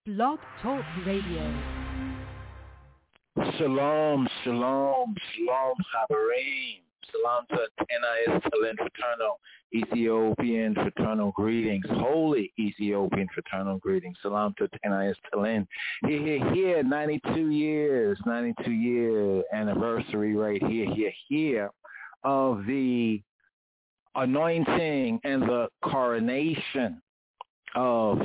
Blog Talk Radio. Shalom, shalom, shalom, Habarim. Salam to Anais Talent Fraternal, Ethiopian fraternal greetings. Holy Ethiopian fraternal greetings. Salam to Anais Talent. Here, 92 year anniversary right here of the anointing and the coronation of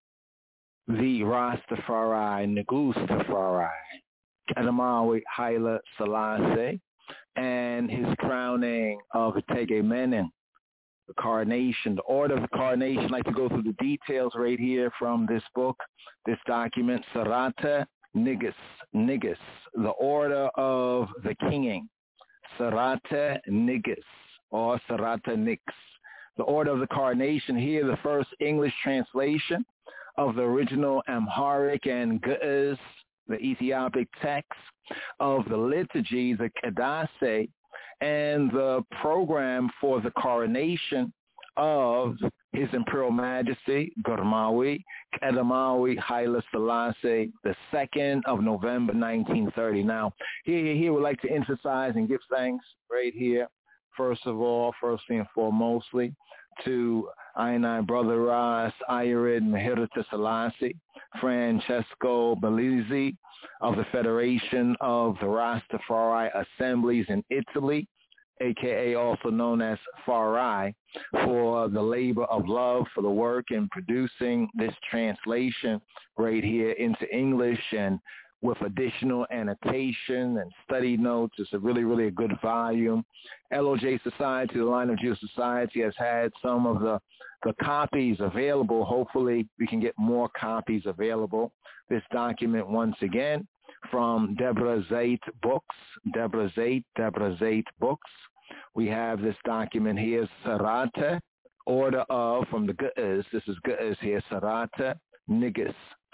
the Rastafari, Negustafari, Adamawi Haile Selassie, and his crowning of Tegemenin, the coronation, the order of the coronation. I'd like to go through the details right here from this book, this document, Sarata Nigus, the order of the kinging, Sarata Nigus, or Sarata Nix, the order of the coronation. Here, the first English translation of the original Amharic and Ge'ez, the Ethiopic text of the liturgy, the Kedase, and the program for the coronation of His Imperial Majesty, Gormawi, Kedamawi Haile Selassie, the 2nd of November, 1930. Now, here we'd like to emphasize and give thanks right here, firstly and foremostly, to I Brother Ross, Irid Mehirata Selassie, Francesco Bellizzi of the Federation of the Rastafari Assemblies in Italy, a.k.a. also known as FARI, for the labor of love, for the work in producing this translation right here into English and with additional annotation and study notes. It's a really a good volume. LOJ Society, the Line of Judah Society, has had some of the copies available. Hopefully we can get more copies available. This document, once again, from Deborah Zait Books, Deborah Zait Books. We have this document here, Sarata, order of, from the Ge'ez, this is Ge'ez here, Sarata Nigus,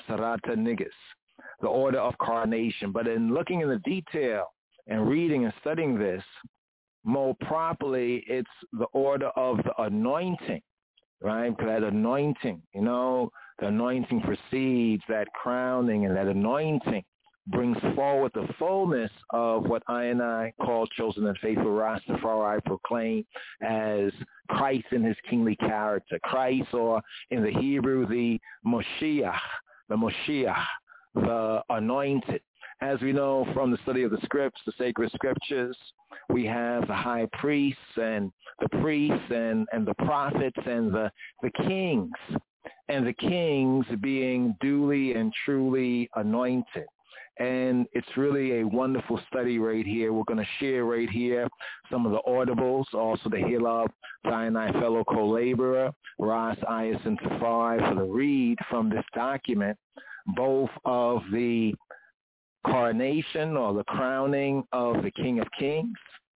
the order of coronation. But in looking in the detail and reading and studying this, more properly, it's the order of the anointing, right? That anointing, the anointing precedes that crowning, and that anointing brings forward the fullness of what I call chosen and faithful Rastafari proclaim as Christ in his kingly character. Christ, or in the Hebrew, the Moshiach, the anointed. As we know from the study of the scripts, the sacred scriptures, we have the high priests and the priests and the prophets and the kings, and the kings being duly and truly anointed. And it's really a wonderful study right here. We're going to share right here some of the audibles, also the Hilab Sinai fellow co-laborer, Ras Ayasin Tafari, for the read from this document, both of the coronation or the crowning of the King of Kings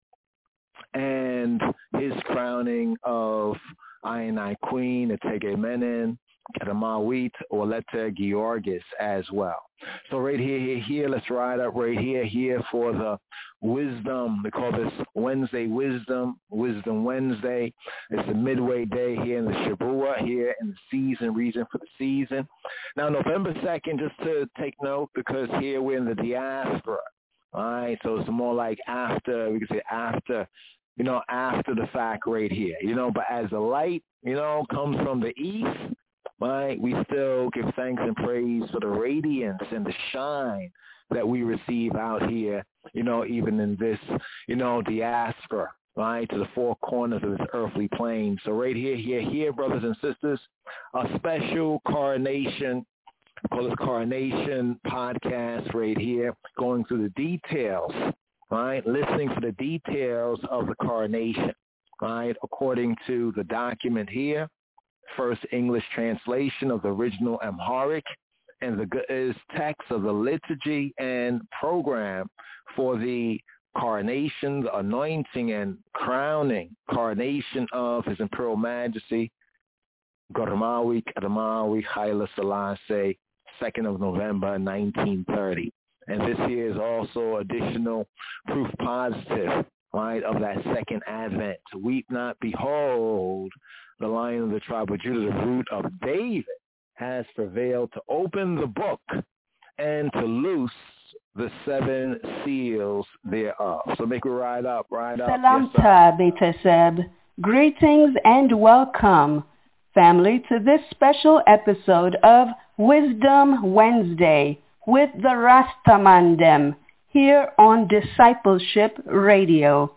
and his crowning of Queen, Etegemenin, Kedamawit, Oleta Georgis as well. So right here, let's ride up right here for the wisdom. We call this Wednesday Wisdom Wednesday. It's the midway day here in the Shavua, here in the season, reason for the season. Now, November 2nd, just to take note, because here we're in the diaspora, all right? So it's more like after, we can say after the fact right here, but as the light, comes from the east, right, we still give thanks and praise for the radiance and the shine that we receive out here, even in this, diaspora, right, to the four corners of this earthly plane. So right here, brothers and sisters, a special coronation, call it Coronation Podcast right here, going through the details, right, listening for the details of the coronation, right, according to the document here, first English translation of the original Amharic and the Ge'ez text of the liturgy and program for the coronation, the anointing and crowning coronation of His Imperial Majesty, Gormawi Kedamawi Haile Selassie, 2nd of November, 1930. And this here is also additional proof positive, right, of that second advent. Weep not, behold, the Lion of the tribe of Judah, the root of David, has prevailed to open the book and to loose the 7 seals thereof. So make we ride up. Salam ta Beteseb. Greetings and welcome, family, to this special episode of Wisdom Wednesday with the Rastamandem here on Discipleship Radio.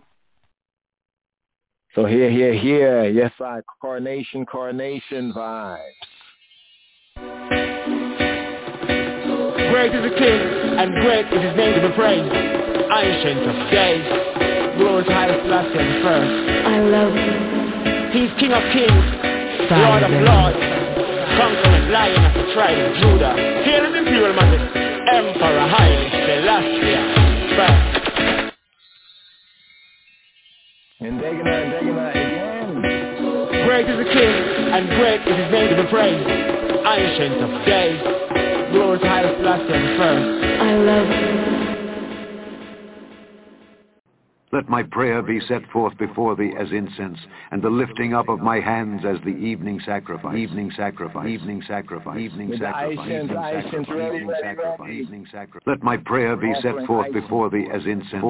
So here. Yes, I coronation vibes. Great is the King, and great is his name to be praised. Ancient of days, glory to Haile Selassie the first. I love you. He's King of kings, Lord of lords, conquering lion of the tribe of Judah. Hail his imperial majesty, Emperor Haile Selassie first. And digging that again. Great is the King, and great is his name to be praised. Ancient of days, glory to Haile Selassie the first. I love you. Let my prayer be set forth before thee as incense, and the lifting up of my hands as the evening sacrifice. Let my prayer be set forth before thee as incense,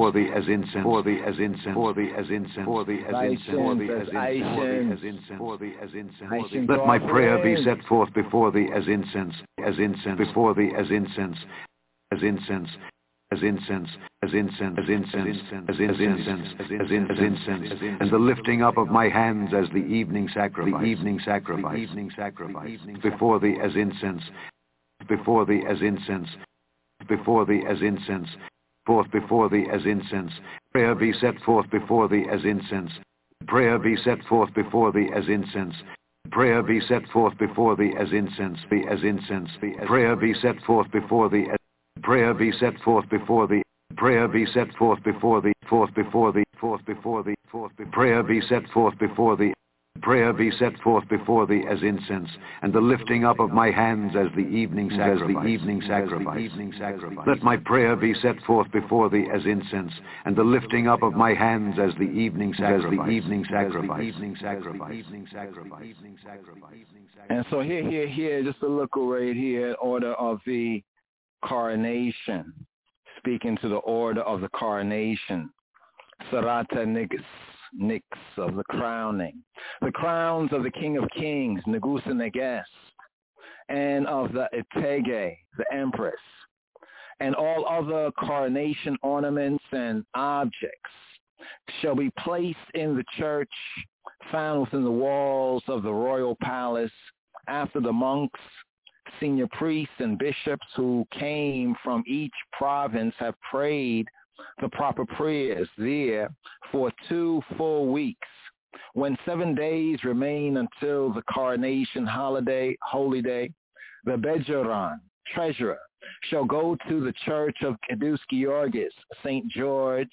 Let my prayer be set forth before thee as incense, before thee as incense, and the lifting up of my hands as the evening sacrifice, before thee as incense, forth before thee as incense, prayer be set forth before thee as incense, prayer be set forth before thee as incense, prayer be set forth before thee as incense, prayer be set forth before thee as prayer be set forth before thee. Prayer be set forth before thee. Prayer be set forth before thee. Prayer be set forth before thee as incense, and the lifting up of my hands as the evening sacrifice. Let my prayer be set forth before thee as incense, and the lifting up of my hands as the evening sacrifice. And so here, just a look right here, in order of the coronation, speaking to the order of the coronation, Sarata Nix of the crowning, the crowns of the King of Kings, Negusa Neges, and of the Itege, the Empress, and all other coronation ornaments and objects shall be placed in the church found within the walls of the royal palace after the monks, senior priests and bishops who came from each province have prayed the proper prayers there for 2 full weeks. When 7 days remain until the coronation holy day, the Bejaran, treasurer, shall go to the church of Kedus Georgis, St. George,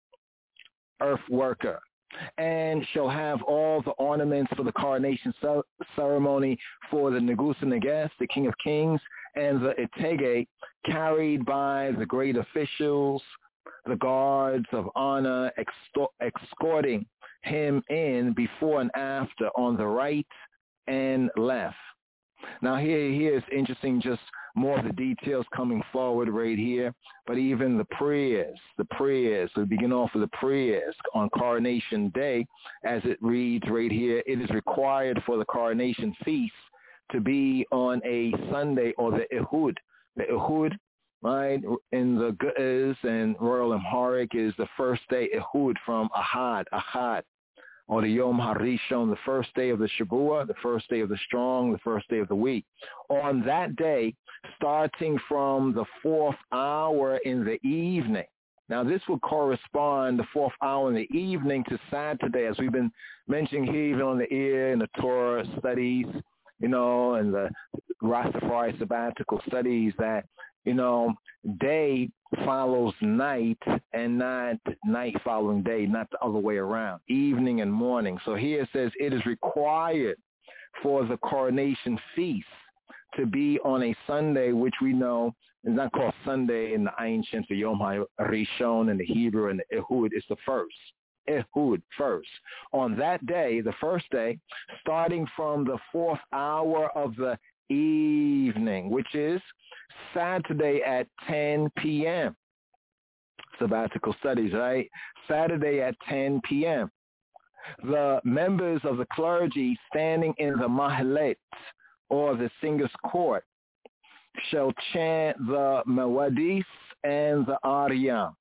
earth worker, and shall have all the ornaments for the coronation ceremony for the Negusa Neges, the King of Kings, and the Itege, carried by the great officials, the guards of honor, escorting him in before and after on the right and left. Now here is interesting, just more of the details coming forward right here, but even the prayers, we begin off with the prayers on Coronation Day, as it reads right here, it is required for the coronation feast to be on a Sunday or the Ehud. The Ehud, right, in the Ge'ez and Royal Amharic is the first day Ehud from Ahad, or the Yom HaRishon, the first day of the Shabua, the first day of the strong, the first day of the week. On that day, starting from the 4th hour in the evening. Now, this will correspond, the 4th hour in the evening, to Saturday, as we've been mentioning here, even on the air in the Torah studies, and the Rastafari sabbatical studies, that, day follows night and not night following day, not the other way around, evening and morning. So here it says it is required for the coronation feast to be on a Sunday, which we know is not called Sunday in the ancient, the Yom HaRishon in the Hebrew, and the Ehud is the first. Ehud first. On that day, the first day, starting from the 4th hour of the evening, which is Saturday at 10 p.m. Sabbatical studies, right? Saturday at 10 p.m. The members of the clergy standing in the mahalet, or the singer's court, shall chant the Mawadis and the Aryam.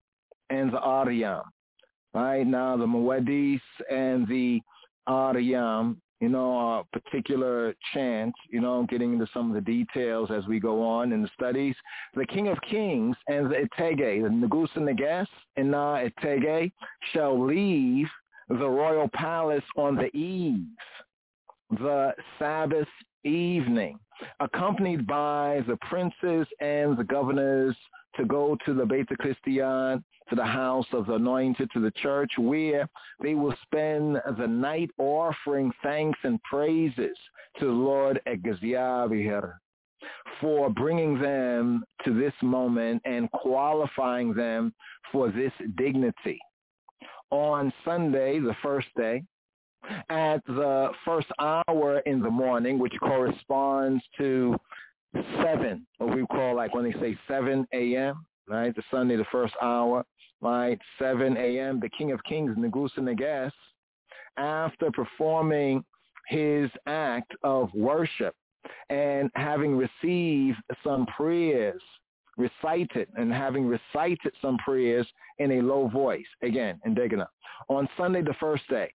Right now, the Mawadis and the Aryam, are particular chants, getting into some of the details as we go on in the studies. The King of Kings and the Etege, the Negus and Neges and Na Etege, shall leave the royal palace on the eve, the Sabbath evening, accompanied by the princes and the governors to go to the Beit Christian, to the house of the anointed, to the church, where they will spend the night offering thanks and praises to the Lord Egziavir for bringing them to this moment and qualifying them for this dignity. On Sunday, the first day, at the first hour in the morning, which corresponds to 7, what we call, like when they say 7 a.m., right? The Sunday, the first hour, right? 7 a.m., the King of Kings, Negus and Neges, after performing his act of worship and having received some prayers, having recited some prayers in a low voice, again, in Degana. On Sunday, the first day,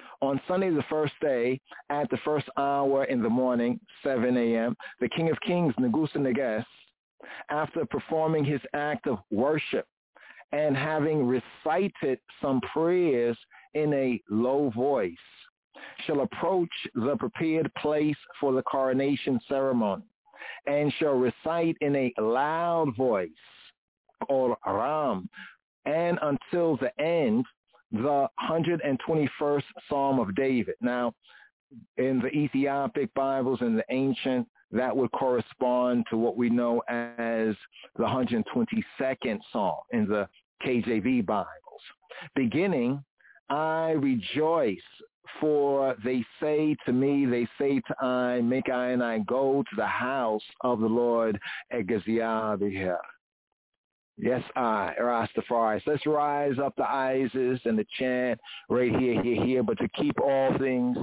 at the first hour in the morning, 7 a.m., the King of Kings, Negus and Neges, after performing his act of worship and having recited some prayers in a low voice, shall approach the prepared place for the coronation ceremony and shall recite in a loud voice, or Ram, and until the end, the 121st Psalm of David. Now, in the Ethiopic Bibles and the ancient, that would correspond to what we know as the 122nd Psalm in the KJV Bibles. Beginning, I rejoice, for they say to I, make I and I go to the house of the Lord Egziavir. Yes, I, Rastafari. So let's rise up the Isis and the chant right here, but to keep all things,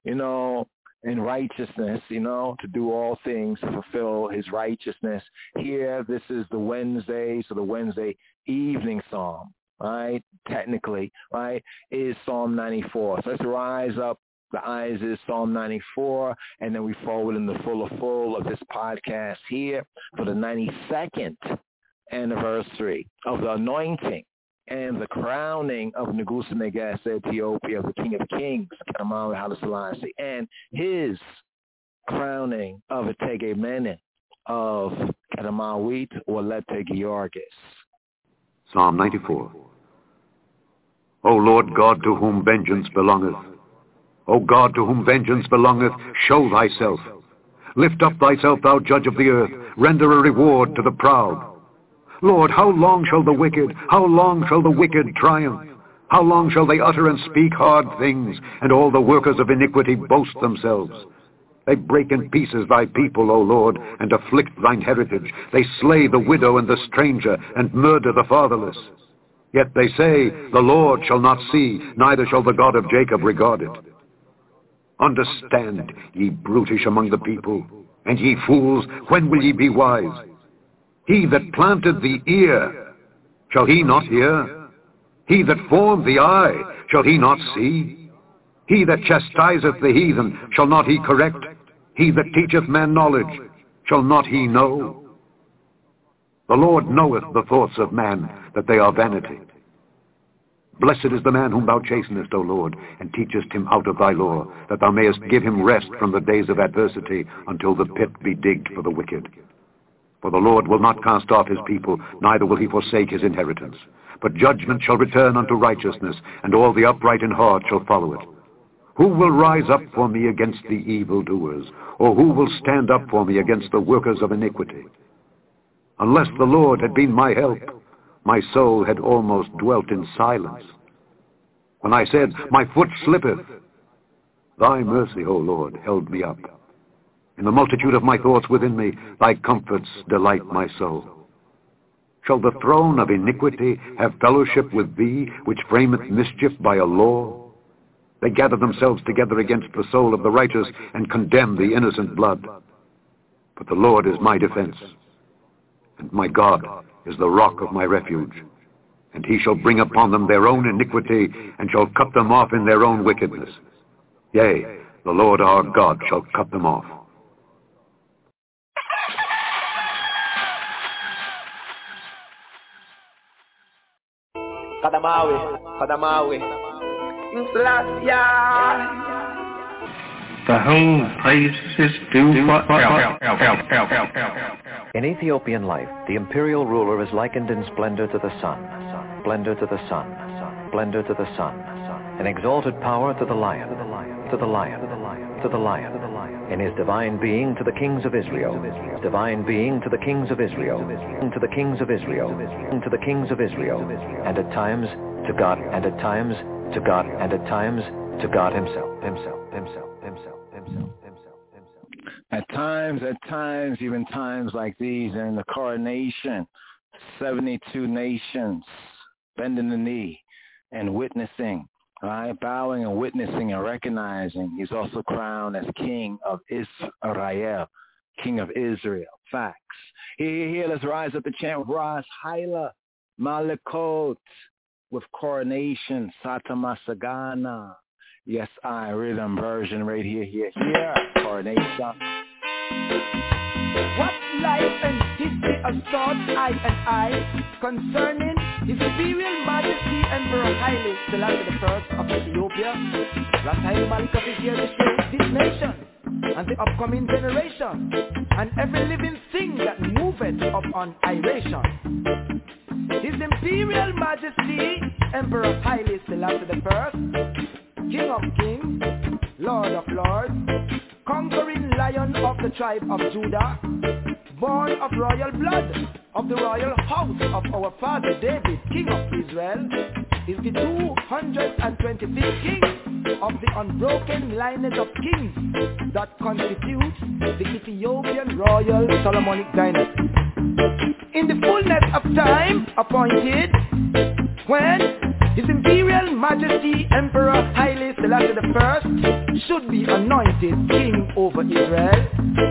in righteousness, to do all things to fulfill his righteousness. Here, this is the Wednesday, so the Wednesday evening psalm, right? Technically, right, is Psalm 94. So let's rise up the Isis, Psalm 94, and then we forward in the full of this podcast here for the 92nd anniversary of the anointing and the crowning of Negus and Neges, Ethiopia, the King of Kings, Kadamawi Haile Selassie, and his crowning of Etege Menen of Kadamawit Walete Georgis. Psalm 94. O Lord God, to whom vengeance belongeth, O God, to whom vengeance belongeth, show thyself. Lift up thyself, thou judge of the earth, render a reward to the proud. Lord, how long shall the wicked triumph? How long shall they utter and speak hard things, and all the workers of iniquity boast themselves? They break in pieces thy people, O Lord, and afflict thine heritage. They slay the widow and the stranger, and murder the fatherless. Yet they say, the Lord shall not see, neither shall the God of Jacob regard it. Understand, ye brutish among the people, and ye fools, when will ye be wise? He that planted the ear, shall he not hear? He that formed the eye, shall he not see? He that chastiseth the heathen, shall not he correct? He that teacheth man knowledge, shall not he know? The Lord knoweth the thoughts of man, that they are vanity. Blessed is the man whom thou chastenest, O Lord, and teachest him out of thy law, that thou mayest give him rest from the days of adversity, until the pit be digged for the wicked. For the Lord will not cast off his people, neither will he forsake his inheritance. But judgment shall return unto righteousness, and all the upright in heart shall follow it. Who will rise up for me against the evildoers? Or who will stand up for me against the workers of iniquity? Unless the Lord had been my help, my soul had almost dwelt in silence. When I said, my foot slippeth, thy mercy, O Lord, held me up. In the multitude of my thoughts within me, thy comforts delight my soul. Shall the throne of iniquity have fellowship with thee, which frameth mischief by a law? They gather themselves together against the soul of the righteous, and condemn the innocent blood. But the Lord is my defense, and my God is the rock of my refuge. And he shall bring upon them their own iniquity, and shall cut them off in their own wickedness. Yea, the Lord our God shall cut them off. Kadamawi. The whole place is due forever. In Ethiopian life, the imperial ruler is likened in splendor to the sun, splendor to the sun, splendor to the sun, in exalted power to the lion, to the lion, to the lion, in his divine being to the kings of Israel, divine being to the kings of Israel, to the kings of Israel, to the kings of Israel, and at times to God, and at times to God, and at times to God himself. At times, even times like these, and in the coronation, 72 nations bending the knee and witnessing, right? Bowing and witnessing and recognizing. He's also crowned as King of Israel, King of Israel. Facts. Here, let's rise up and chant Ras Haila Malakot with coronation, Satamasagana. Yes, I rhythm version right here, coronation. What life and history of thought I concerning His Imperial Majesty Emperor Haile Selassie I of Ethiopia. Ras Haile Malakot is here to shape this nation and the upcoming generation and every living thing that moveth upon iration. His Imperial Majesty Emperor Haile Selassie I, King of Kings, Lord of Lords, conquering Lion of the tribe of Judah, born of royal blood, of the royal house of our father David, King of Israel, is the 225th king of the unbroken lineage of kings that constitute the Ethiopian royal Solomonic dynasty. In the fullness of time appointed, when His Imperial Majesty Emperor Haile Selassie I should be anointed king over Israel,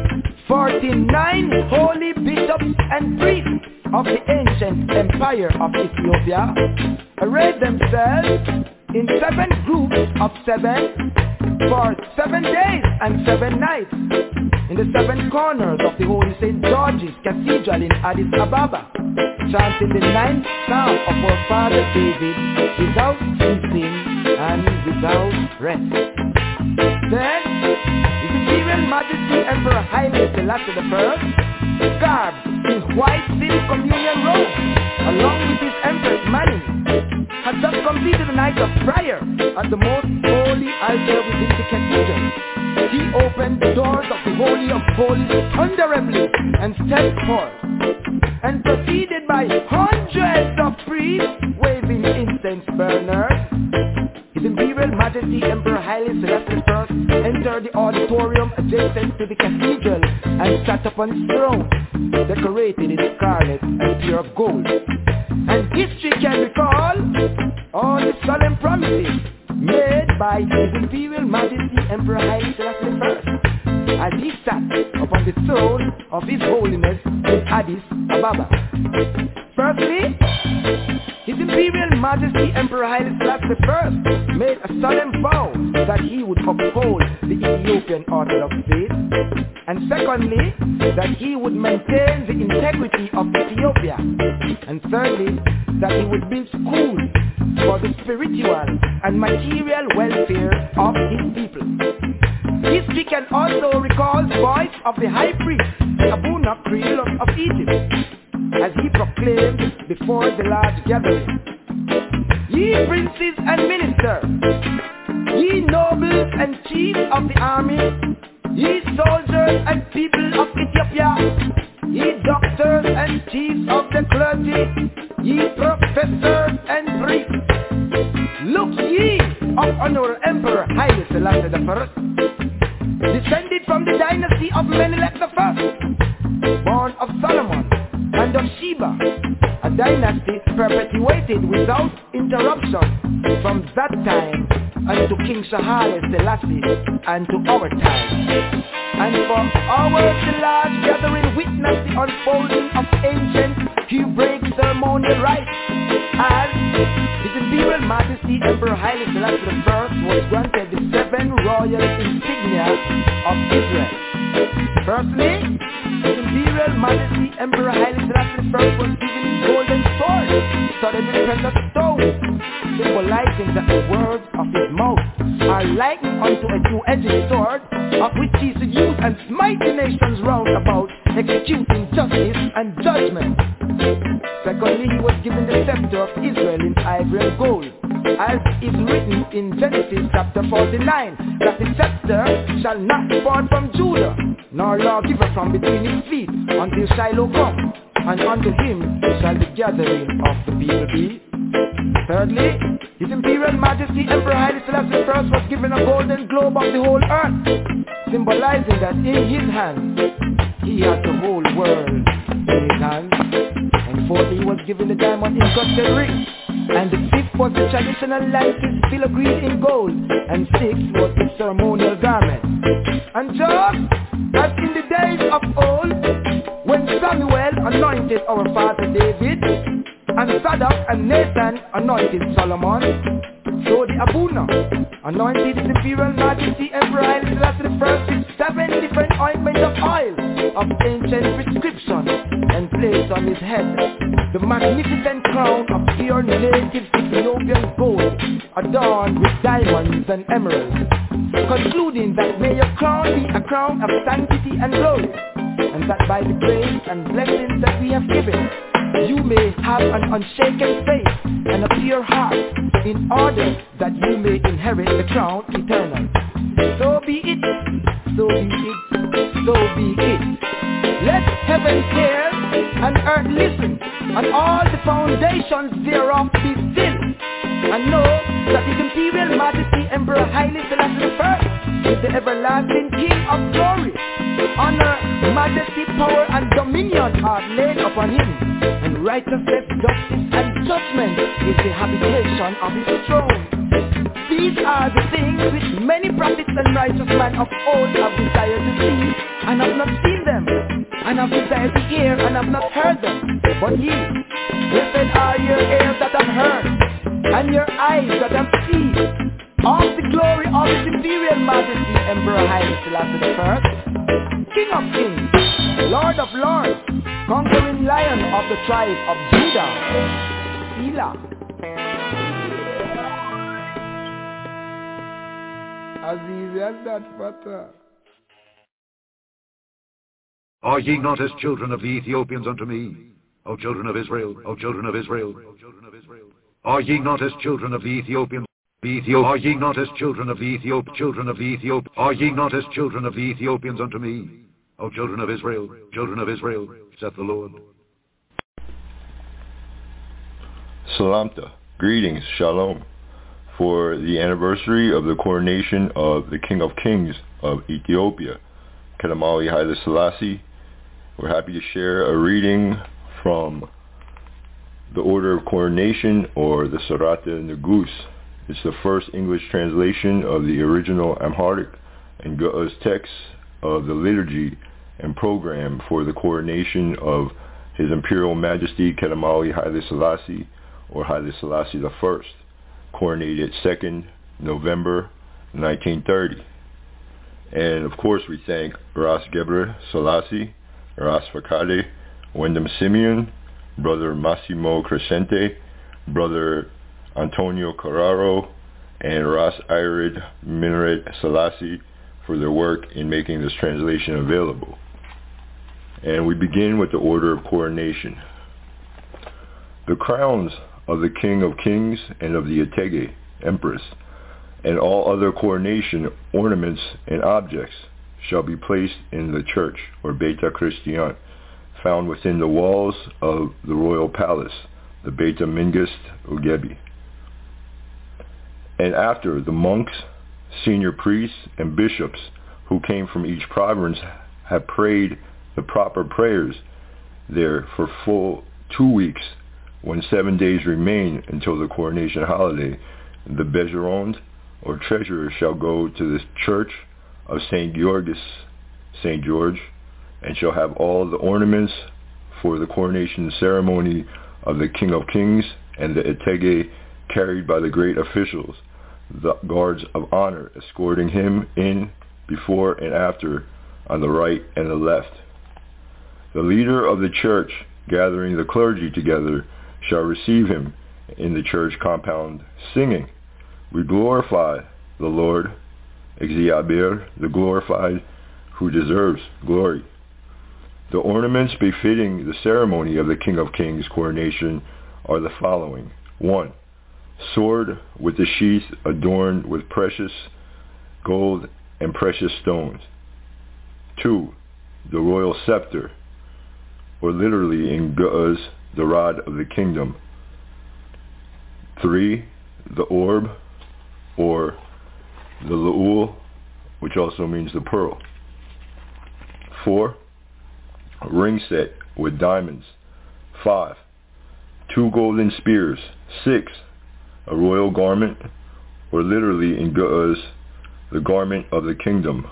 49 holy bishops and priests of the ancient empire of Ethiopia arrayed themselves in 7 groups of 7 for 7 days and 7 nights in the 7 corners of the Holy St. George's Cathedral in Addis Ababa, chanting the 9th Psalm of our father David without ceasing and without rest. Then, His Imperial Majesty Emperor Haile Selassie I, garbed in white silk communion robes, along with his Empress Mani, had just completed a night of prayer at the most holy altar within the cathedral. He opened the doors of the Holy of Holies thunderably and stepped forth, and preceded by hundreds of priests waving incense burners, His Imperial Majesty Emperor Haile Selassie I entered the auditorium adjacent to the cathedral and sat upon his throne, decorated in scarlet and pure gold. And history can recall all the solemn promises made by His Imperial Majesty Emperor Haile Selassie I as he sat upon the throne of His Holiness in Addis Ababa. Firstly, His Imperial Majesty Emperor Haile Selassie I made a solemn vow that he would uphold the Ethiopian Orthodox faith, and secondly, that he would maintain the integrity of Ethiopia, and thirdly, that he would build schools for the spiritual and material welfare of his people. History can also recall the voice of the high priest, Abu Nakril of Egypt, as he proclaimed before the large gathering, "Ye princes and ministers, ye nobles and chiefs of the army, ye soldiers and people of Ethiopia, ye doctors and chiefs of the clergy, ye professors and priests, look ye of our Emperor Haile Selassie I, descended from the dynasty of Menelik the First, born of Solomon and of Sheba, a dynasty perpetuated without interruption from that time unto King Shahale Selassie and to our time. And for hours the large gathering witnessed the unfolding of ancient Hebraic ceremonial rites as His Imperial Majesty Emperor Haile Selassie I was granted the 7 royal insignia of Israel. Firstly, His Imperial Majesty Emperor Haile Selassie I was given his golden sword, studded with precious stones, symbolizing that the words of his mouth are likened unto a two-edged sword, of which he should use and smite the nations round about, executing justice and judgment. Secondly, he was given the scepter of Israel in ivory and gold, as is written in Genesis chapter 49, that the scepter shall not depart from Judah, nor lawgiver from between his feet, until Shiloh come, and unto him shall the gathering of the people be. Thirdly, His Imperial Majesty Emperor Haile Selassie I was given a golden globe of the whole earth, symbolizing that in his hands he has the whole world in his hands. And fourthly, he was given the diamond encrusted ring. And the fifth was the traditional lances filigreed in gold, and sixth was the ceremonial garment. And just as in the days of old, when Samuel anointed our father David, and Zadok and Nathan anointed Solomon, so the Abuna anointed His Imperial Majesty Emperor Haile Selassie I with 7 different ointments of oil of ancient prescription, and placed on his head the magnificent crown of pure native Ethiopian gold, adorned with diamonds and emeralds, concluding that may your crown be a crown of sanctity and glory, and that by the grace and blessings that we have given, you may have an unshaken faith and a pure heart, in order that you may inherit the crown eternal. So be it, so be it, so be it. Let heaven hear and earth listen, and all the foundations thereof be still, and know that His Imperial Majesty Emperor Haile Selassie I is the everlasting King of glory. Honor, majesty, power, and dominion are laid upon him, and righteousness, justice, and judgment is the habitation of his throne. These are the things which many prophets and righteous men of old have desired to see, and have not seen them, and have desired to hear, and have not heard them. But ye, blessed are your ears that have heard, and your eyes that have seen, of the glory of His Imperial Majesty Emperor Haile Selassie I, King of kings, Lord of lords, conquering Lion of the tribe of Judah, Selah. As easy as that, Father. Are ye not as children of the Ethiopians unto me, O children of Israel, O children of Israel, O children of Israel? Are ye not as children of the Ethiopians? Are ye not as children of the children of the Ethiopians? Are ye not as children of the Ethiopians unto me, O children of Israel, saith the Lord? Salamta, greetings, shalom, for the anniversary of the coronation of the King of Kings of Ethiopia, Kedemali Haile Selassie. We're happy to share a reading from the Order of Coronation, or the Sorate Negus. It's the first English translation of the original Amharic and Ge'ez text of the liturgy and program for the coronation of His Imperial Majesty Kedemali Haile Selassie, or Haile Selassie I, coronated 2nd November 1930. And of course we thank Ras Gebre Selassie, Ras Fakade, Wendam Simeon, Brother Massimo Crescente, Brother Antonio Carraro, and Ras Irid Minaret Selassie for their work in making this translation available. And we begin with the Order of Coronation. The crowns of the King of Kings and of the Atege, Empress, and all other coronation ornaments and objects shall be placed in the church, or Beta Christian, found within the walls of the royal palace, the Beta Mingist Ugebi. And after the monks, senior priests, and bishops who came from each province have prayed the proper prayers there for full 2 weeks, when 7 days remain until the coronation holiday, the Begerond, or treasurer, shall go to the church of St. George, and shall have all the ornaments for the coronation ceremony of the King of Kings and the Etege carried by the great officials, the guards of honor escorting him in before and after on the right and the left. The leader of the church, gathering the clergy together, shall receive him in the church compound, singing, "We glorify the Lord, Exhiabir, the glorified, who deserves glory." The ornaments befitting the ceremony of the King of Kings coronation are the following. 1. Sword with the sheath adorned with precious gold and precious stones. 2. The royal scepter, or literally in Ge'ez, the rod of the kingdom. 3. The orb, or the La'ul, which also means the pearl. 4. A ring set with diamonds. 5. 2 golden spears. 6. A royal garment, or literally in Ge'ez, the garment of the kingdom.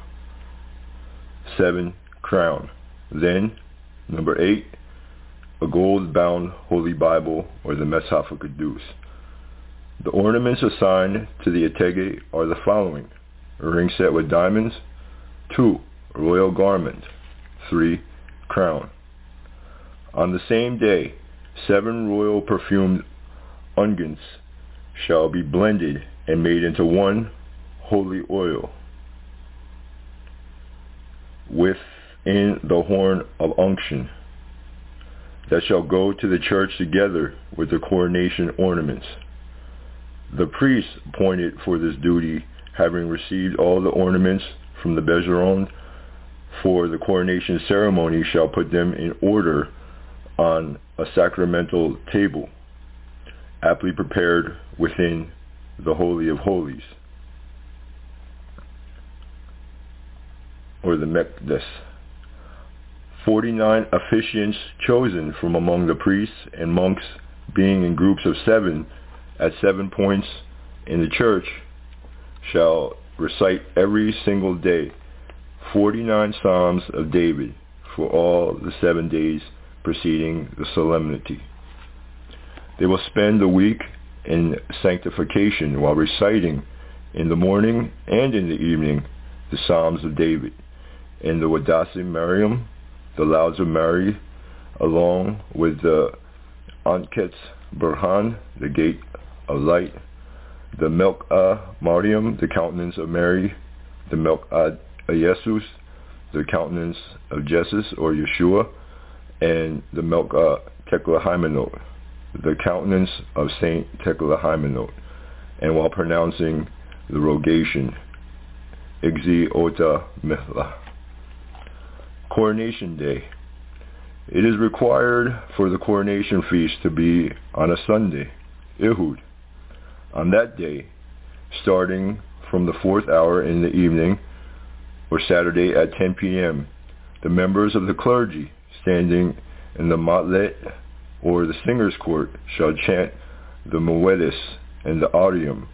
7. Crown. Then, number 8, a gold-bound Holy Bible, or the Meshaf HaKadosh. The ornaments assigned to the Etege are the following. A ring set with diamonds. 2. A royal garment. 3. Crown. On the same day, 7 royal perfumed unguents shall be blended and made into one holy oil within the horn of unction, that shall go to the church together with the coronation ornaments. The priest appointed for this duty, having received all the ornaments from the Begerond for the coronation ceremony, shall put them in order on a sacramental table, aptly prepared within the Holy of Holies, or the Mekdes. 49 officiants chosen from among the priests and monks, being in groups of 7 at 7 points in the church, shall recite every single day 49 Psalms of David for all the 7 days preceding the solemnity. They will spend the week in sanctification while reciting in the morning and in the evening the Psalms of David, and the Wadasim Miriam, the Lauds of Mary, along with the Anketz Burhan, the Gate of Light, the Melchah Mariam, the Countenance of Mary, the Melchah Jesus, the Countenance of Jesus or Yeshua, and the Melchah Teklahimenot, the Countenance of Saint Teklahimenot, and while pronouncing the rogation, Igzi Ota Mithla. Coronation Day. It is required for the coronation feast to be on a Sunday, Ehud. On that day, starting from the 4th hour in the evening, or Saturday at 10 p.m., the members of the clergy standing in the Matlet, or the singer's court, shall chant the Moedes and the Audium.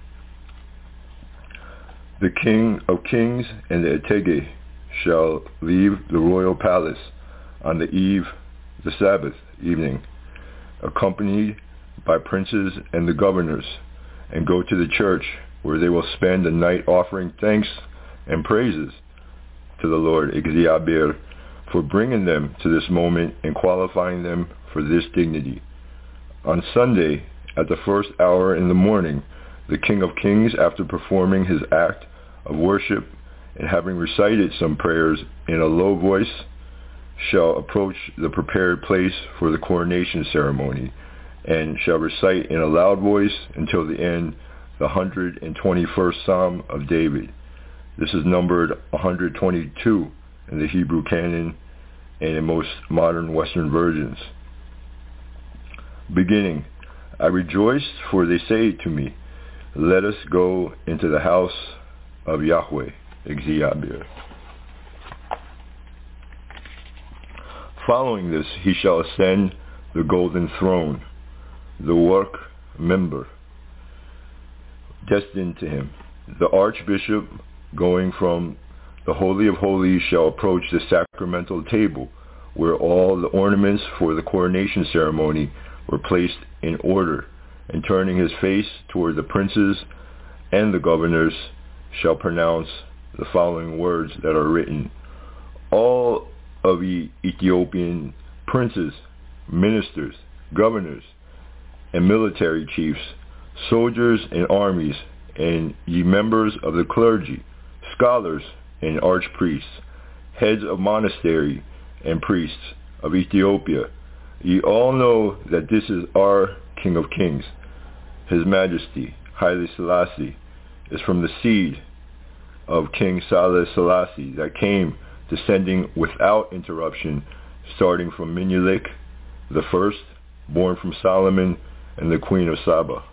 The King of Kings and the Etege shall leave the royal palace on the Sabbath evening, accompanied by princes and the governors, and go to the church, where they will spend the night offering thanks and praises to the Lord Exhiabir for bringing them to this moment and qualifying them for this dignity. On Sunday, at the 1st hour in the morning, the King of Kings, after performing his act of worship and having recited some prayers in a low voice, shall approach the prepared place for the coronation ceremony, and shall recite in a loud voice until the end the 121st Psalm of David. This is numbered 122 in the Hebrew canon and in most modern Western versions. Beginning, I rejoiced, for they say to me, let us go into the house of Yahweh, Exhiabir. Following this, he shall ascend the golden throne, the work member destined to him. The archbishop, going from the Holy of Holies, shall approach the sacramental table, where all the ornaments for the coronation ceremony were placed in order, and turning his face toward the princes and the governors, shall pronounce the following words that are written. All of ye Ethiopian princes, ministers, governors, and military chiefs, soldiers and armies, and ye members of the clergy, scholars and archpriests, heads of monastery and priests of Ethiopia, ye all know that this is our King of Kings. His Majesty, Haile Selassie, is from the seed of King Sahle Selassie that came descending without interruption, starting from Menelik the first, born from Solomon and the Queen of Saba.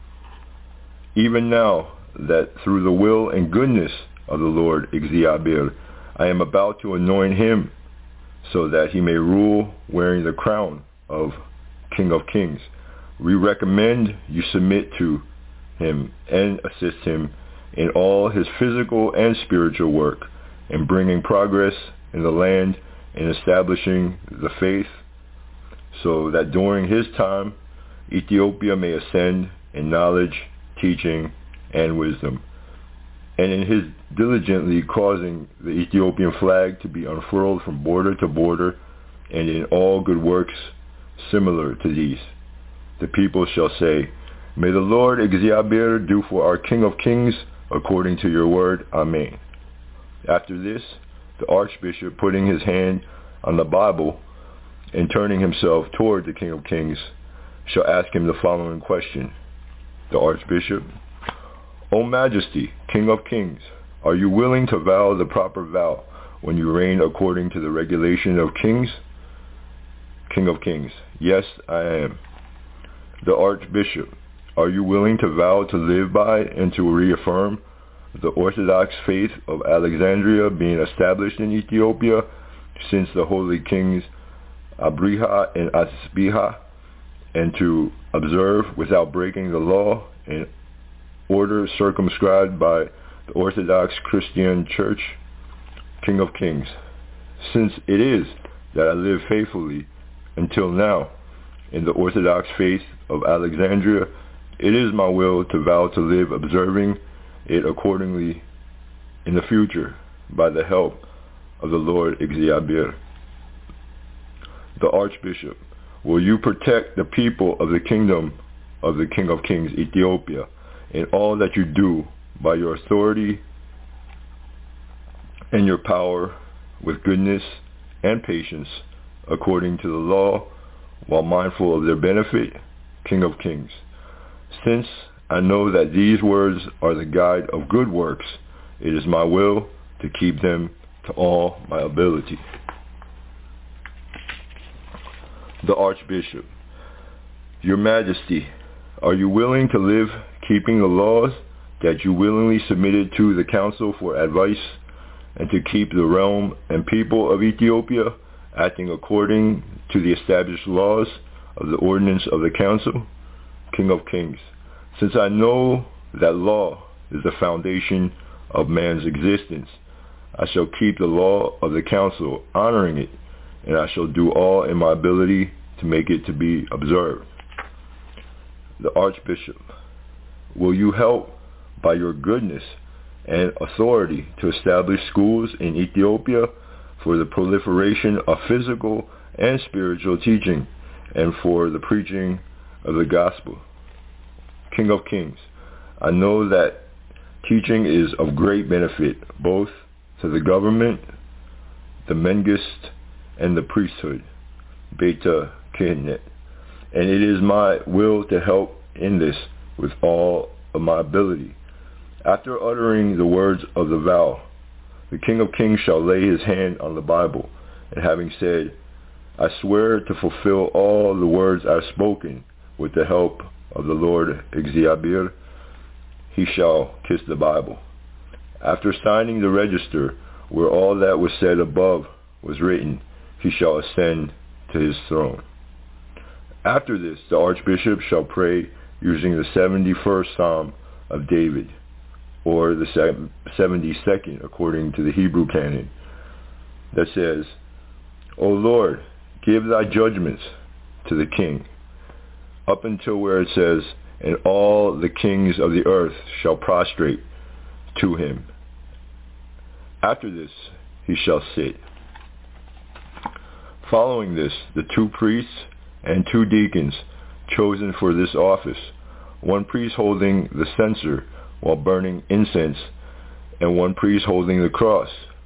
Even now that through the will and goodness of the Lord እግዚአብሔር, I am about to anoint him so that he may rule wearing the crown of King of Kings. We recommend you submit to him and assist him in all his physical and spiritual work, in bringing progress in the land and establishing the faith, so that during his time Ethiopia may ascend in knowledge, teaching, and wisdom, and in his diligently causing the Ethiopian flag to be unfurled from border to border, and in all good works similar to these. The people shall say, May the Lord እግዚአብሔር do for our King of Kings according to your word. Amen. After this, the archbishop, putting his hand on the Bible and turning himself toward the King of Kings, shall ask him the following question. The archbishop, O Majesty, King of Kings, are you willing to vow the proper vow when you reign according to the regulation of kings? King of Kings, yes, I am. The archbishop, are you willing to vow to live by and to reaffirm the Orthodox faith of Alexandria being established in Ethiopia since the holy kings Abriha and Asbiha, and to observe without breaking the law and order circumscribed by the Orthodox Christian Church? King of Kings, since it is that I live faithfully until now in the Orthodox faith of Alexandria, it is my will to vow to live observing it accordingly in the future by the help of the Lord እግዚአብሔር. The archbishop, will you protect the people of the kingdom of the King of Kings, Ethiopia, in all that you do by your authority and your power with goodness and patience according to the law, while mindful of their benefit, King of Kings? Since I know that these words are the guide of good works, it is my will to keep them to all my ability. The archbishop, Your Majesty, are you willing to live keeping the laws that you willingly submitted to the council for advice, and to keep the realm and people of Ethiopia acting according to the established laws of the ordinance of the council? King of Kings, since I know that law is the foundation of man's existence, I shall keep the law of the council, honoring it, and I shall do all in my ability to make it to be observed. The archbishop, will you help by your goodness and authority to establish schools in Ethiopia for the proliferation of physical and spiritual teaching and for the preaching of the gospel? King of Kings, I know that teaching is of great benefit both to the government, the Mengist, and the priesthood, Beta Kehnet, and it is my will to help in this with all of my ability. After uttering the words of the vow, the King of Kings shall lay his hand on the Bible, and having said, I swear to fulfill all the words I have spoken with the help of the Lord እግዚአብሔር, he shall kiss the Bible. After signing the register where all that was said above was written, he shall ascend to his throne. After this, the archbishop shall pray using the 71st Psalm of David, or the 72nd according to the Hebrew canon, that says, O Lord, give thy judgments to the king, up until where it says, and all the kings of the earth shall prostrate to him. After this, he shall sit. Following this, the 2 priests and 2 deacons chosen for this office, one priest holding the censer while burning incense, and one priest holding the cross,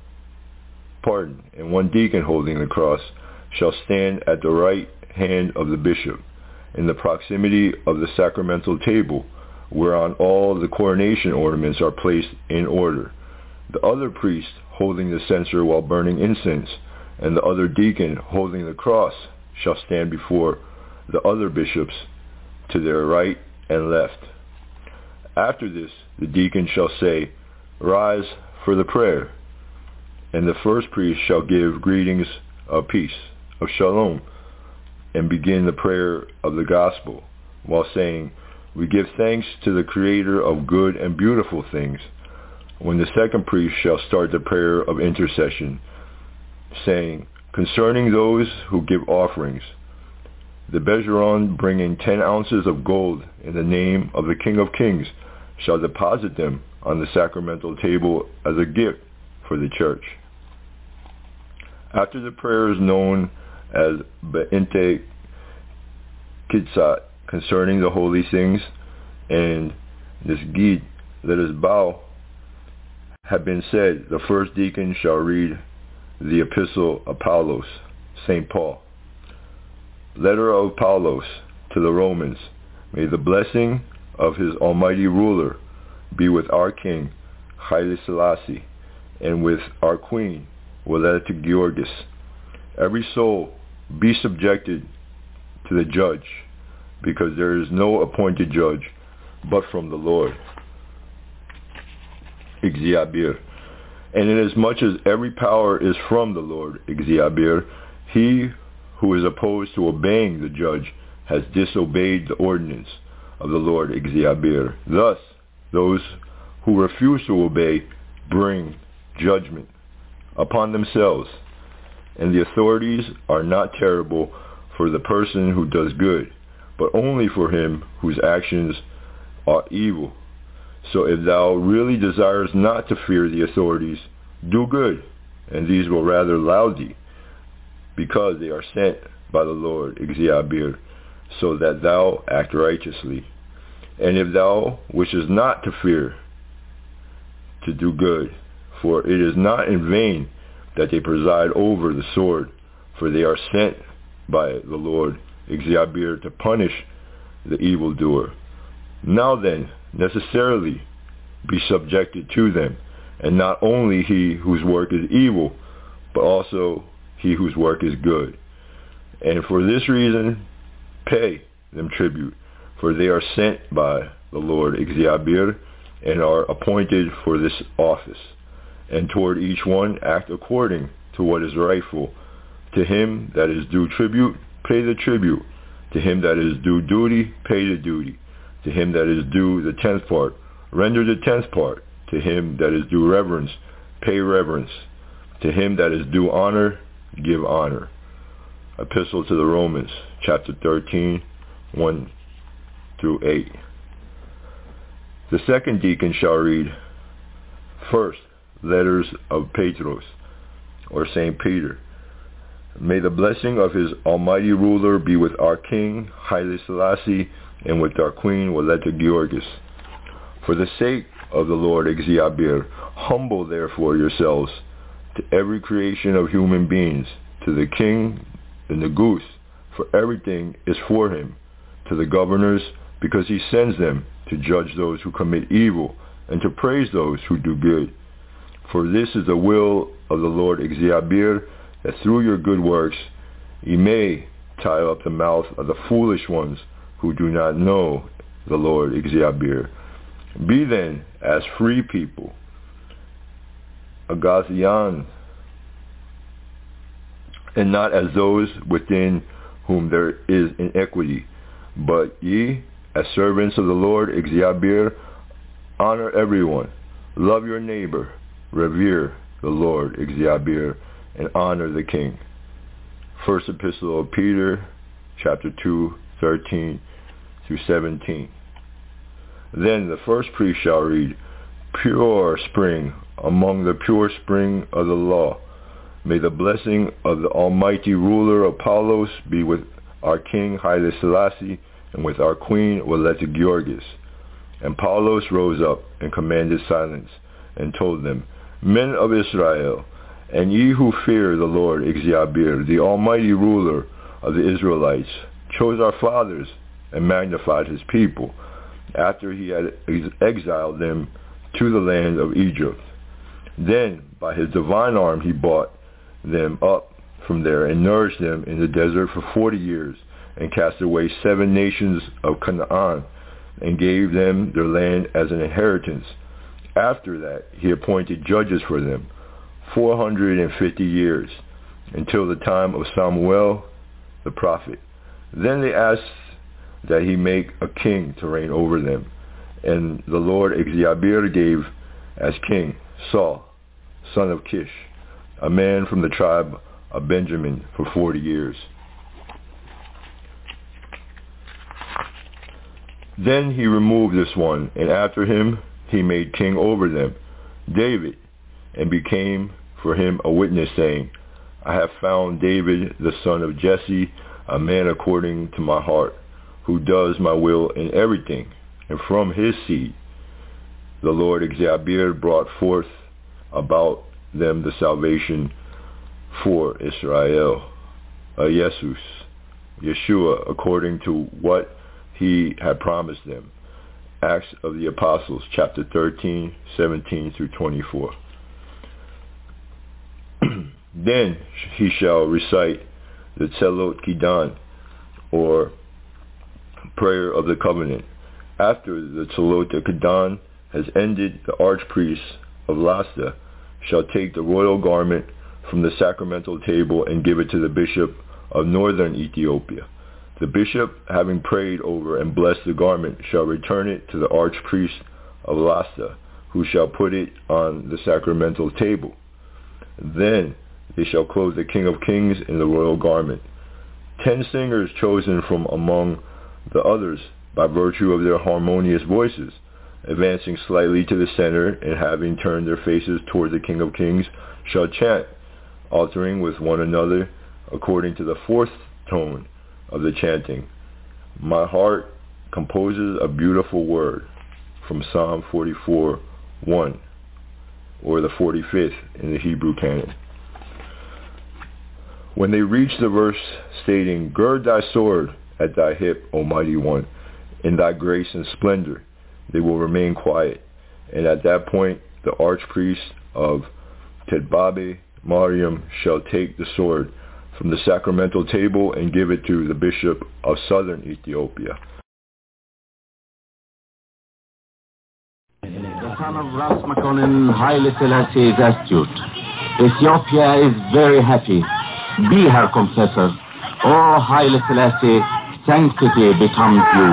and one deacon holding the cross, shall stand at the right hand of the bishop, in the proximity of the sacramental table, whereon all the coronation ornaments are placed in order. The other priest holding the censer while burning incense, and the other deacon holding the cross, shall stand before the other bishops to their right and left. After this, the deacon shall say, Rise for the prayer. And the first priest shall give greetings of peace, of shalom, and begin the prayer of the gospel, while saying, We give thanks to the Creator of good and beautiful things. When the second priest shall start the prayer of intercession, saying, Concerning those who give offerings, the Bezeron, bringing 10 ounces of gold in the name of the King of Kings, shall deposit them on the sacramental table as a gift for the church. After the prayers known as Be'inte Kitzat, concerning the holy things, and this Gid, let us bow, have been said, the first deacon shall read the epistle of Paulos, St. Paul. Letter of Paulos to the Romans. May the blessing of his almighty ruler be with our King, Haile Selassie, and with our Queen, Waletta Georgis. Every soul be subjected to the judge, because there is no appointed judge but from the Lord. Exeabir. And inasmuch as every power is from the Lord, Exeabir, he who is opposed to obeying the judge has disobeyed the ordinance of the Lord, Exeabir. Thus, those who refuse to obey bring judgment upon themselves, and the authorities are not terrible for the person who does good, but only for him whose actions are evil. So if thou really desires not to fear the authorities, do good, and these will rather laud thee, because they are sent by the Lord, Exeabir, so that thou act righteously. And if thou wishes not to fear, to do good, for it is not in vain that they preside over the sword, for they are sent by the Lord, Exeabir, to punish the evildoer. Now then, necessarily be subjected to them, and not only he whose work is evil, but also he whose work is good. And for this reason, pay them tribute, for they are sent by the Lord, Exeabir, and are appointed for this office. And toward each one act according to what is rightful. To him that is due tribute, pay the tribute. To him that is due duty, pay the duty. To him that is due the 10th part, render the 10th part. To him that is due reverence, pay reverence. To him that is due honor, give honor. Epistle to the Romans, chapter 13, 1 through 8. The second deacon shall read, first, letters of Petros, or St. Peter. May the blessing of his almighty ruler be with our King, Haile Selassie, and with our Queen, Waletta Georgis. For the sake of the Lord, Exeabir, humble therefore yourselves to every creation of human beings, to the king, the Negus, for everything is for him, to the governors, because he sends them to judge those who commit evil, and to praise those who do good. For this is the will of the Lord, Exeabir, that through your good works ye may tie up the mouth of the foolish ones who do not know the Lord, Exeabir. Be then as free people, Agazian, and not as those within whom there is iniquity. But ye, as servants of the Lord, እግዚአብሔር, honor everyone, love your neighbor, revere the Lord, እግዚአብሔር, and honor the king. First Epistle of Peter, chapter 2, 13 through 17. Then the first priest shall read, Pure spring among the pure spring of the law. May the blessing of the almighty ruler Apollos be with our king Haile Selassie and with our queen Waleta Georgis. And Apollos rose up and commanded silence and told them, Men of Israel, and ye who fear the Lord እግዚአብሔር, the almighty ruler of the Israelites, chose our fathers and magnified his people, after he had exiled them to the land of Egypt. Then by his divine arm he brought them up from there and nourished them in the desert for 40 years, and cast away 7 nations of Canaan, and gave them their land as an inheritance. After that he appointed judges for them 450 years, until the time of Samuel the prophet. Then they asked that he make a king to reign over them. And the Lord እግዚአብሔር gave as king Saul, son of Kish, a man from the tribe of Benjamin, for 40 years. Then he removed this one, and after him he made king over them, David, and became for him a witness, saying, I have found David the son of Jesse, a man according to my heart, who does my will in everything. And from his seed the Lord እግዚአብሔር brought forth about them the salvation for Israel, Yeshua, according to what he had promised them. Acts of the Apostles, chapter 13, 17 through 24. Then he shall recite the Tzelot Kidan, or prayer of the covenant. After the Tzelot Kidan has ended, the archpriest of Lasta shall take the royal garment from the sacramental table and give it to the bishop of northern Ethiopia. The bishop, having prayed over and blessed the garment, shall return it to the archpriest of Lasta, who shall put it on the sacramental table. Then they shall clothe the King of Kings in the royal garment. 10 singers chosen from among the others by virtue of their harmonious voices, advancing slightly to the center and having turned their faces toward the King of Kings, shall chant, altering with one another according to the 4th tone of the chanting. My heart composes a beautiful word, from Psalm 44:1, or the 45th in the Hebrew canon. When they reach the verse stating, Gird thy sword at thy hip, O mighty one, in thy grace and splendor, they will remain quiet. And at that point, the archpriest of Tedbabe Mariam shall take the sword from the sacramental table and give it to the bishop of southern Ethiopia. The son of Ras Makonnen, Haile Selassie is astute. Ethiopia is very happy. Be her confessor. O Haile Selassie, sanctity becomes you.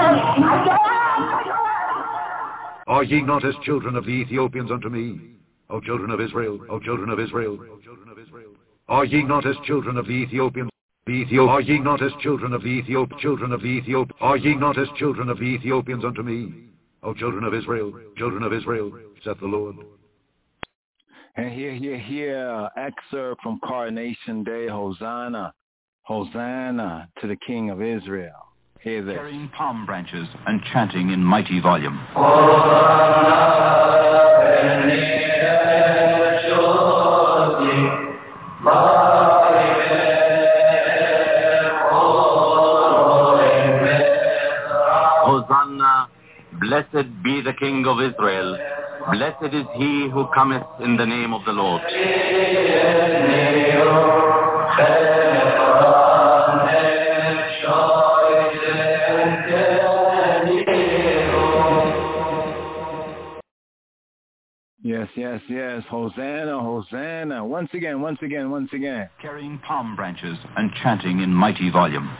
Are ye not as children of the Ethiopians unto me, O children of Israel, O children of Israel, O children of Israel? Are ye not as children of the Ethiopians? Are ye not as children of the children of the Ethiop? Are ye not as children of the Ethiopians unto me, O children of Israel, saith the Lord? And here, excerpt from Coronation Day, Hosanna, Hosanna to the King of Israel. Hear this. Carrying palm branches and chanting in mighty volume. Hosanna, blessed be the King of Israel. Blessed is he who cometh in the name of the Lord. yes, yes. Hosanna, Hosanna. Once again. Carrying palm branches and chanting in mighty volume.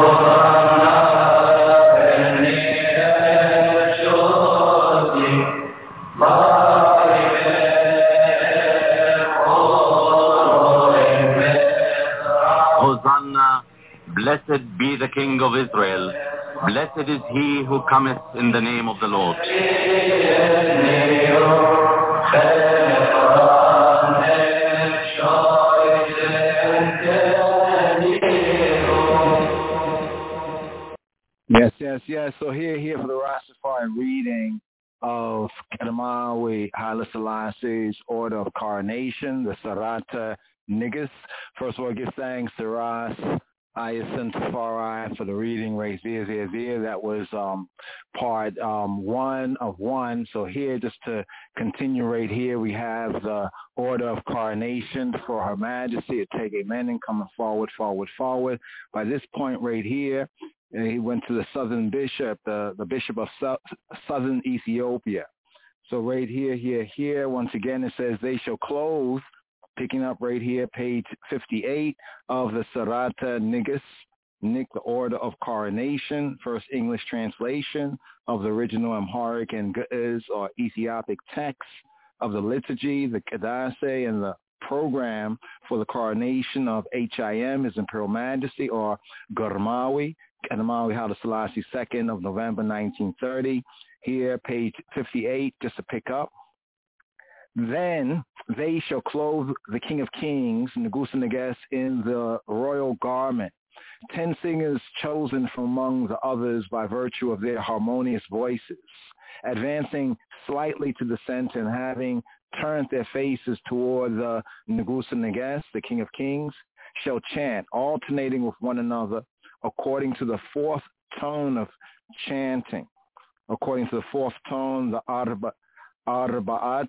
Hosanna, blessed be the King of Israel. Blessed is he who cometh in the name of the Lord. Yes. So here for the Rastafari reading of Kedemawi Haile Selassie's Order of Coronation, the Sarata Niggis. First of all, give thanks to Ras Ayasin Tafari for the reading right there. That was part 1 of 1. So here, just to continue right here, we have the Order of Coronation for Her Majesty Etege Menen coming forward. By this point right here, he went to the Southern Bishop, the Bishop of Southern Ethiopia. So right here, once again, it says, they shall clothe, picking up right here, page 58 of the Sarata Niggis, the Order of Coronation, first English translation of the original Amharic and Ge'ez or Ethiopic text of the liturgy, the Kedase, and the program for the coronation of HIM, His Imperial Majesty, or Kedemawi Haile Selassie II of November 1930. Here, page 58, just to pick up. Then they shall clothe the King of Kings, Negusa Neges, in the royal garment. 10 singers chosen from among the others by virtue of their harmonious voices, advancing slightly to the center and having turned their faces toward the Negusa Neges, the King of Kings, shall chant, alternating with one another, according to the fourth tone of chanting. According to the fourth tone, the Arba'it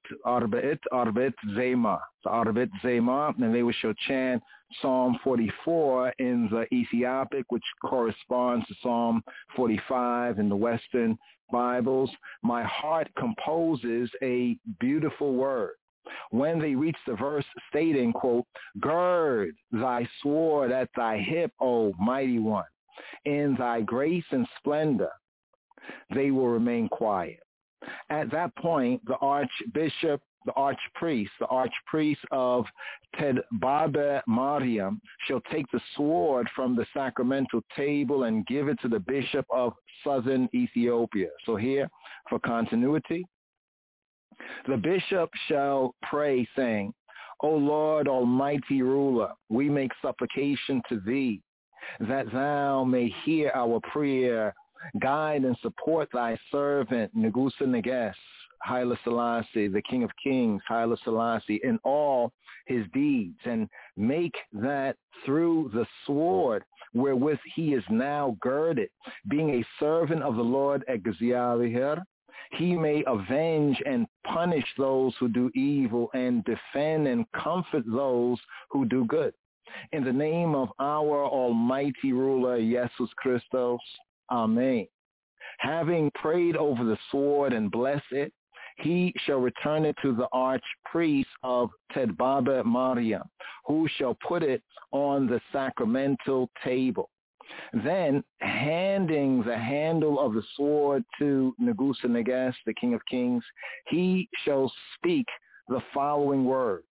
Zema. The Arba'it Zema, and they shall chant Psalm 44 in the Ethiopic, which corresponds to Psalm 45 in the Western Bibles. My heart composes a beautiful word. When they reach the verse stating, quote, gird thy sword at thy hip, O mighty one, in thy grace and splendor, they will remain quiet. At that point, the archbishop, the archpriest of Tedbabe Mariam shall take the sword from the sacramental table and give it to the bishop of southern Ethiopia. So here, for continuity, the bishop shall pray, saying, O Lord, almighty ruler, we make supplication to thee, that thou may hear our prayer, guide and support thy servant, Negusa Neges, Haile Selassie, the King of Kings, Haile Selassie, in all his deeds, and make that through the sword wherewith he is now girded, being a servant of the Lord Egziavihir, he may avenge and punish those who do evil and defend and comfort those who do good. In the name of our almighty ruler, Jesus Christos, Amen. Having prayed over the sword and blessed it, he shall return it to the archpriest of Tedbabe Mariam, who shall put it on the sacramental table. Then, handing the handle of the sword to Negusa Neges, the King of Kings, he shall speak the following words.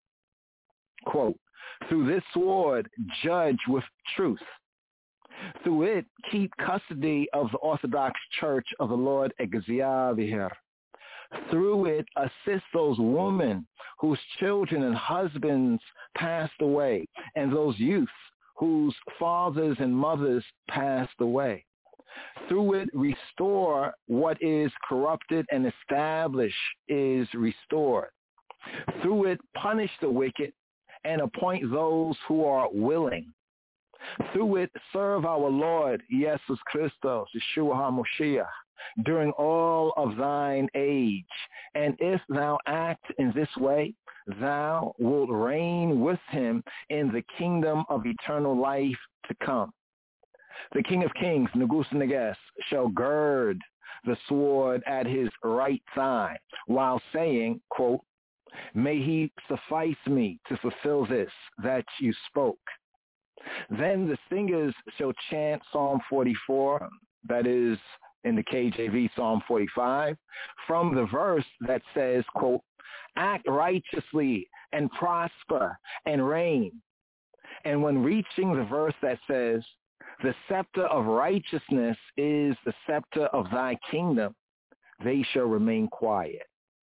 Quote, through this sword, judge with truth. Through it, keep custody of the Orthodox Church of the Lord Egziavihir. Through it, assist those women whose children and husbands passed away, and those youths whose fathers and mothers passed away. Through it, restore what is corrupted and establish is restored. Through it, punish the wicked and appoint those who are willing. Through it, serve our Lord, Jesus Christos, Yeshua HaMoshiach, during all of thine age. And if thou act in this way, thou wilt reign with him in the kingdom of eternal life to come. The King of Kings, Negusa Neges, shall gird the sword at his right thigh, while saying, quote, May he suffice me to fulfill this that you spoke. Then the singers shall chant Psalm 44, that is in the KJV Psalm 45, from the verse that says, quote, act righteously and prosper and reign. And when reaching the verse that says, the scepter of righteousness is the scepter of thy kingdom, they shall remain quiet.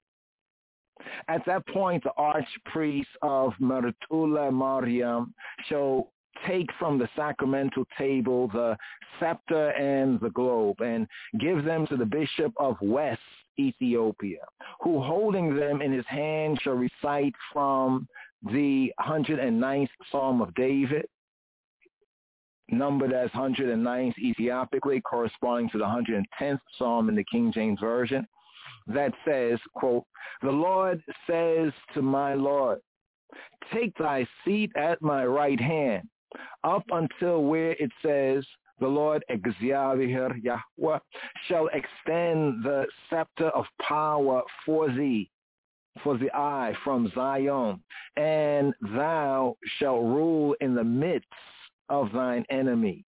At that point, the archpriest of Meretula Mariam shall take from the sacramental table the scepter and the globe and give them to the bishop of West Ethiopia, who holding them in his hand shall recite from the 109th Psalm of David, numbered as 109th Ethiopically, corresponding to the 110th Psalm in the King James Version, that says, quote, the Lord says to my Lord, take thy seat at my right hand, up until where it says, the Lord Exyaviher Yahweh shall extend the scepter of power for thee, for the eye from Zion, and thou shalt rule in the midst of thine enemies.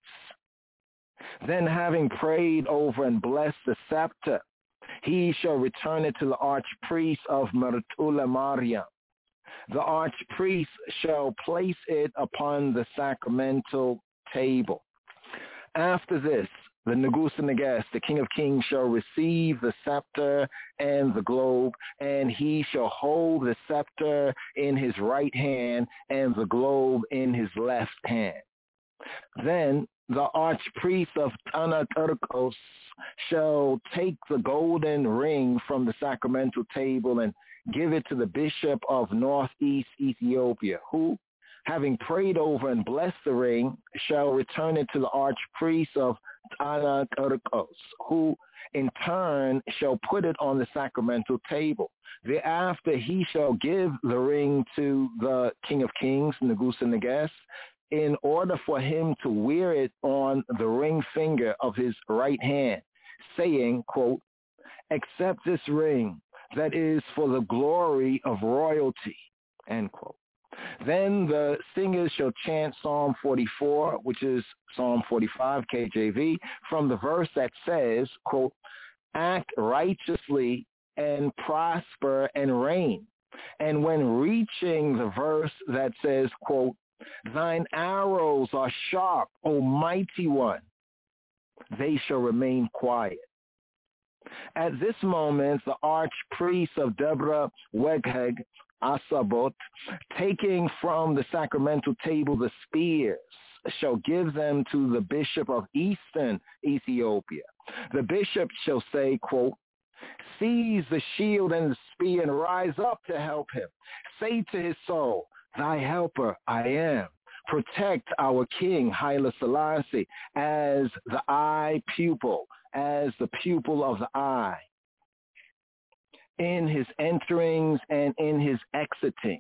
Then having prayed over and blessed the scepter, he shall return it to the archpriest of Meretula Mariam. The archpriest shall place it upon the sacramental table. After this, the Negus Neges, the King of Kings, shall receive the scepter and the globe, and he shall hold the scepter in his right hand and the globe in his left hand. Then the archpriest of Tanatarkos shall take the golden ring from the sacramental table and give it to the bishop of northeast Ethiopia, who, having prayed over and blessed the ring, shall return it to the archpriest of Tanatarkos, who in turn shall put it on the sacramental table. Thereafter he shall give the ring to the King of Kings, Negus Neges, in order for him to wear it on the ring finger of his right hand, saying, quote, accept this ring that is for the glory of royalty, end quote. Then the singers shall chant Psalm 44, which is Psalm 45 KJV, from the verse that says, quote, act righteously and prosper and reign. And when reaching the verse that says, quote, thine arrows are sharp, O mighty one, they shall remain quiet. At this moment, the archpriest of Deborah Wegheg Asabot, taking from the sacramental table the spears, shall give them to the bishop of eastern Ethiopia. The bishop shall say, quote, seize the shield and the spear and rise up to help him. Say to his soul, thy helper I am. Protect our king, Haile Selassie, as the eye pupil, as the pupil of the eye, in his enterings and in his exitings.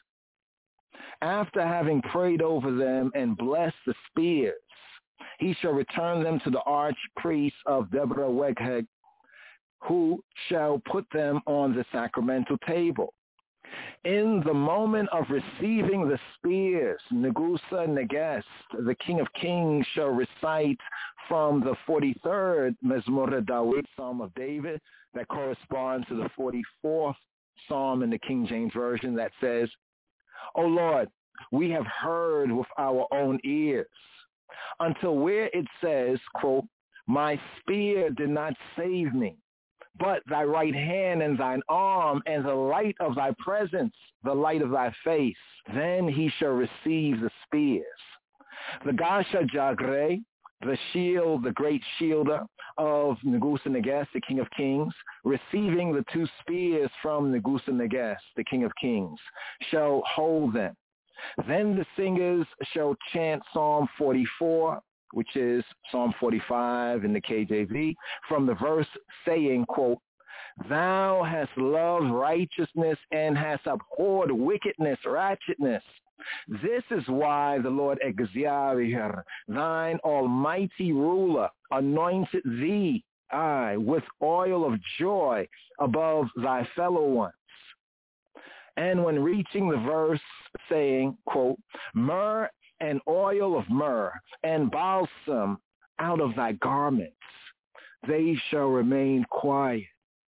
After having prayed over them and blessed the spears, he shall return them to the archpriest of Deborah Wegheg, who shall put them on the sacramental table. In the moment of receiving the spears, Negusa Neges, the King of Kings, shall recite from the 43rd Mezmor Dawid, Psalm of David, that corresponds to the 44th Psalm in the King James Version, that says, O Lord, we have heard with our own ears, until where it says, quote, my spear did not save me, but thy right hand and thine arm and the light of thy presence, the light of thy face, then he shall receive the spears. The Gasha Jagre, the shield, the great shielder of Negusa Neges, the King of Kings, receiving the two spears from Negusa Neges, the King of Kings, shall hold them. Then the singers shall chant Psalm 44, which is Psalm 45 in the KJV, from the verse saying, quote, thou hast loved righteousness and hast abhorred wickedness, ratchetness. This is why the Lord Exyaviher, thine almighty ruler, anointed thee, with oil of joy above thy fellow ones. And when reaching the verse saying, quote, myrrh and oil of myrrh and balsam out of thy garments, they shall remain quiet.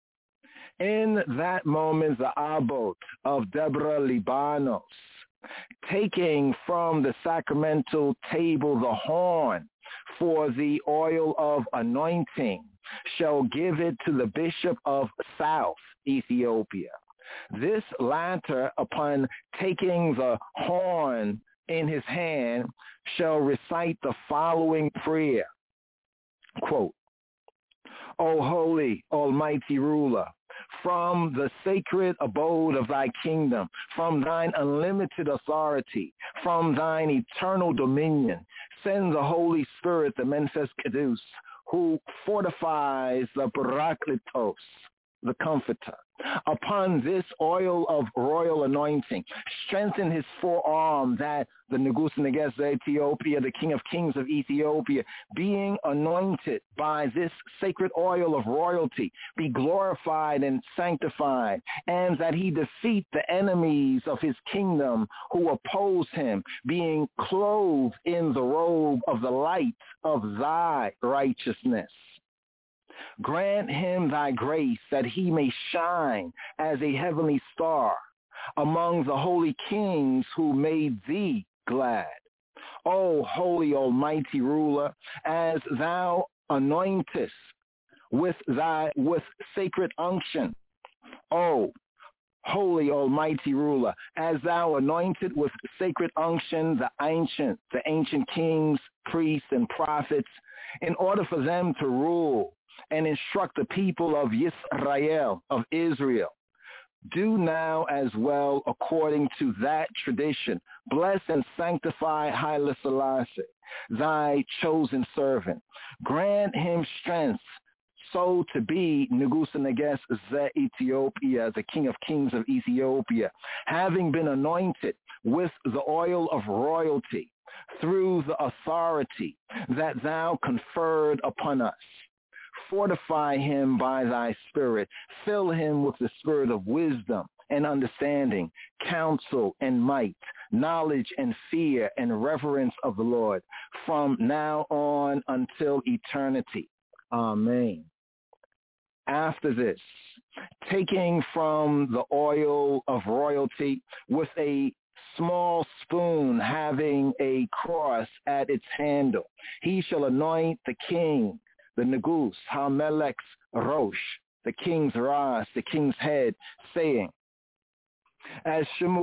In that moment, the abbot of Deborah Libanos, taking from the sacramental table the horn for the oil of anointing, shall give it to the bishop of South Ethiopia. This latter, upon taking the horn in his hand, shall recite the following prayer. Quote, O holy, almighty ruler, from the sacred abode of thy kingdom, from thine unlimited authority, from thine eternal dominion, send the Holy Spirit, the Menfes Kedus, who fortifies the Parakletos, the Comforter, upon this oil of royal anointing. Strengthen his forearm, that the Negus Neges of Ethiopia, the King of Kings of Ethiopia, being anointed by this sacred oil of royalty, be glorified and sanctified, and that he defeat the enemies of his kingdom who oppose him, being clothed in the robe of the light of thy righteousness. Grant him thy grace, that he may shine as a heavenly star among the holy kings who made thee glad. O holy almighty ruler, as thou anointest with sacred unction. O holy almighty ruler, as thou anointed with sacred unction the ancient kings, priests, and prophets, in order for them to rule and instruct the people of Yisrael, of Israel. Do now as well according to that tradition. Bless and sanctify Haile Selassie, thy chosen servant. Grant him strength so to be Negus Neges Ze Ethiopia, the King of Kings of Ethiopia, having been anointed with the oil of royalty through the authority that thou conferred upon us. Fortify him by thy spirit. Fill him with the spirit of wisdom and understanding, counsel and might, knowledge and fear and reverence of the Lord, from now on until eternity. Amen. After this, taking from the oil of royalty with a small spoon having a cross at its handle, he shall anoint the king, the Negus, HaMelech's Rosh, the king's Ras, the king's head, saying, as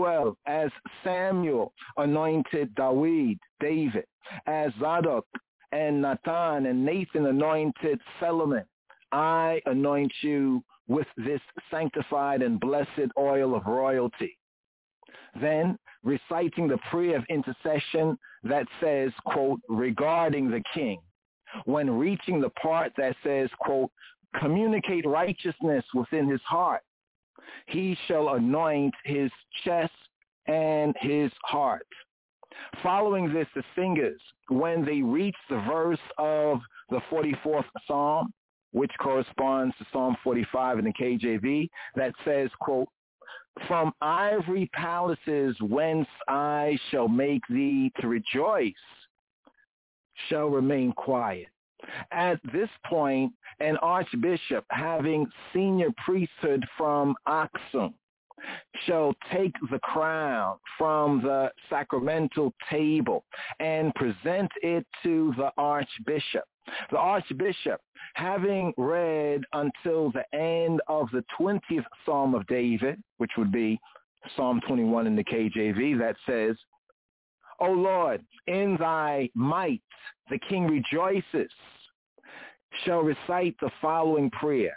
Samuel anointed David, as Zadok and Nathan and Nathan anointed Solomon, I anoint you with this sanctified and blessed oil of royalty. Then, reciting the prayer of intercession that says, quote, regarding the king, when reaching the part that says, quote, communicate righteousness within his heart, he shall anoint his chest and his heart. Following this, the singers, when they reach the verse of the 44th Psalm, which corresponds to Psalm 45 in the KJV, that says, quote, from ivory palaces whence I shall make thee to rejoice, shall remain quiet. At this point, an archbishop having senior priesthood from Aksum shall take the crown from the sacramental table and present it to the archbishop. The archbishop, having read until the end of the 20th Psalm of David, which would be Psalm 21 in the KJV, that says, O Lord, in thy might the king rejoices, shall recite the following prayer.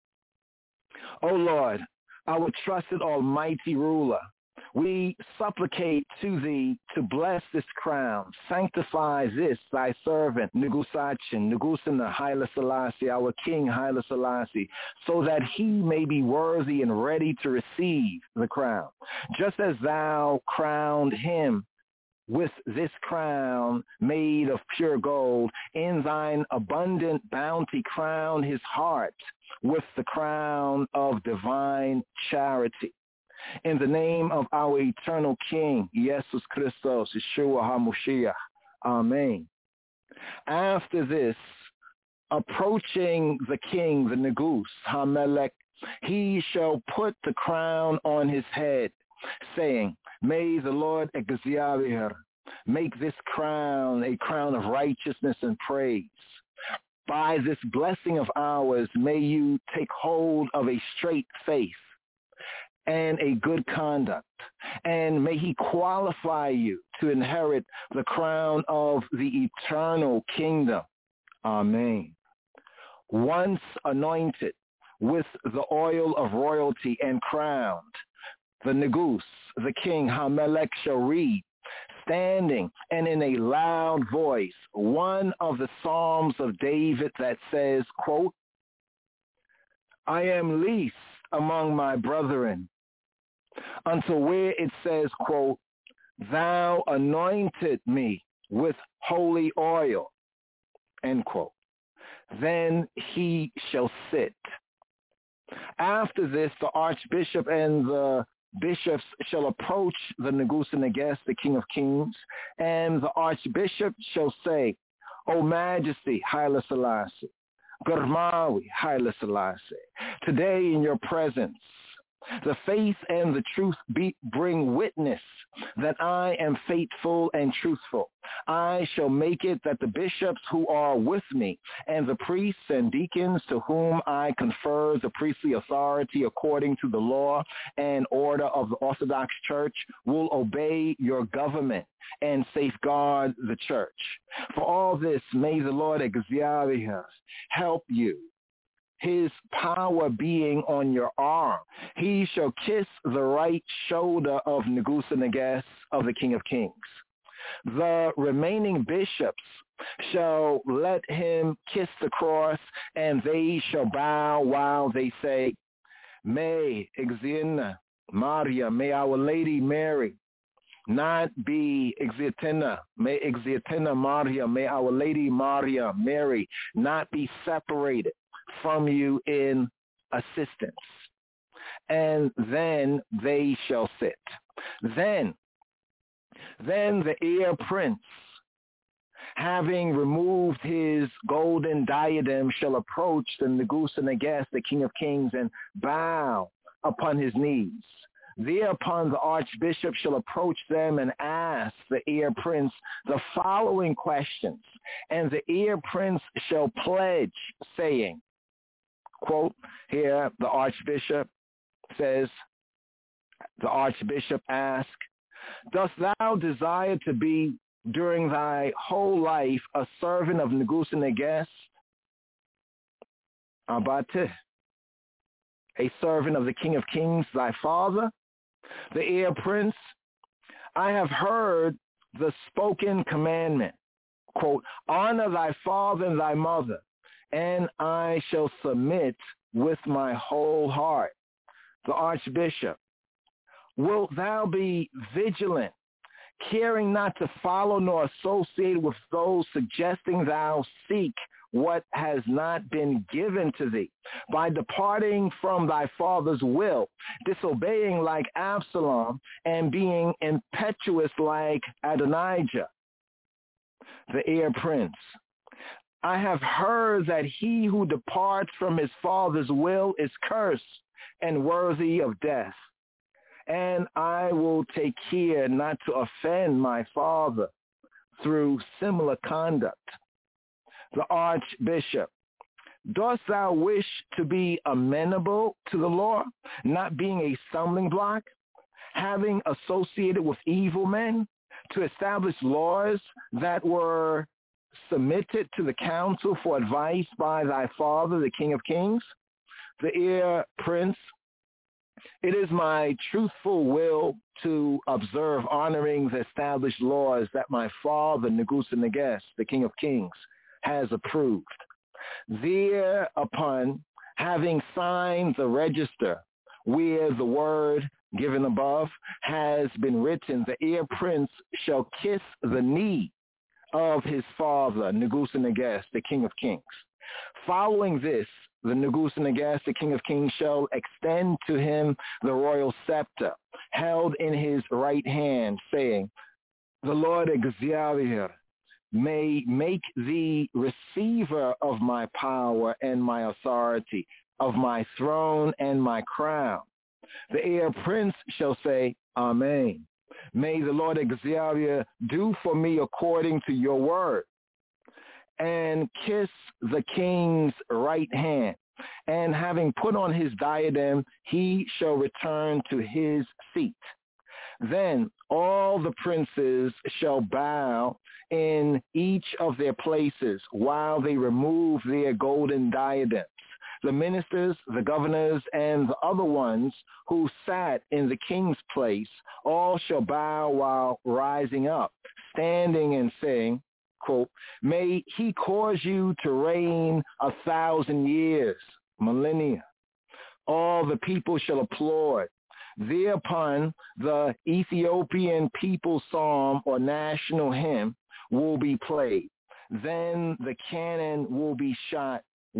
O Lord, our trusted almighty ruler, we supplicate to thee to bless this crown. Sanctify this thy servant, Negusachin, Negusana Haile Selassie, our King Haile Selassie, so that he may be worthy and ready to receive the crown. Just as thou crowned him with this crown made of pure gold, in thine abundant bounty crown his heart with the crown of divine charity. In the name of our eternal King, Jesus Christos, Yeshua HaMashiach. Amen. After this, approaching the king, the Negus, Hamelech, he shall put the crown on his head, saying, may the Lord Exhiavir make this crown a crown of righteousness and praise. By this blessing of ours, may you take hold of a straight faith and a good conduct, and may he qualify you to inherit the crown of the eternal kingdom. Amen. Once anointed with the oil of royalty and crowned, the Negus, the king Hamelech, shall read, standing and in a loud voice, one of the Psalms of David that says, quote, I am least among my brethren, until where it says, quote, thou anointed me with holy oil, end quote. Then he shall sit. After this, the archbishop and the bishops shall approach the Negus and Neges, the King of Kings, and the archbishop shall say, O Majesty, Haile Selassie, Garmawi, Haile Selassie, today in your presence, the faith and the truth bring witness that I am faithful and truthful. I shall make it that the bishops who are with me and the priests and deacons to whom I confer the priestly authority according to the law and order of the Orthodox Church will obey your government and safeguard the church. For all this, may the Lord Exhiavir help you, his power being on your arm. He shall kiss the right shoulder of Negus and Neges of the King of Kings. The remaining bishops shall let him kiss the cross, and they shall bow while they say, May Exina Maria, may Our Lady Mary not be Exitena, may Exitena Maria, may Our Lady Maria Mary not be separated from you in assistance. And then they shall sit. Then the heir prince, having removed his golden diadem, shall approach the Negus and Neges, the King of Kings, and bow upon his knees. Thereupon the archbishop shall approach them and ask the heir prince the following questions. And the heir prince shall pledge, saying, quote, here the archbishop says, the archbishop asked, dost thou desire to be during thy whole life a servant of Negus and Neges? Abate, a servant of the King of Kings, thy father? The heir prince, I have heard the spoken commandment, quote, honor thy father and thy mother, and I shall submit with my whole heart. The archbishop, wilt thou be vigilant, caring not to follow nor associate with those suggesting thou seek what has not been given to thee, by departing from thy father's will, disobeying like Absalom, and being impetuous like Adonijah? The heir prince, I have heard that he who departs from his father's will is cursed and worthy of death. And I will take care not to offend my father through similar conduct. The archbishop, dost thou wish to be amenable to the law, not being a stumbling block, having associated with evil men, to establish laws that were submitted to the council for advice by thy father, the King of Kings? The heir prince, it is my truthful will to observe honoring the established laws that my father, Negus and Neges, the King of Kings, has approved. Thereupon, having signed the register where the word given above has been written, the heir prince shall kiss the knee of his father, Negus and Neges, the King of Kings. Following this, the Nebuchadnezzar, the King of Kings, shall extend to him the royal scepter, held in his right hand, saying, the Lord Exalted may make thee receiver of my power and my authority, of my throne and my crown. The heir prince shall say, Amen. May the Lord Exalted do for me according to your word, and kiss the king's right hand. And having put on his diadem, he shall return to his seat. Then all the princes shall bow in each of their places while they remove their golden diadems. The ministers, the governors, and the other ones who sat in the king's place, all shall bow while rising up, standing and saying, quote, may he cause you to reign 1,000 years, millennia. All the people shall applaud. Thereupon the Ethiopian people's psalm or national hymn will be played. Then the cannon will be shot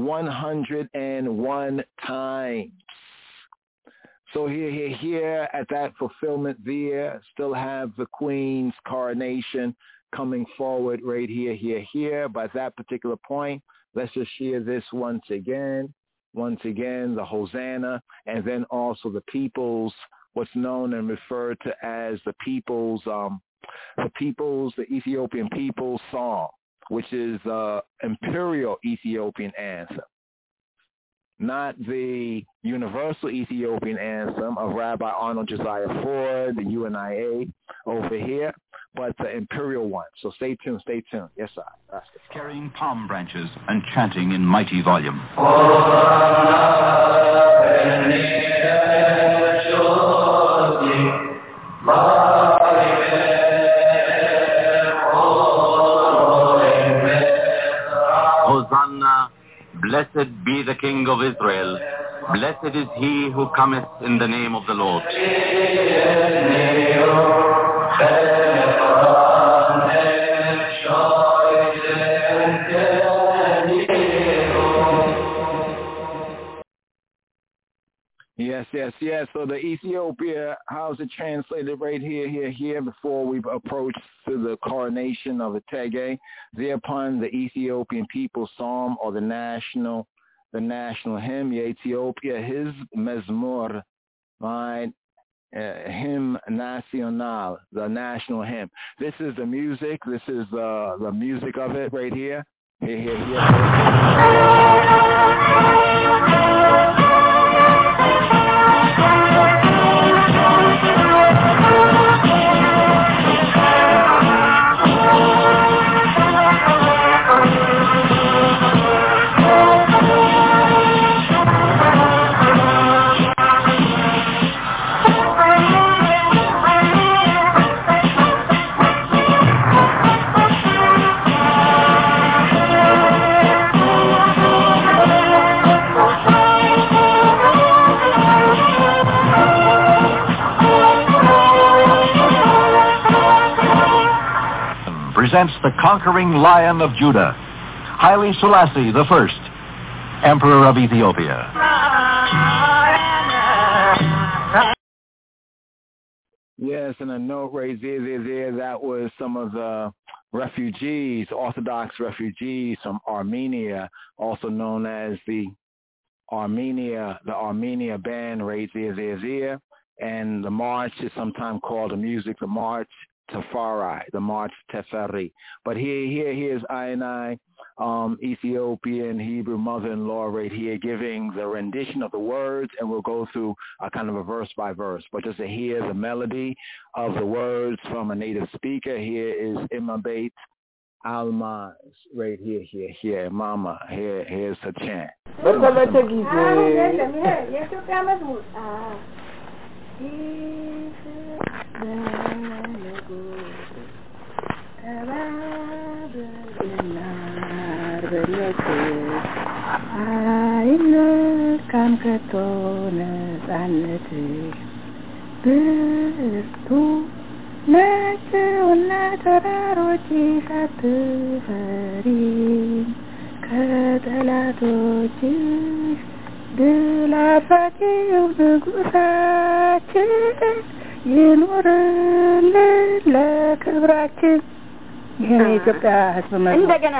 101 times. So here at that fulfillment there, still have the Queen's coronation coming forward right here. But at that particular point, let's just share this once again, the Hosanna, and then also the people's, what's known and referred to as the Ethiopian people's song, which is the imperial Ethiopian anthem. Not the universal Ethiopian anthem of Rabbi Arnold Josiah Ford, the UNIA over here, but the imperial one. So stay tuned. Yes, sir. Carrying palm branches and chanting in mighty volume. Hosanna, blessed be the King of Israel. Blessed is he who cometh in the name of the Lord. Yes. So the Ethiopia, how's it translated right here, before we approach to the coronation of the Tege? Thereupon the Ethiopian people's psalm or the national hymn, Ethiopia, his mezmur, right? Hymn national, the national hymn. This is the music. This is the music of it right here. Here. Presents the conquering Lion of Judah, Haile Selassie I, Emperor of Ethiopia. Yes, and a note right there, that was some of the refugees, Orthodox refugees from Armenia, also known as the Armenia band right there. And the march is sometimes called the March Teferi, the March Teferi. But here's I, Ethiopian Hebrew mother-in-law right here giving the rendition of the words, and we'll go through a kind of a verse by verse. But just to hear the melody of the words from a native speaker, here is Imabet Almaz right here, Mama. Here's her chant. ከጠላቶችሽ ድል አድራጊው ንጉሳችን ይኑርልን ለክብራችን። ይህን የኢትዮጵያ ሕዝብ መዝሙር እንደገና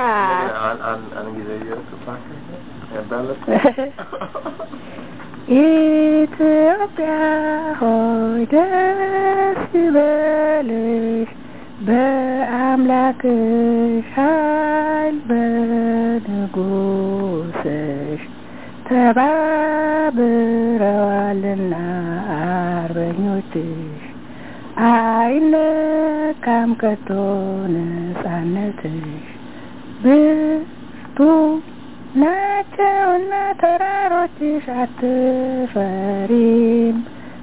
ኢትዮጵያ ሆይ ደስ ይበልሽ በአምላክሽ ኃይል በንጉሥሽ ተባብረዋልና አርበኞችሽ አይነካም ከቶ ነጻነትሽ ብርቱ ናቸውና ተራሮችሽ አትፈሪም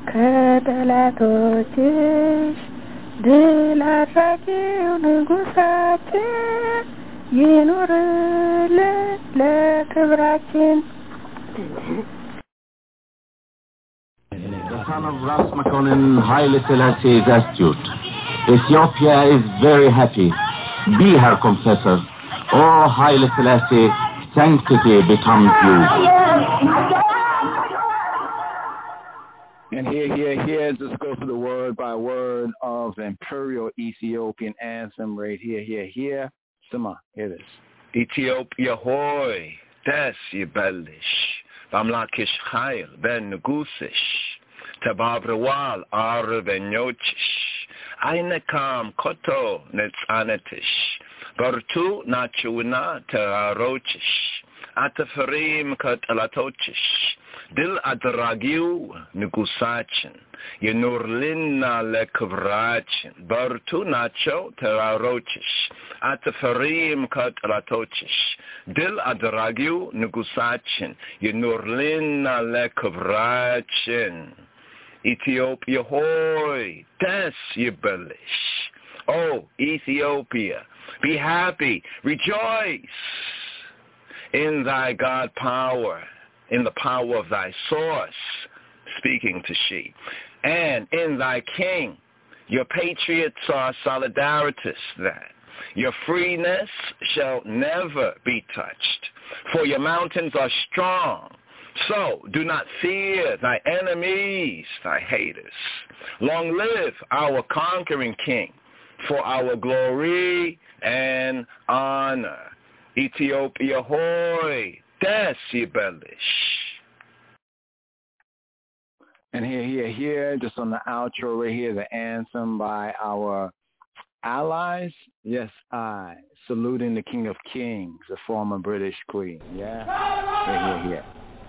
ከጠላቶችሽ ድል አድራጊው ንጉሳችን ይኑርልን ለክብራችን። The son of Ras Makonnen, Haile Selassie is astute. Ethiopia is very happy. Be her confessor. Oh, Haile Selassie, sanctity becomes you. And here, just go for the word by word of the Imperial Ethiopian anthem right here. Sima, here it is. Ethiopia hoy, des yibelish, bamlakish chayil ben negusish, tabavrawal arbenyochish, ainekam koto netzanetish, bartu nachuina terarochish, atafarim katalatochish, dil adragiu nugusachin, yenurlina lekvrachin, bartu nacho terarochish, atafarim katalatochish, dil adragiu nugusachin, yenurlina lekvrachin. Ethiopia hoy, des yibelish. Oh, Ethiopia, be happy, rejoice in thy God power, in the power of thy source, speaking to she, and in thy king. Your patriots are solidarities that your freeness shall never be touched, for your mountains are strong. So do not fear thy enemies, thy haters. Long live our conquering king, for our glory and honor. Ethiopia hoy, des yibelish. And here, just on the outro right here, the anthem by our allies. Yes, I, saluting the King of Kings, the former British Queen. Yeah, here.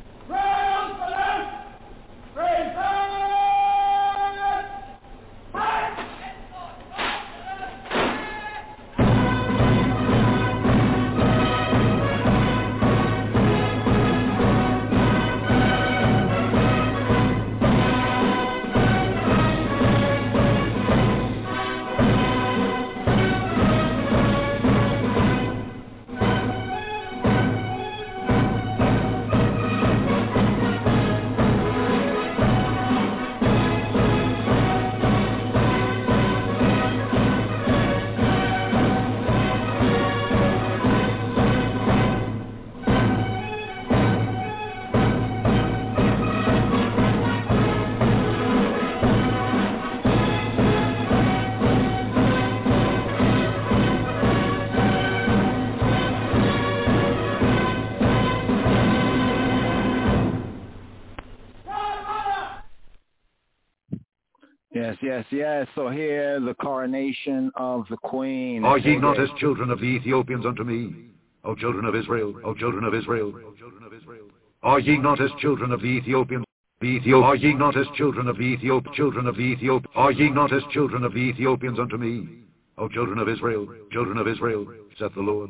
Yes. So here, the coronation of the Queen. Are ye not as children of the Ethiopians unto me, O children of Israel, O children of Israel? Are ye not as children of the Ethiopians? Are ye not as children of the children of the Ethiopians? Are ye not as children of the Ethiopians unto me, O children of Israel, saith the Lord.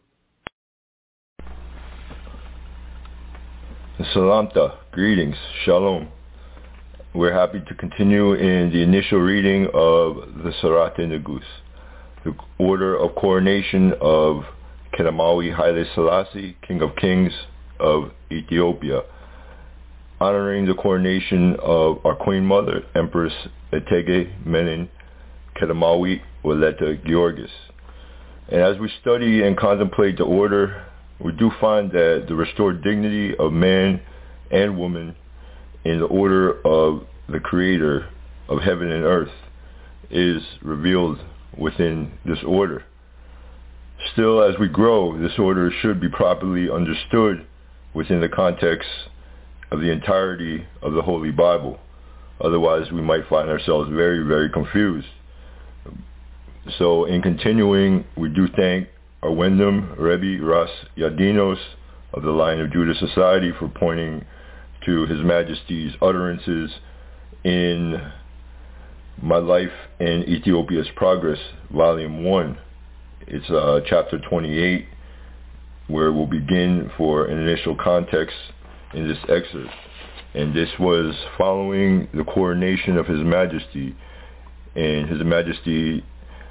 Salamta, greetings, shalom. We're happy to continue in the initial reading of the Sarate Negus, the order of coronation of Kedamawi Haile Selassie, King of Kings of Ethiopia, honoring the coronation of our Queen Mother, Empress Etege Menen Kedamawi Waleta Georgis. And as we study and contemplate the order, we do find that the restored dignity of man and woman in the order of the Creator of heaven and earth is revealed within this order. Still, as we grow, this order should be properly understood within the context of the entirety of the Holy Bible. Otherwise, we might find ourselves very, very confused. So, in continuing, we do thank our Wyndham Rebbe Ras Yadinos of the Lion of Judah Society for pointing to His Majesty's utterances in My Life in Ethiopia's Progress, Volume 1. It's chapter 28, where we'll begin for an initial context in this excerpt. And this was following the coronation of His Majesty. And His Majesty,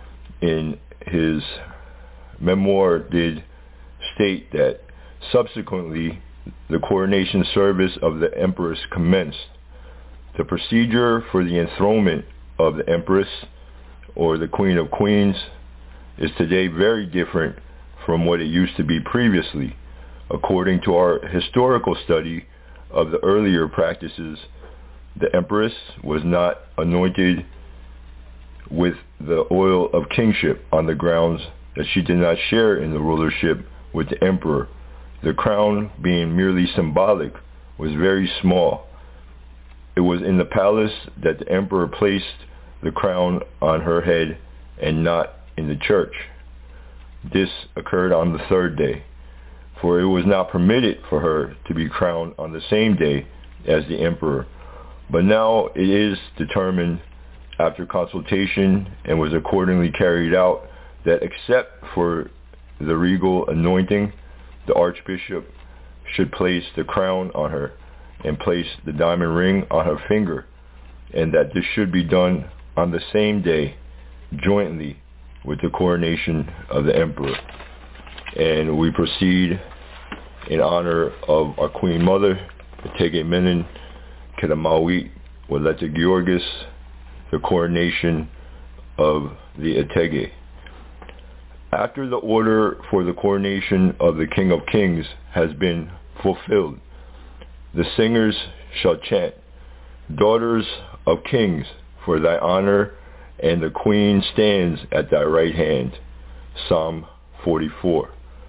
in his memoir, did state that subsequently the coronation service of the Empress commenced. The procedure for the enthronement of the Empress, or the Queen of Queens, is today very different from what it used to be previously. According to our historical study of the earlier practices, the Empress was not anointed with the oil of kingship on the grounds that she did not share in the rulership with the Emperor. The crown, being merely symbolic, was very small. It was in the palace that the Emperor placed the crown on her head and not in the church. This occurred on the third day, for it was not permitted for her to be crowned on the same day as the Emperor. But now it is determined after consultation, and was accordingly carried out, that except for the regal anointing, the Archbishop should place the crown on her and place the diamond ring on her finger, and that this should be done on the same day, jointly with the coronation of the Emperor. And we proceed in honor of our Queen Mother, Etege Menen Kedamawit Waleta Georgis, the coronation of the Etege. After the order for the coronation of the King of Kings has been fulfilled, the singers shall chant, "Daughters of kings, for thy honor, and the Queen stands at thy right hand." Psalm 44.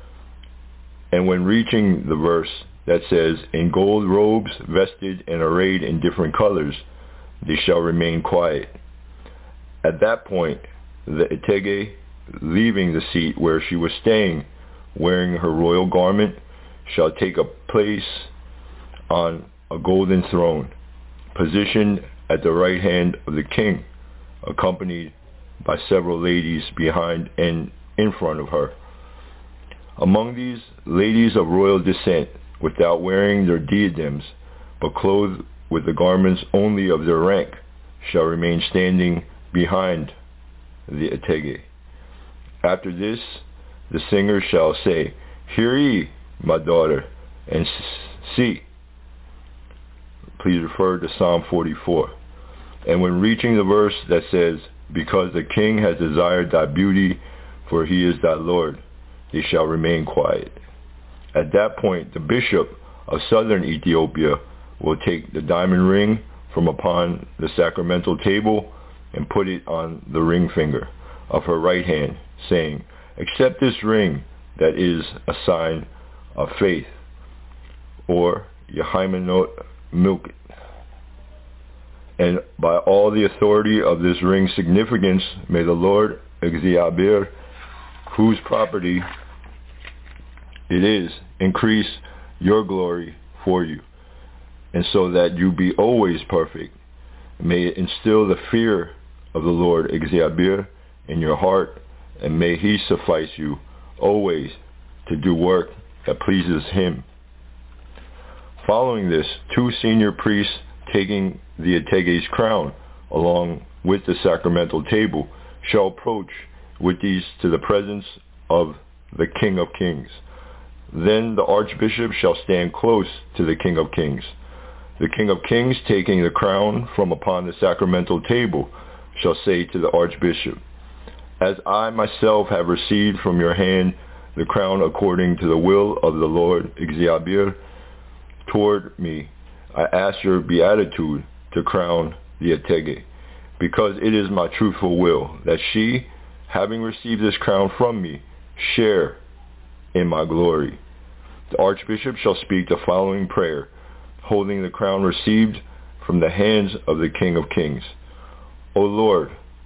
And when reaching the verse that says, "In gold robes vested and arrayed in different colors, they shall remain quiet." At that point, the Etege, leaving the seat where she was staying, wearing her royal garment, shall take a place on a golden throne, positioned at the right hand of the king, accompanied by several ladies behind and in front of her. Among these, ladies of royal descent, without wearing their diadems, but clothed with the garments only of their rank, shall remain standing behind the Etege. After this, the singer shall say, "Hear ye, my daughter, and see." Please refer to Psalm 44. And when reaching the verse that says, "Because the king has desired thy beauty, for he is thy Lord," they shall remain quiet. At that point, the bishop of southern Ethiopia will take the diamond ring from upon the sacramental table and put it on the ring finger of her right hand, saying, "Accept this ring that is a sign of faith," or Yehaimanot Milk. And by all the authority of this ring's significance, may the Lord እግዚአብሔር, whose property it is, increase your glory for you, and so that you be always perfect. May it instill the fear of the Lord እግዚአብሔር in your heart, and may he suffice you always to do work that pleases him. Following this, two senior priests taking the Etege's crown along with the sacramental table shall approach with these to the presence of the King of Kings. Then the Archbishop shall stand close to the King of Kings. The King of Kings, taking the crown from upon the sacramental table, shall say to the Archbishop, "As I myself have received from your hand the crown according to the will of the Lord እግዚአብሔር toward me. I ask your beatitude to crown the Etege, because it is my truthful will that she, having received this crown from me, share in my glory. The archbishop shall speak the following prayer, holding the crown received from the hands of the King of Kings. O Lord,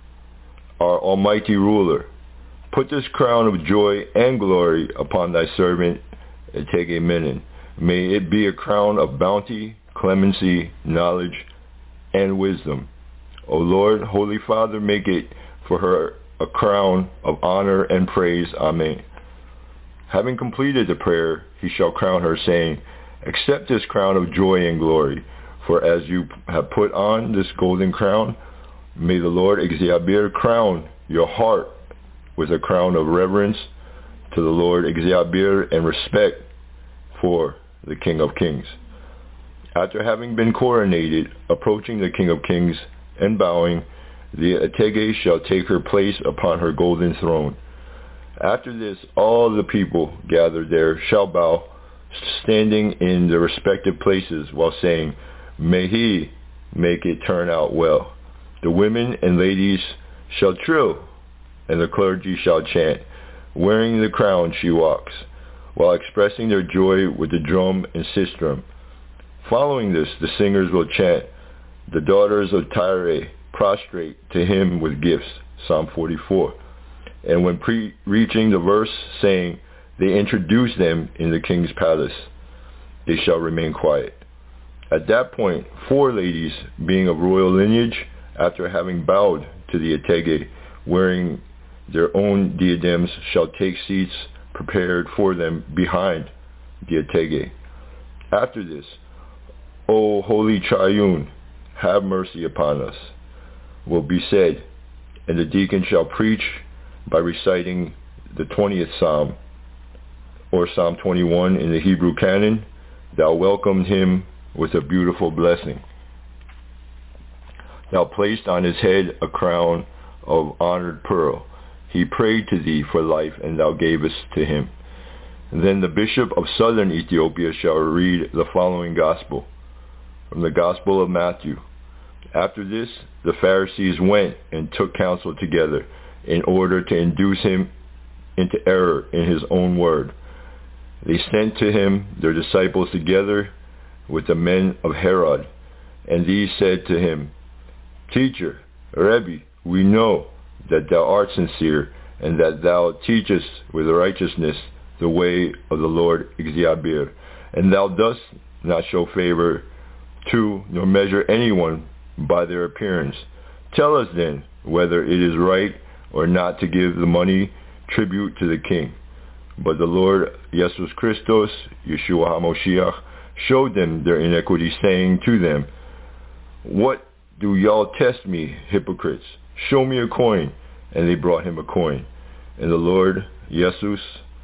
our almighty ruler, put this crown of joy and glory upon thy servant Etege Menen. May it be a crown of bounty, clemency, knowledge, and wisdom. O Lord, Holy Father, make it for her a crown of honor and praise. Amen. Having completed the prayer, he shall crown her, saying, accept this crown of joy and glory, for as you have put on this golden crown, may the Lord እግዚአብሔር crown your heart with a crown of reverence to the Lord እግዚአብሔር and respect for the King of Kings. After having been coronated, approaching the King of Kings and bowing, the Etege shall take her place upon her golden throne. After this, all the people gathered there shall bow, standing in their respective places, while saying, may he make it turn out well. The women and ladies shall trill, and the clergy shall chant. Wearing the crown she walks, while expressing their joy with the drum and sistrum. Following this, the singers will chant, the daughters of Tyre prostrate to him with gifts, Psalm 44. And when reaching the verse saying, they introduce them in the king's palace, they shall remain quiet. At that point, 4 ladies, being of royal lineage, after having bowed to the Etege, wearing their own diadems, shall take seats prepared for them behind the Etege. After this, O Holy Triune, have mercy upon us, will be said, and the deacon shall preach by reciting the 20th Psalm, or Psalm 21 in the Hebrew canon. Thou welcomed him with a beautiful blessing. Thou placed on his head a crown of honored pearl. He prayed to thee for life, and thou gavest to him. And then the bishop of southern Ethiopia shall read the following gospel, from the Gospel of Matthew. After this, the Pharisees went and took counsel together in order to induce him into error in his own word. They sent to him their disciples together with the men of Herod, and these said to him, Teacher, Rebbe, we know that thou art sincere, and that thou teachest with righteousness the way of the Lord እግዚአብሔር, and thou dost not show favor to nor measure anyone by their appearance. Tell us then whether it is right or not to give the money tribute to the king. But the Lord Jesus Christos, Yeshua HaMoshiach, showed them their iniquity, saying to them, What do y'all test me, hypocrites? Show me a coin. And they brought him a coin. And the Lord Jesus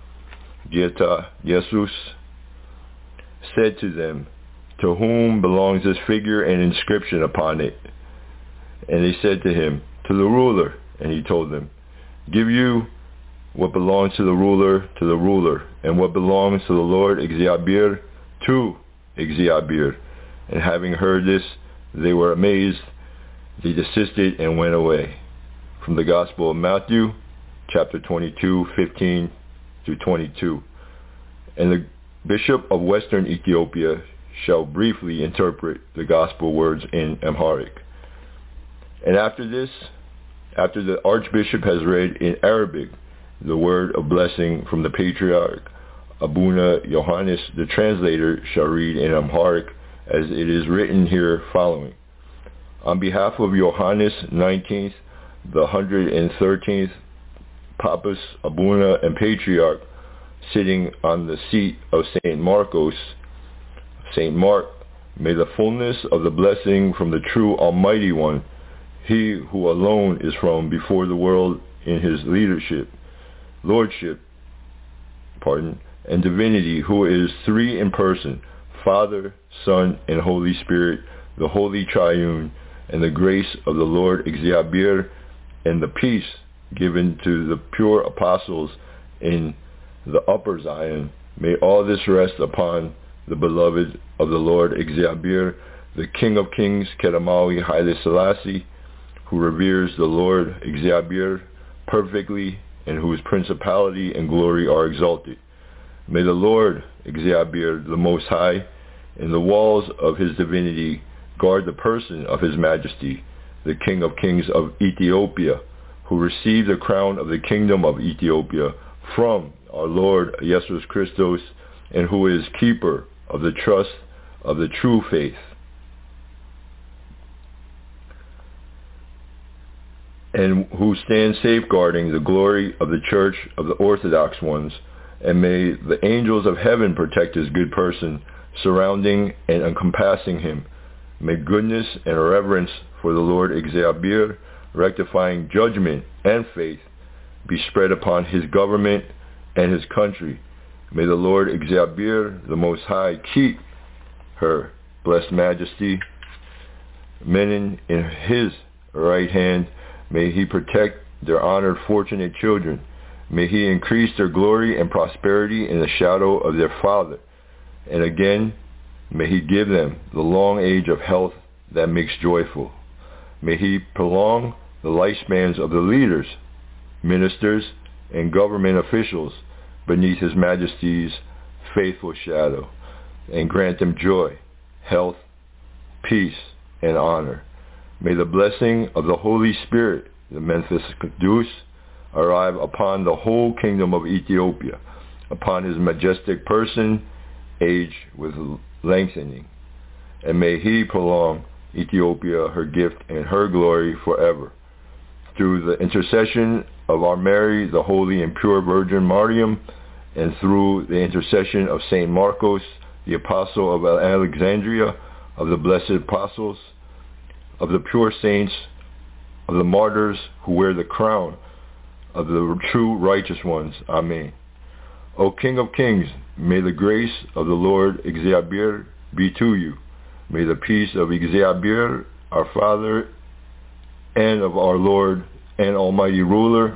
said to them, To whom belongs this figure and inscription upon it? And they said to him, To the ruler. And he told them, Give you what belongs to the ruler, and what belongs to the Lord እግዚአብሔር, to እግዚአብሔር. And having heard this, they were amazed. They desisted and went away. From the Gospel of Matthew, chapter 22, 15 through 22. And the bishop of western Ethiopia shall briefly interpret the gospel words in Amharic. And after this, after the archbishop has read in Arabic the word of blessing from the patriarch Abuna Yohannes, the translator shall read in Amharic as it is written here following. On behalf of Yohannes 19th, the 113th Papas Abuna and Patriarch, sitting on the seat of St. Marcos, St. Mark, may the fullness of the blessing from the true Almighty One, he who alone is from before the world in his lordship, and divinity, who is three in person, Father, Son, and Holy Spirit, the Holy Triune, and the grace of the Lord እግዚአብሔር, and the peace given to the pure apostles in the upper Zion. May all this rest upon the beloved of the Lord Exeabir, the King of Kings, Kedamawi Haile Selassie, who reveres the Lord Exeabir perfectly, and whose principality and glory are exalted. May the Lord Exeabir, the Most High, in the walls of his divinity, guard the person of his majesty, the King of Kings of Ethiopia, who received the crown of the kingdom of Ethiopia from our Lord Jesus Christos, and who is keeper of the trust of the true faith. And who stands safeguarding the glory of the church of the Orthodox ones, and may the angels of heaven protect his good person, surrounding and encompassing him. May goodness and reverence for the Lord Exeabir, rectifying judgment and faith, be spread upon his government and his country. May the Lord Exeabir, the Most High, keep her blessed majesty, Menon in his right hand. May he protect their honored, fortunate children. May he increase their glory and prosperity in the shadow of their father. And again, may he give them the long age of health that makes joyful. May he prolong the lifespans of the leaders, ministers, and government officials beneath his majesty's faithful shadow, and grant them joy, health, peace, and honor. May the blessing of the Holy Spirit, the Memphis Kadus, arrive upon the whole kingdom of Ethiopia, upon his majestic person, age with lengthening. And may he prolong Ethiopia, her gift, and her glory forever. Through the intercession of our Mary, the Holy and Pure Virgin Mariam, and through the intercession of Saint Marcos, the Apostle of Alexandria, of the blessed apostles, of the pure saints, of the martyrs who wear the crown of the true righteous ones. Amen. O King of Kings, may the grace of the Lord Exeabir be to you. May the peace of Exeabir, our Father, and of our Lord and Almighty Ruler,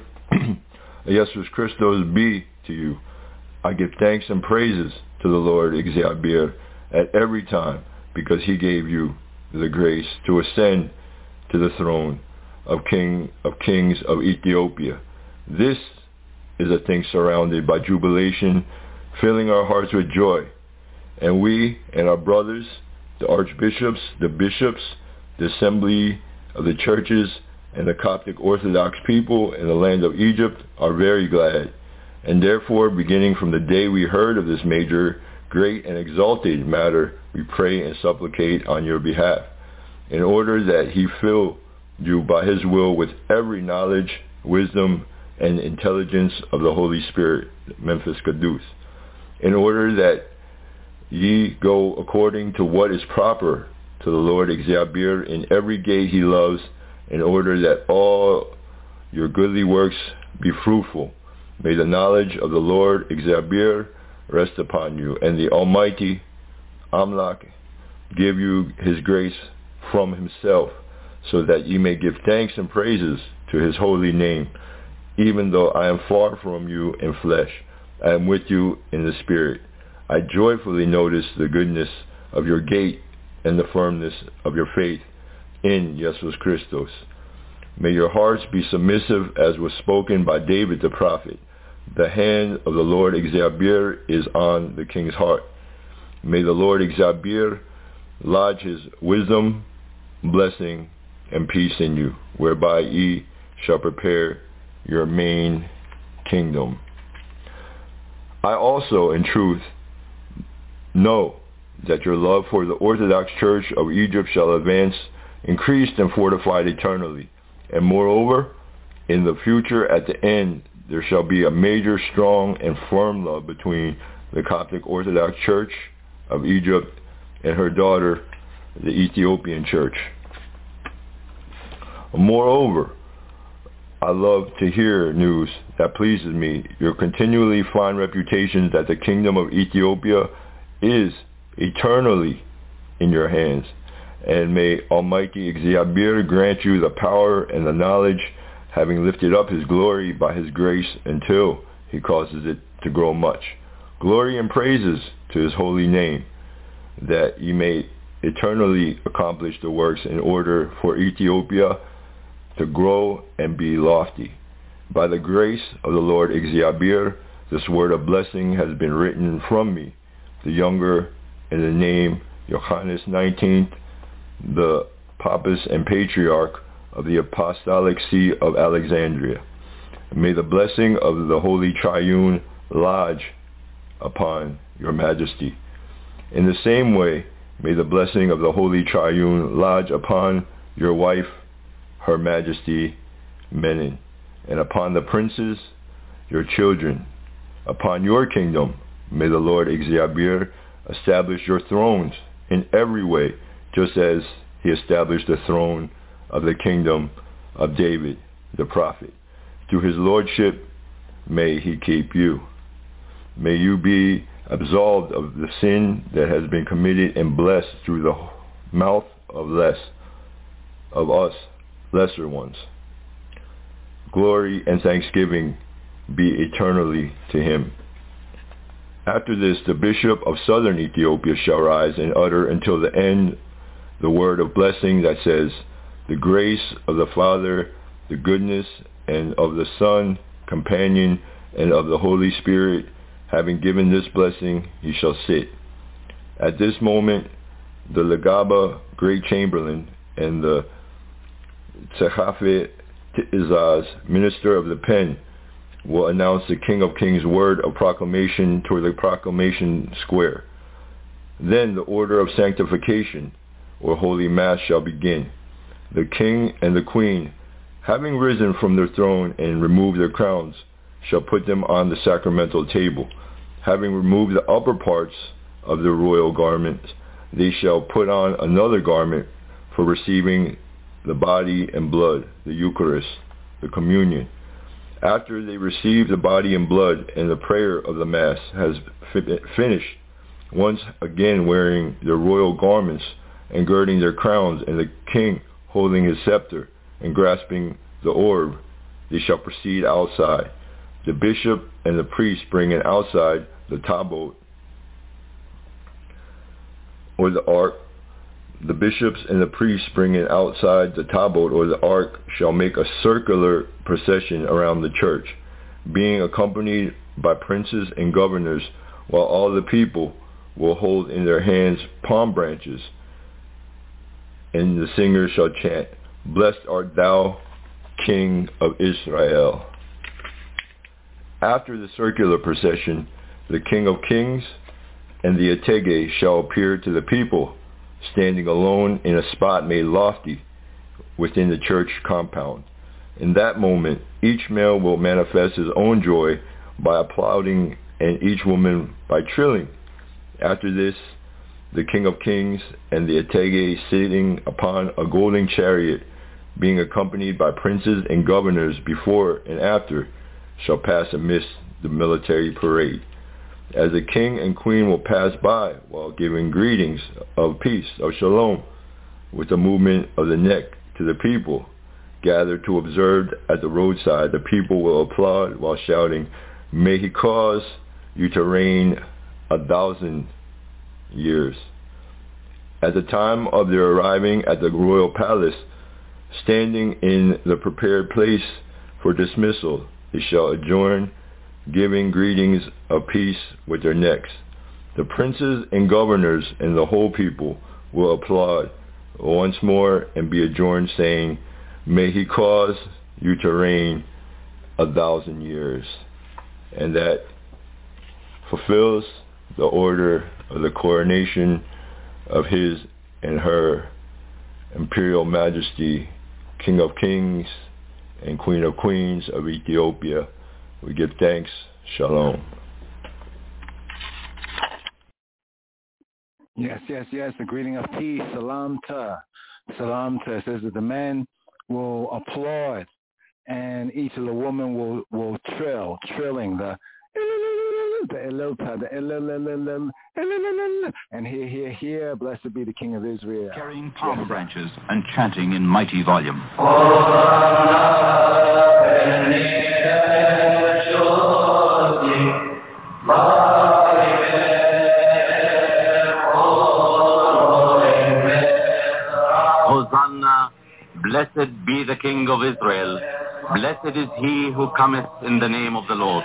Jesus Christos, be to you. I give thanks and praises to the Lord Exeabir at every time, because he gave you the grace to ascend to the throne of King of Kings of Ethiopia. This is a thing surrounded by jubilation, filling our hearts with joy. And we and our brothers, the archbishops, the bishops, the assembly of the churches, and the Coptic Orthodox people in the land of Egypt are very glad. And therefore, beginning from the day we heard of this major, great, and exalted matter, we pray and supplicate on your behalf, in order that he fill you by his will with every knowledge, wisdom, and intelligence of the Holy Spirit, Memphis Kadus, in order that ye go according to what is proper to the Lord Exeabir in every gate he loves, in order that all your goodly works be fruitful. May the knowledge of the Lord Exeabir rest upon you, and the Almighty Amlak give you his grace from himself, so that ye may give thanks and praises to his holy name. Even though I am far from you in flesh, I am with you in the spirit. I joyfully notice the goodness of your gait and the firmness of your faith in Jesus Christos. May your hearts be submissive, as was spoken by David the prophet. The hand of the Lord Exeabir is on the king's heart. May the Lord Exeabir lodge his wisdom, blessing, and peace in you, whereby ye shall prepare your main kingdom. I also, in truth, know that your love for the Orthodox Church of Egypt shall advance, increased and fortified eternally. And moreover, in the future, at the end, there shall be a major, strong, and firm love between the Coptic Orthodox Church of Egypt and her daughter, the Ethiopian Church. Moreover, I love to hear news that pleases me, your continually fine reputation that the kingdom of Ethiopia is eternally in your hands. And may Almighty Exeabir grant you the power and the knowledge, having lifted up his glory by his grace, until he causes it to grow much. Glory and praises to his holy name, that ye may eternally accomplish the works in order for Ethiopia to grow and be lofty. By the grace of the Lord እግዚአብሔር, this word of blessing has been written from me, the younger, in the name Johannes 19th, the Papas and Patriarch of the Apostolic See of Alexandria. May the blessing of the Holy Triune lodge upon your Majesty. In the same way, may the blessing of the Holy Triune lodge upon your wife, Her Majesty Menin, and upon the princes, your children. Upon your kingdom, may the Lord እግዚአብሔር establish your thrones in every way, just as he established the throne of the kingdom of David, the prophet. Through his lordship, may he keep you. May you be absolved of the sin that has been committed and blessed through the mouth of us, lesser ones. Glory and thanksgiving be eternally to him. After this, the bishop of southern Ethiopia shall rise and utter until the end the word of blessing that says, the grace of the Father, the goodness, and of the Son, companion, and of the Holy Spirit, having given this blessing, he shall sit. At this moment, the Legaba, great chamberlain, and the Tzechafe Izaz, minister of the pen, will announce the King of Kings' word of proclamation toward the proclamation square. Then the order of sanctification, or holy mass, shall begin. The king and the queen, having risen from their throne and removed their crowns, shall put them on the sacramental table. Having removed the upper parts of their royal garments, they shall put on another garment for receiving the body and blood, the Eucharist, the communion. After they receive the body and blood and the prayer of the Mass has finished, once again wearing their royal garments and girding their crowns, and the king holding his scepter and grasping the orb, they shall proceed outside. The bishop and the priest bringing outside the tabot or the ark. The bishops and the priests bringing outside the tabot or the ark shall make a circular procession around the church, being accompanied by princes and governors, while all the people will hold in their hands palm branches, and the singers shall chant, Blessed art thou, King of Israel. After the circular procession, the King of Kings and the Atege shall appear to the people, standing alone in a spot made lofty within the church compound. In that moment, each male will manifest his own joy by applauding, and each woman by trilling. After this, the King of Kings and the Atege, sitting upon a golden chariot, being accompanied by princes and governors before and after, shall pass amidst the military parade. As the king and queen will pass by while giving greetings of peace, of shalom, with a movement of the neck to the people gathered to observe at the roadside, the people will applaud while shouting, May he cause you to reign 1,000 years. At the time of their arriving at the royal palace, standing in the prepared place for dismissal, they shall adjourn, giving greetings of peace with their necks. The princes and governors and the whole people will applaud once more and be adjourned, saying, May he cause you to reign 1,000 years. And that fulfills the order of the coronation of his and her Imperial Majesty, King of Kings and Queen of Queens of Ethiopia. We give thanks. Shalom. Yes. The greeting of peace. Salam ta. Salam ta. It says that the men will applaud and each of the women will trilling the the Elota, the and here, blessed be the King of Israel. Carrying palm branches and chanting in mighty volume. Hosanna, blessed be the King of Israel. Blessed is he who cometh in the name of the Lord.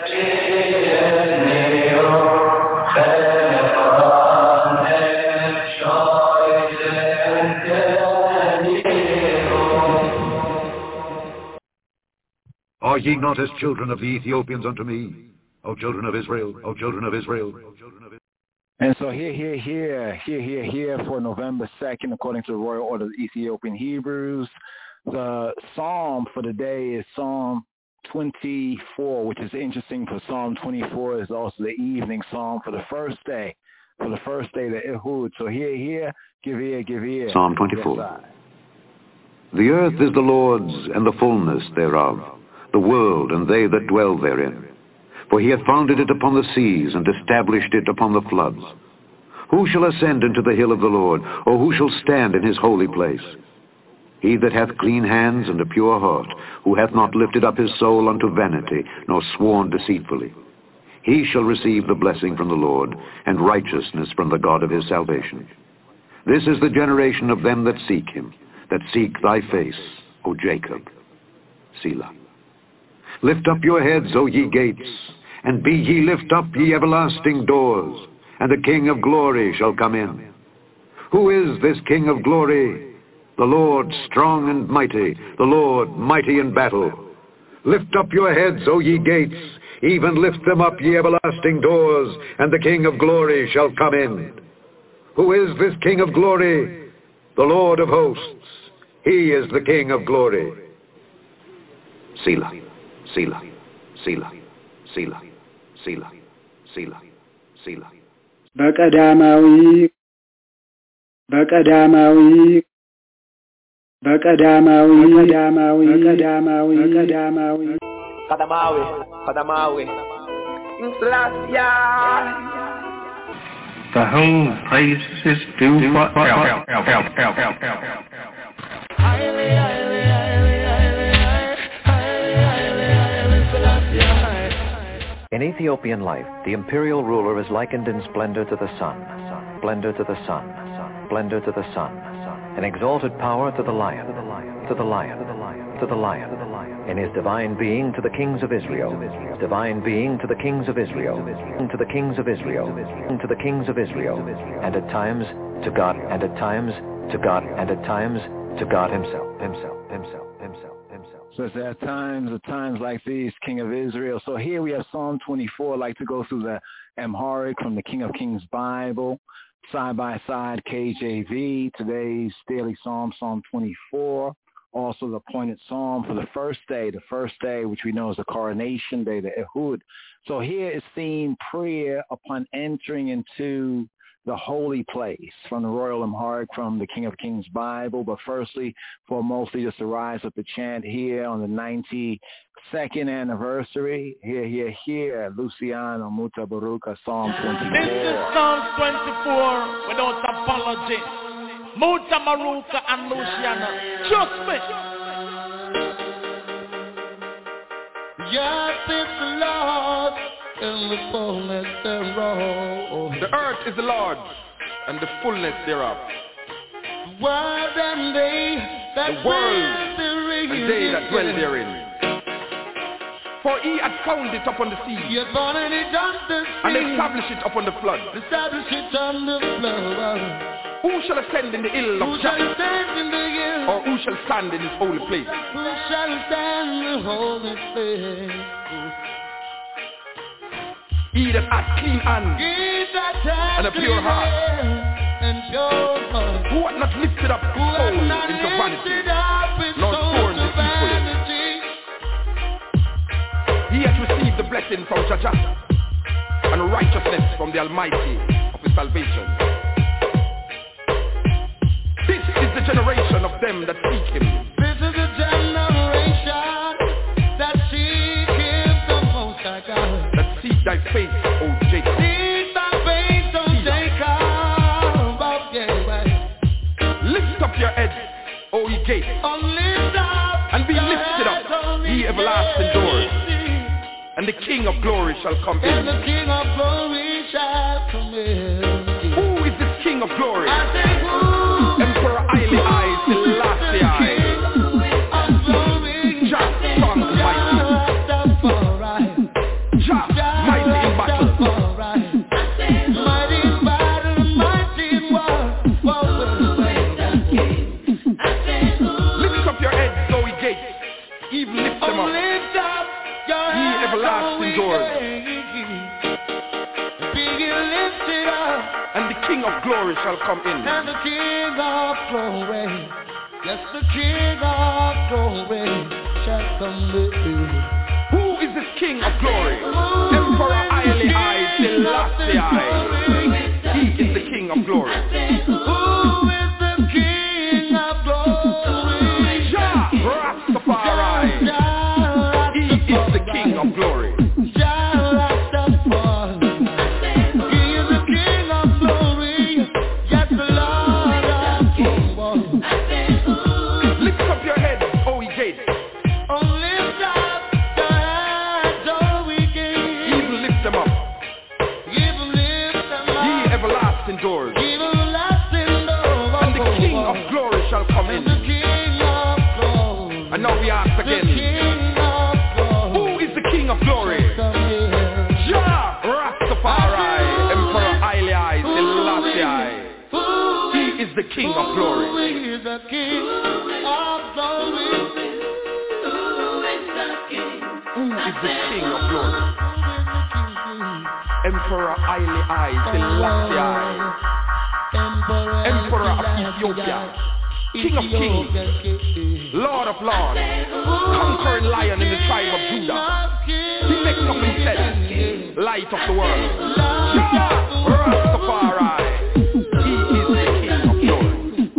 Are ye not as children of the Ethiopians unto me, O children of Israel, O children of Israel? And so here for November 2nd, according to the Royal Order of Ethiopian Hebrews, the psalm for the day is Psalm 24, which is interesting because Psalm 24 is also the evening psalm for the first day, the Ehud. So here, give ear. Psalm 24. Yes, the earth is the Lord's and the fullness thereof, the world and they that dwell therein. For he hath founded it upon the seas and established it upon the floods. Who shall ascend into the hill of the Lord, or who shall stand in his holy place? He that hath clean hands and a pure heart, who hath not lifted up his soul unto vanity, nor sworn deceitfully. He shall receive the blessing from the Lord, and righteousness from the God of his salvation. This is the generation of them that seek him, that seek thy face, O Jacob. Selah. Lift up your heads, O ye gates, and be ye lift up, ye everlasting doors, and the King of glory shall come in. Who is this King of glory? The Lord strong and mighty, the Lord mighty in battle. Lift up your heads, O ye gates, even lift them up, ye everlasting doors, and the King of glory shall come in. Who is this King of glory? The Lord of hosts. He is the King of glory. Selah, Selah, Selah, Selah, Selah, Selah, Selah. በቀዳማዊ The whole praise is due forever. In Ethiopian life, the imperial ruler is likened in splendor to the sun, splendor to the sun, splendor to the sun, in exalted power to the lion, to the lion, to the lion, in his divine being to the kings of Israel, divine being to the kings of Israel, to the kings of Israel, to the kings of Israel, and at times to God, and at times to God, and at times to God himself. So there are times like these, King of Israel. So here we have Psalm 24. I'd like to go through the Amharic from the King of Kings Bible, side by side, KJV. Today's daily Psalm, Psalm 24. Also the appointed Psalm for the first day, which we know is the coronation day, the Ehud. So here is seen prayer upon entering into the holy place from the Royal Amharic from the King of Kings Bible. But firstly, mostly just to rise up the chant here on the 92nd anniversary. Here, Luciano Mutabaruka, Psalm 24. This is Psalm 24 without apology. Mutabaruka and Luciano. Trust me. Yes, it's the Lord in the fullness thereof. The earth is the Lord's, and the fullness thereof. The world and they that dwell therein. For he had found it upon the sea, and established it upon the flood. Who shall ascend in the hill of Jacob? Or who shall stand in his holy place? Who shall stand in the holy place? He that hath clean hands and a pure heart, who hath not lifted up his soul into vanity, nor sworn deceitfully. He hath received the blessing from Jah, and righteousness from the Almighty of his salvation. This is the generation of them that seek him. This is the generation that seek him, the Most High God. That seek thy face, O Jacob. ye gates, and be lifted up, ye everlasting doors, and the King of glory shall come in. And the King of glory shall come in. Who is this King of glory? Emperor Haile Selassie I. Jah strong and mighty. Jah mighty in battle. Mighty in battle, mighty in war. Lift up your heads, O ye gates, even lift them up, ye everlasting doors, and the King of glory shall come in. And the King of glory, yes, the King of glory shall come in. Who is this King of glory? Emperor Haile Selassie I. He is the King of glory. Who is the King of glory? Jah Rastafari. He is the King of glory. Doors. And the King of glory shall come in. And now we ask again, who is the King of glory? Jah Rastafari, Emperor Haile Selassie. He is the King of glory. Who is the King of glory? Who is the King of glory? Emperor Haile Selassie, Emperor of Ethiopia, King of kings, Lord of lords, conquering lion in the tribe of Judah. He makes up himself, light of the world. Jah Rastafari, he is the King of glory.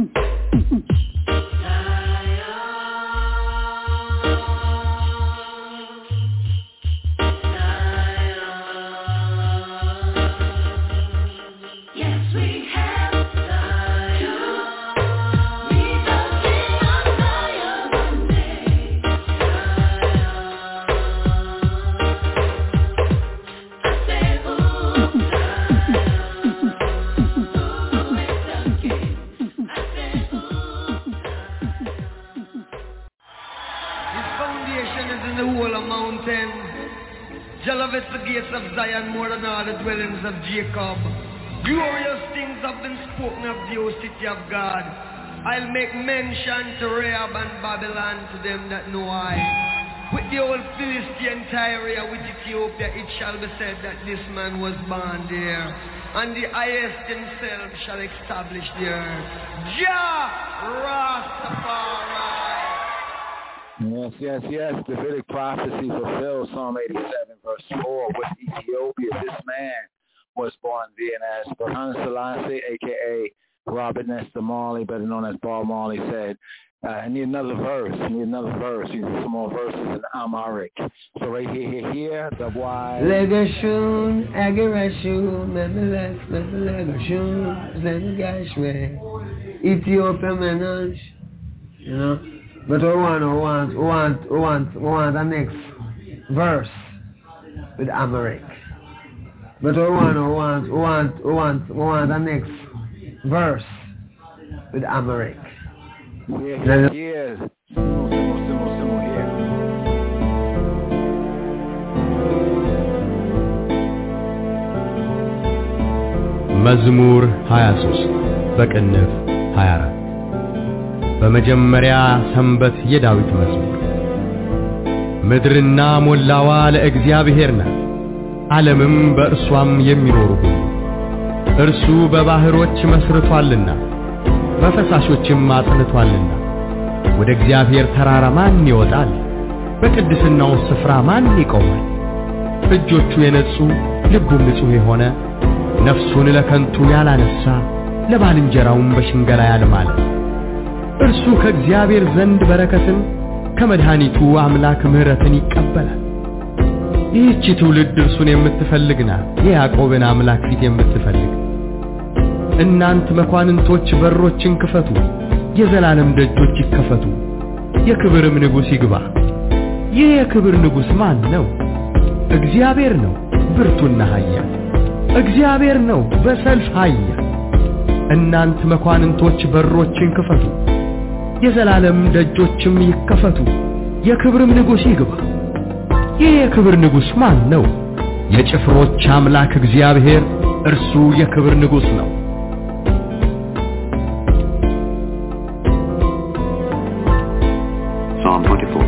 Of Zion more than all the dwellings of Jacob. Glorious things have been spoken of the O city of God. I'll make mention to Rahab and Babylon to them that know I. With the old Philistine Tyre, with Ethiopia, it shall be said that this man was born there, and the highest himself shall establish the earth. Jah Rastafari. Yes. The Davidic prophecy fulfilled Psalm 87, verse 4. With Ethiopia, this man was born there, and as Haile Selassie, a.k.a. Robert Nesta Marley, better known as Bob Marley, said, I need another verse. He needs some more verses in Amharic. So right here, the wise. Legashun, Agarashun, Memelech, Memelegashun, Zengashwe, Ethiopia Menage, you know. But we want the next verse with Amharic. But we want the next verse with Amharic. Yes. መዝሙር 23 በቅንፍ 24 በመጀመሪያ ሰንበት የዳዊት መዝሙር። ምድርና ሞላዋ ለእግዚአብሔር ናት፣ ዓለምም በእርሷም የሚኖሩ ሁሉ። እርሱ በባህሮች መስርቷልና በፈሳሾችም አጽንቷልና። ወደ እግዚአብሔር ተራራ ማን ይወጣል? በቅድስናው ስፍራ ማን ይቆማል? እጆቹ የነጹ ልቡም ንጹሕ የሆነ ነፍሱን ለከንቱ ያላነሳ ለባልንጀራውም በሽንገላ ያልማለ እርሱ ከእግዚአብሔር ዘንድ በረከትን ከመድኃኒቱ አምላክ ምሕረትን ይቀበላል። ይህች ትውልድ እርሱን የምትፈልግ ናት፣ የያዕቆብን አምላክ ፊት የምትፈልግ። እናንት መኳንንቶች በሮችን ክፈቱ፣ የዘላለም ደጆች ይከፈቱ የክብርም ንጉስ ይግባ ይህ የክብር ንጉስ ማን ነው እግዚአብሔር ነው ብርቱና ኃያል እግዚአብሔር ነው በሰልፍ ኃያል እናንት መኳንንቶች በሮችን ክፈቱ የዘላለም ደጆችም ይከፈቱ የክብርም ንጉስ ይግባ ይህ የክብር ንጉስ ማን ነው የጭፍሮች አምላክ እግዚአብሔር እርሱ የክብር ንጉስ ነው Psalm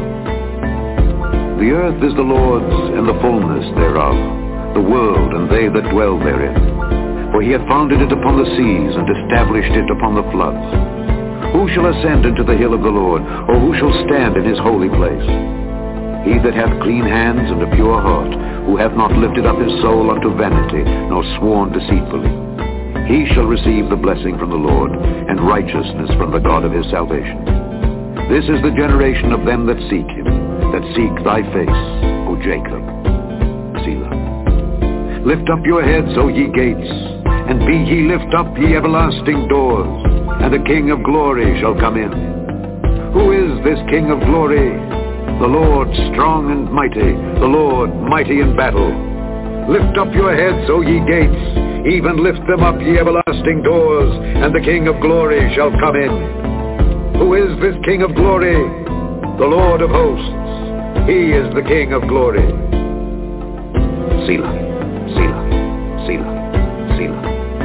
24 The earth is the Lord's and the fullness thereof the world and they that dwell therein for he hath founded it upon the seas and established it upon the floods Who shall ascend into the hill of the Lord or who shall stand in his holy place He that hath clean hands and a pure heart, who hath not lifted up his soul unto vanity, nor sworn deceitfully. He shall receive the blessing from the Lord, and righteousness from the God of his salvation. This is the generation of them that seek him, that seek thy face, O Jacob. Selah. Lift up your heads, O ye gates, and be ye lift up, ye everlasting doors, and the King of glory shall come in. Who is this King of glory? The Lord strong and mighty, the Lord mighty in battle. Lift up your heads, O ye gates, even lift them up, ye everlasting doors, and the King of glory shall come in. Who is this King of glory? The Lord of hosts. He is the King of glory. Selah, Selah, Selah, Selah.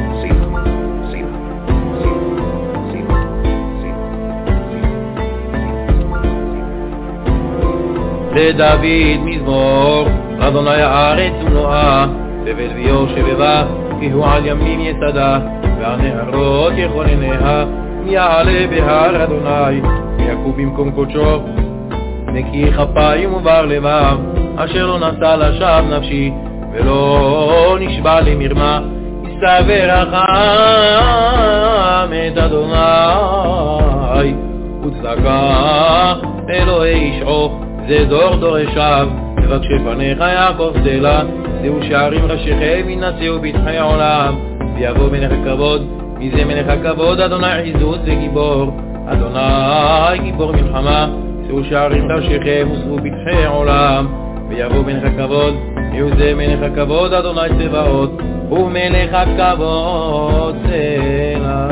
לדוד מזמור, אדוני הארץ ונועה, בבית ויושבבה, כי הוא על ימים יסדה, ועל נהרות יכונניה, מי יעלה בהר אדוני, מי יקום במקום קודשו, נקי כפיים ובר לבב, אשר לא נשא לשווא נפשי, ולא נשבע למרמה, יישא ורחם את אדוני, וצדקה אלוהי ישעו, זה דור דורשיו, מבקשי פניך יעקב סלע, זהו שערים ראשיכם ינשאו בטחי העולם, ויבוא מלך הכבוד, מי זה מלך הכבוד? אדוני עזות וגיבור, אדוני גיבור מלחמה, זהו שערים ראשיכם ושאו בטחי העולם, ויבוא מלך הכבוד, מי זה מלך הכבוד? אדוני צבאות, ומלך הכבוד סלע.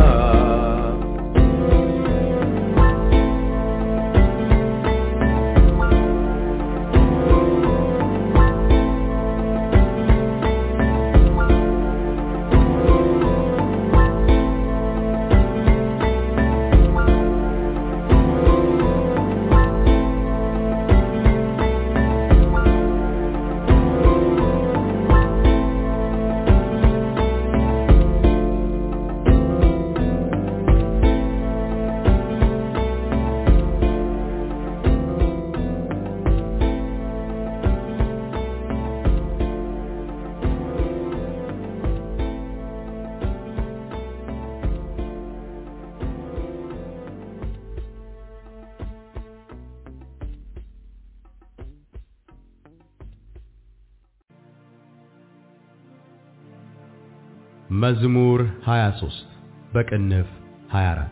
መዝሙር 23 በቅንፍ 24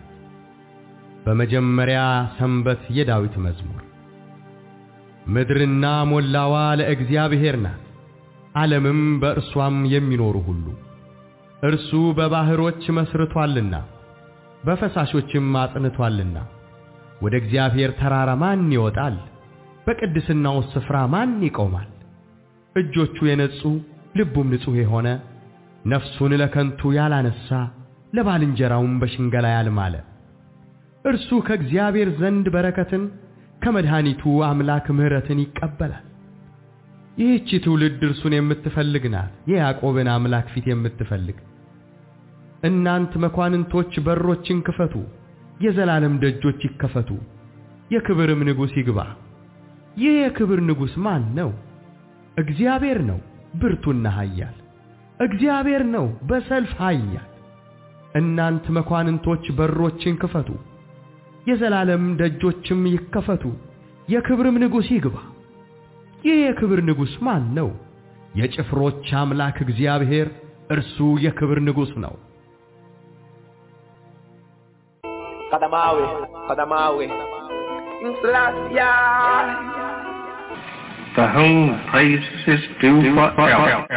በመጀመሪያ ሰንበት የዳዊት መዝሙር ምድርና ሞላዋ ለእግዚአብሔር ናት ዓለምም በእርሷም የሚኖሩ ሁሉ እርሱ በባህሮች መስርቷልና በፈሳሾችም አጽንቷልና ወደ እግዚአብሔር ተራራ ማን ይወጣል በቅድስናው ስፍራ ማን ይቆማል እጆቹ የነጹ ልቡም ንጹህ የሆነ ነፍሱን ለከንቱ ያላነሳ ለባልንጀራውም በሽንገላ ያልማለ እርሱ ከእግዚአብሔር ዘንድ በረከትን ከመድኃኒቱ አምላክ ምሕረትን ይቀበላል ይህች ትውልድ እርሱን የምትፈልግ ናት የያዕቆብን አምላክ ፊት የምትፈልግ እናንት መኳንንቶች በሮችን ክፈቱ የዘላለም ደጆች ይከፈቱ የክብርም ንጉስ ይግባ ይህ የክብር ንጉስ ማን ነው እግዚአብሔር ነው ብርቱና ኃያል እግዚአብሔር ነው በሰልፍ ኃያል እናንት መኳንንቶች በሮችን ክፈቱ የዘላለም ደጆችም ይከፈቱ የክብርም ንጉስ ይግባ ይህ የክብር ንጉስ ማን ነው የጭፍሮች አምላክ እግዚአብሔር እርሱ የክብር ንጉስ ነው Kadamawi. The whole praise is due forever.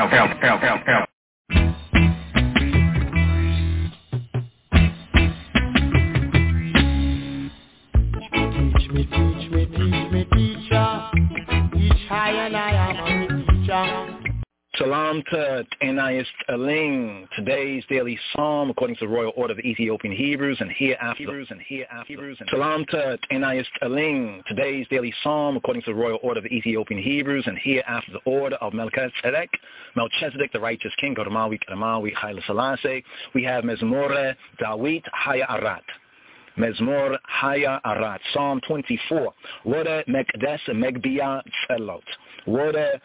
Teach me, teacher. Teach high and I am a teacher. Shalom to Anais Aling. Today's daily psalm, according to the Royal Order of the Ethiopian Hebrews, and hereafter. Shalom to Anais Aling. Today's daily psalm, according to the Royal Order of the Ethiopian Hebrews, and hereafter the order of Melchizedek, the righteous king, Kadamawi, Haile Selassie. We have Mezmor Dawit Haya Arat. Mezmor Haya Arat, Psalm 24. Wada Mekdes Megbia Tzelot. Wada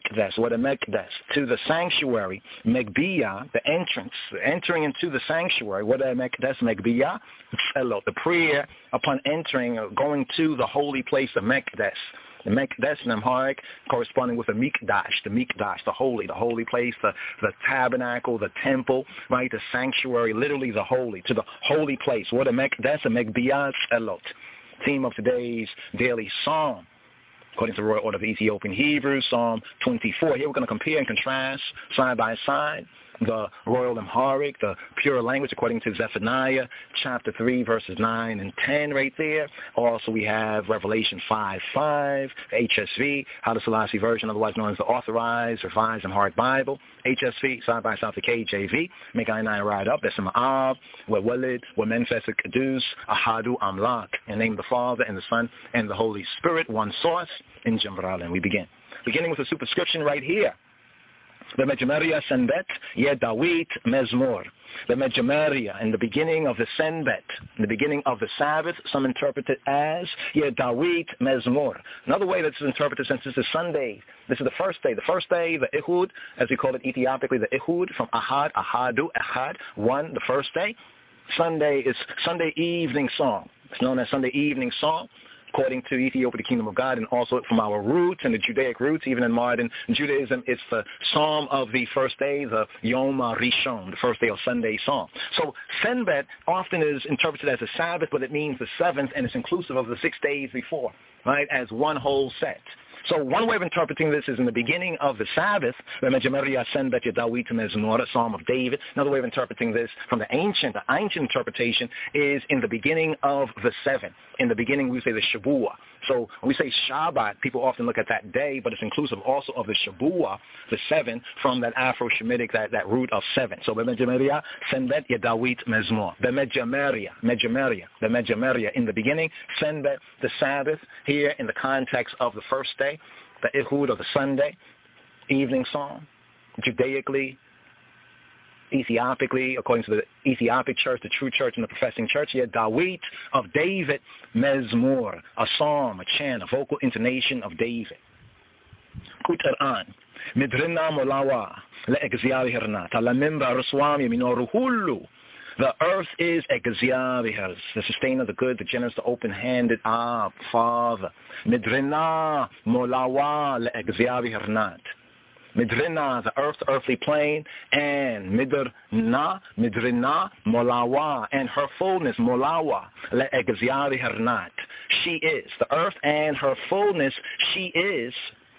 Mekdes, to the sanctuary. Megbia, the entrance, entering into the sanctuary. Wada Mekdes Megbia Tzelot, the prayer upon entering, going to the holy place of Mekdes. The Mekdes in Amharic corresponding with the Mikdash, the holy place, the tabernacle, the temple, right, the sanctuary, literally the holy, to the holy place. What a Mekdes, a Megbiyat Elot. Theme of today's daily psalm, according to the Royal Order of the Ethiopian Hebrews, Psalm 24. Here we're going to compare and contrast side by side the Royal Amharic, the pure language, according to Zephaniah chapter 3, verses 9 and 10 right there. Also, we have Revelation 5:5, the HSV, Haile Selassie version, otherwise known as the Authorized, Revised Amharic Bible. HSV, side by side the KJV. Make I ride up. That's in Ma'ab, Walid, Menfes Kadus, Ahadu Amlak. In the name of the Father, and the Son, and the Holy Spirit, one source, in Jemvaral. And we begin. Beginning with a superscription right here. The Mejameria Senbet, Dawit Mezmor. The Mejameria, in the beginning of the Senbet, in the beginning of the Sabbath, some interpret it as Dawit Mezmor. Another way that's interpreted, since this is Sunday, this is the first day, the Ehud, as we call it Ethiopically, the Ehud, from Ahadu, one, the first day. Sunday is Sunday evening song. It's known as Sunday evening song, according to Ethiopia, the Kingdom of God, and also from our roots and the Judaic roots, even in modern Judaism, it's the psalm of the first day, the Yom Rishon, the first day of Sunday psalm. So Senbet often is interpreted as a Sabbath, but it means the seventh, and it's inclusive of the 6 days before, right, as one whole set. So one way of interpreting this is in the beginning of the Sabbath, the Mejameria Senbet Dawit Mezmor, a Psalm of David. Another way of interpreting this from the ancient interpretation is in the beginning of the seventh. In the beginning, we say the Shabuah. So when we say Shabbat, people often look at that day, but it's inclusive also of the Shabuah, the seven, from that Afro-Shemitic, that root of seven. So the Mejameria Senbet Dawit Mezmor. The Mejameria, in the beginning, Senbet, the Sabbath, here in the context of the first day, the Ehud of the Sunday, evening song, Judaically, Ethiopically, according to the Ethiopic church, the true church and the professing church, Dawit of David, Mezmor, a psalm, a chant, a vocal intonation of David. Kutar'an, Midrina Molawa, Le'egziari Hernat, Alamimba Raswami Minoru Hulu. The earth is Egziavihers, the sustainer, the good, the generous, the open-handed, Father. Midrina Molawa Le'egziavihernat. Midrina, the earth, the earthly plane, and Midrina, Molawa, and her fullness, Molawa, Le'egziavihernat. She is, the earth and her fullness, she is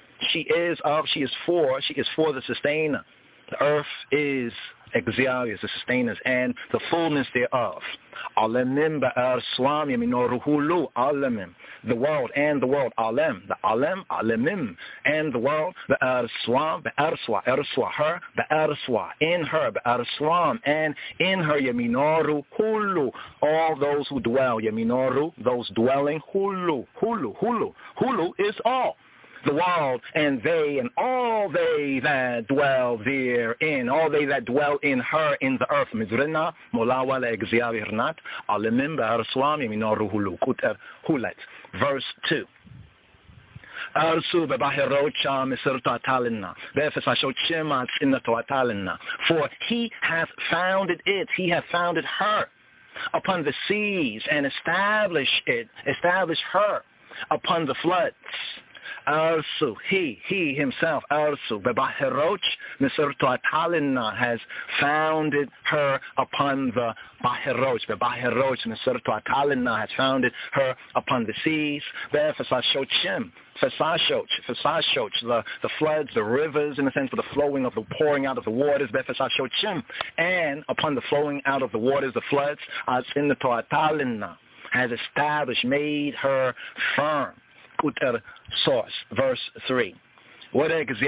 for the sustainer. The earth is Exalius, the sustainers, and the fullness thereof. Alemim ba'ar swam yaminoruhulu, alemim, the world and the world, alem, the alem, alemim, and the world, ba'ar swam, ba'ar swa, erswa, her, ba'ar swa, in her, ba'ar swam, and in her, yaminoruhulu, all those who dwell, yaminoru, those dwelling, hulu is all. The world, and they, and all they that dwell therein, all they that dwell in her, in the earth. Mizrina, Molawa le'egziavihernat, alemim ba'arswam yaminoru hulu. Kuter hulet. Verse 2. Arsu bebahirocha misirta atalina. Befesashochimat innato atalina. For he hath founded it, he hath founded her upon the seas, and established her upon the floods. Arsu, he himself, Arsu, Bebahiroch, Miserto Atalina, has founded her upon the Bahiroch, Bebahiroch, Miserto Atalina, has founded her upon the seas, Befasashochim, Fesashoch, the floods, the rivers, in the sense of the flowing of the pouring out of the waters, Befasashochim, and upon the flowing out of the waters, the floods, as in the Toatalina, has established, made her firm. Kuter source, verse 3. Who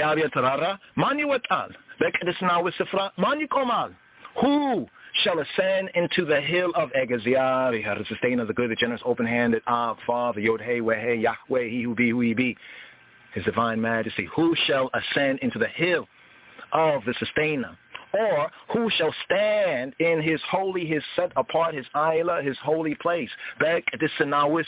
shall ascend into the hill of Egeziah, the sustainer, the good, the generous, open-handed, Father, Yod-Hey, Weh-Hey, Yahweh, he who be, who he be, his divine majesty. Who shall ascend into the hill of the sustainer? Or who shall stand in his holy, his set apart, his isla, his holy place? Bek edisanawis,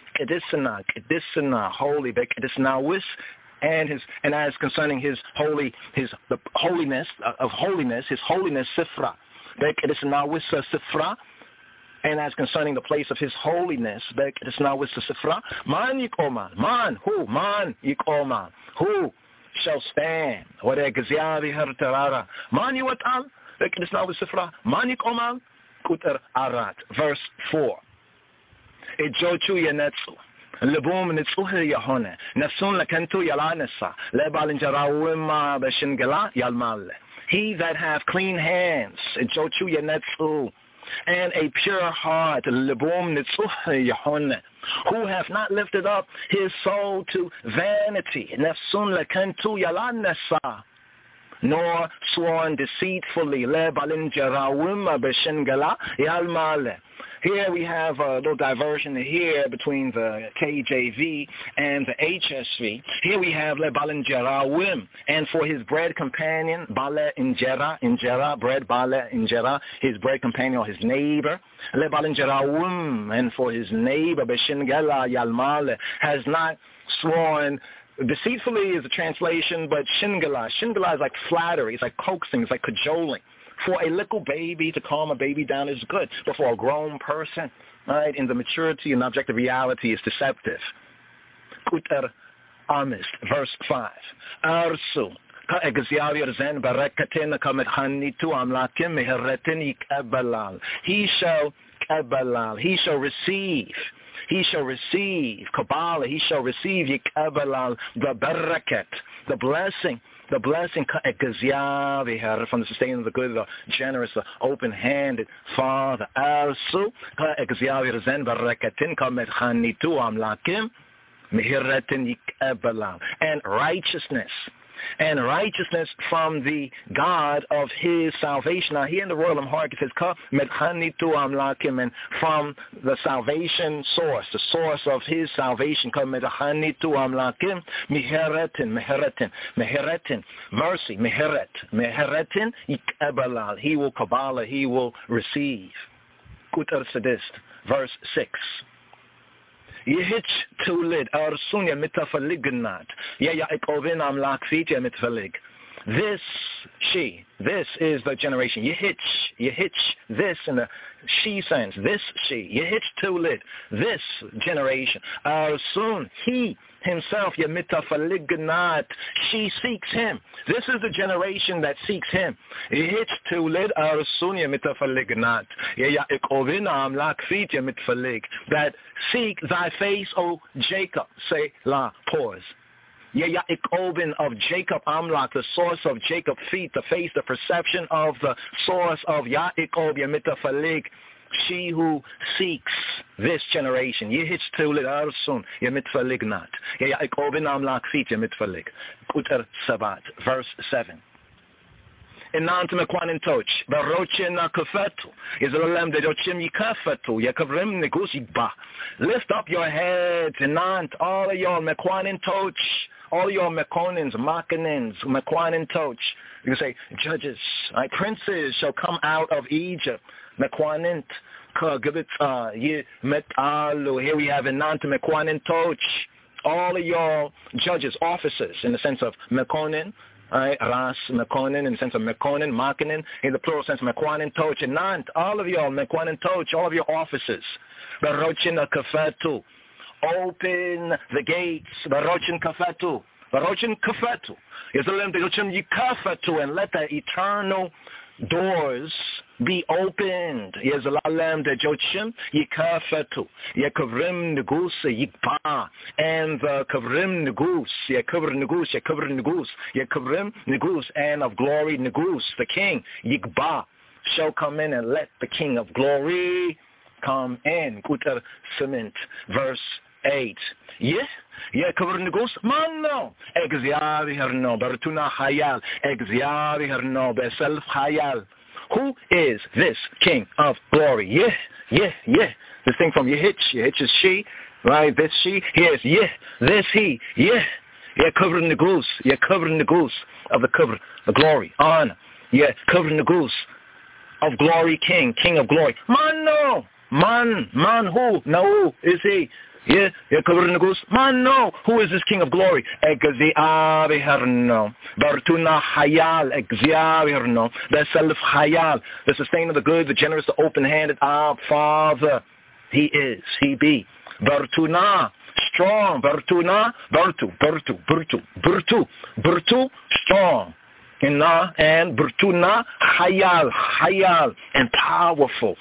holy, bek edisanawis, and as concerning his holy, the holiness of holiness, his holiness sifra, bek edisanawis sifra. And as concerning the place of his holiness, bek edisanawis sifra, man yikomal, man yikomal, who shall stand. Verse 4. Ejochu yenetsu. Lebum nitsuhe yahone. Nefsun lekentu yalanesa. Lebalin jarawima beshingela yalmale. He that hath clean hands, ejochu yenetsu, and a pure heart, lebum nitsuhe yahone, who hath not lifted up his soul to vanity, nefsun lekentu yalanesa, nor sworn deceitfully, lebalin jarawima beshingela yalmale. Here we have a little diversion here between the KJV and the HSV. Here we have Lebalin Jerawim, and for his bread companion, Bale Injera, bread Bale Injera, his bread companion or his neighbor, Lebalin Jerawim, and for his neighbor, Beshingela Yalmale, has not sworn deceitfully is the translation, but Shingala is like flattery, it's like coaxing, it's like cajoling. For a little baby to calm a baby down is good, but for a grown person, right, in the maturity and objective reality is deceptive. Kuter Amist, verse 5. Arsu. He shall receive Kabbalah, he shall receive Yikabalal, the barakat, the blessing from the sustainer, the good, the generous, the open-handed Father. Also, and righteousness from the God of his salvation. Now here in the Royal Amharic it says, and from the salvation source, the source of his salvation, mercy, he will Kabbalah, he will receive. Verse 6. Yehich tulid arsunya mitafalignat. Ya ikovin amlak fitya mitfalig. This is the generation. Yehich, this in the she sense, this she. Yehich tulid, this generation. Arsun, he himself, yamitafalignat. She seeks him. This is the generation that seeks him. Yehich tulid arsun yamitafalignat. Ya ikovin amlak fitya mitfalig. That seek thy face, O Jacob. Say la, pause. Ya'ikobin of Jacob Amlak, the source of Jacob feet, the face, the perception of the source of Ya'ikob Yamitafalik, she who seeks this generation. Yihich tulit arsun Yamitfalignat. Ya'ikobin Amlak feet Yamitfalik. Kuter Sabat, verse 7. Inant mekwanin toch, barochin na kafetu, Israelem de dochim yikafetu, yakavrim negusibah. Lift up your heads, Inant, all of your mekwanin toch, all your mekonins, makanins, mekwanin toch. You can say, judges, right? Princes shall come out of Egypt, mekwanint, kagabit, metalu. Here we have Inant mekwanin toch. All of your judges, officers, in the sense of mekonin, right, Ras, Mekonin, in the sense of Mekonin, Makanin, in the plural sense, Mekwanin, Toch, and Nant, all of y'all, Mekwanin, Toch, all of your officers, Barochin, Kafatu, open the gates. Barochin kafatu. Barochin kafatu. Yezalam dejochim yikafatu, and let the eternal doors be opened. Yezalam dejochim yikafatu. Yekavrim negus yikpa. And the kavrim negus. Yekavr negus. Yekavr negus. Yekavrim negus. And of glory negus. The king yikba shall come in, and let the King of Glory come in. Kutar cement. Verse 8. Cover negus manno. Exavi herno. Bertuna hayal. Exavi herno. Beself hayal. Who is this King of Glory? This thing from Yehitch. Yehitch is she. Right? This she. Yes. This he. Cover negus. Cover negus. Of the cover. The glory. Honor. Cover negus. Of glory, King of glory. Man, no. Man, who? No, is he? Man, no. Who is this King of glory? Bartuna hayal, the self hayal, the sustainer, the good, the generous, the open-handed, our Father. He is, he be. Bartuna, strong. Bartuna, Burtu, strong. And Burtuna hayal, and powerful.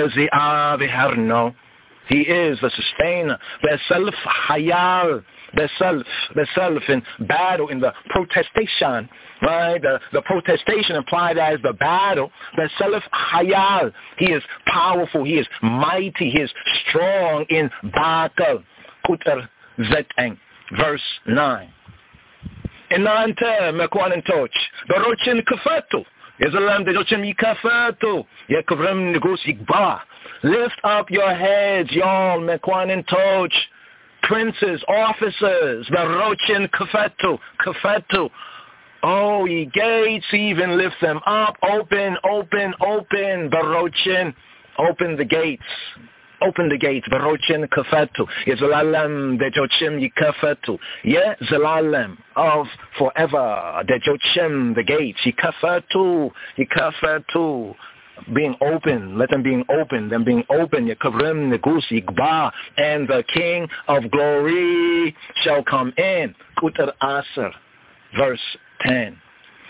He is the sustainer. Beself hayal, beself in battle, in the protestation, right? The protestation implied as the battle. Beself hayal. He is powerful. He is mighty. He is strong in battle. Kuter zeteng. Verse 9. Enante mekwanen toch. Barochin kafatu. Yezalam dejochim yikafatu. Yekavrim negus yikba. Lift up your heads, y'all, mekwanen toch. Princes, officers. Barochin kafatu. Oh, ye gates, even lift them up. Open. Barochin, open the gates. Open the gates. Barochin kafatu. Yezalalem dejochim yikafatu. Yezalalem of forever. Dejochim, the gates. Yikafatu. Being open. Let them being open. Them being open. Yekavrim negus yikba. And the King of Glory shall come in. Kutar Aser. Verse 10.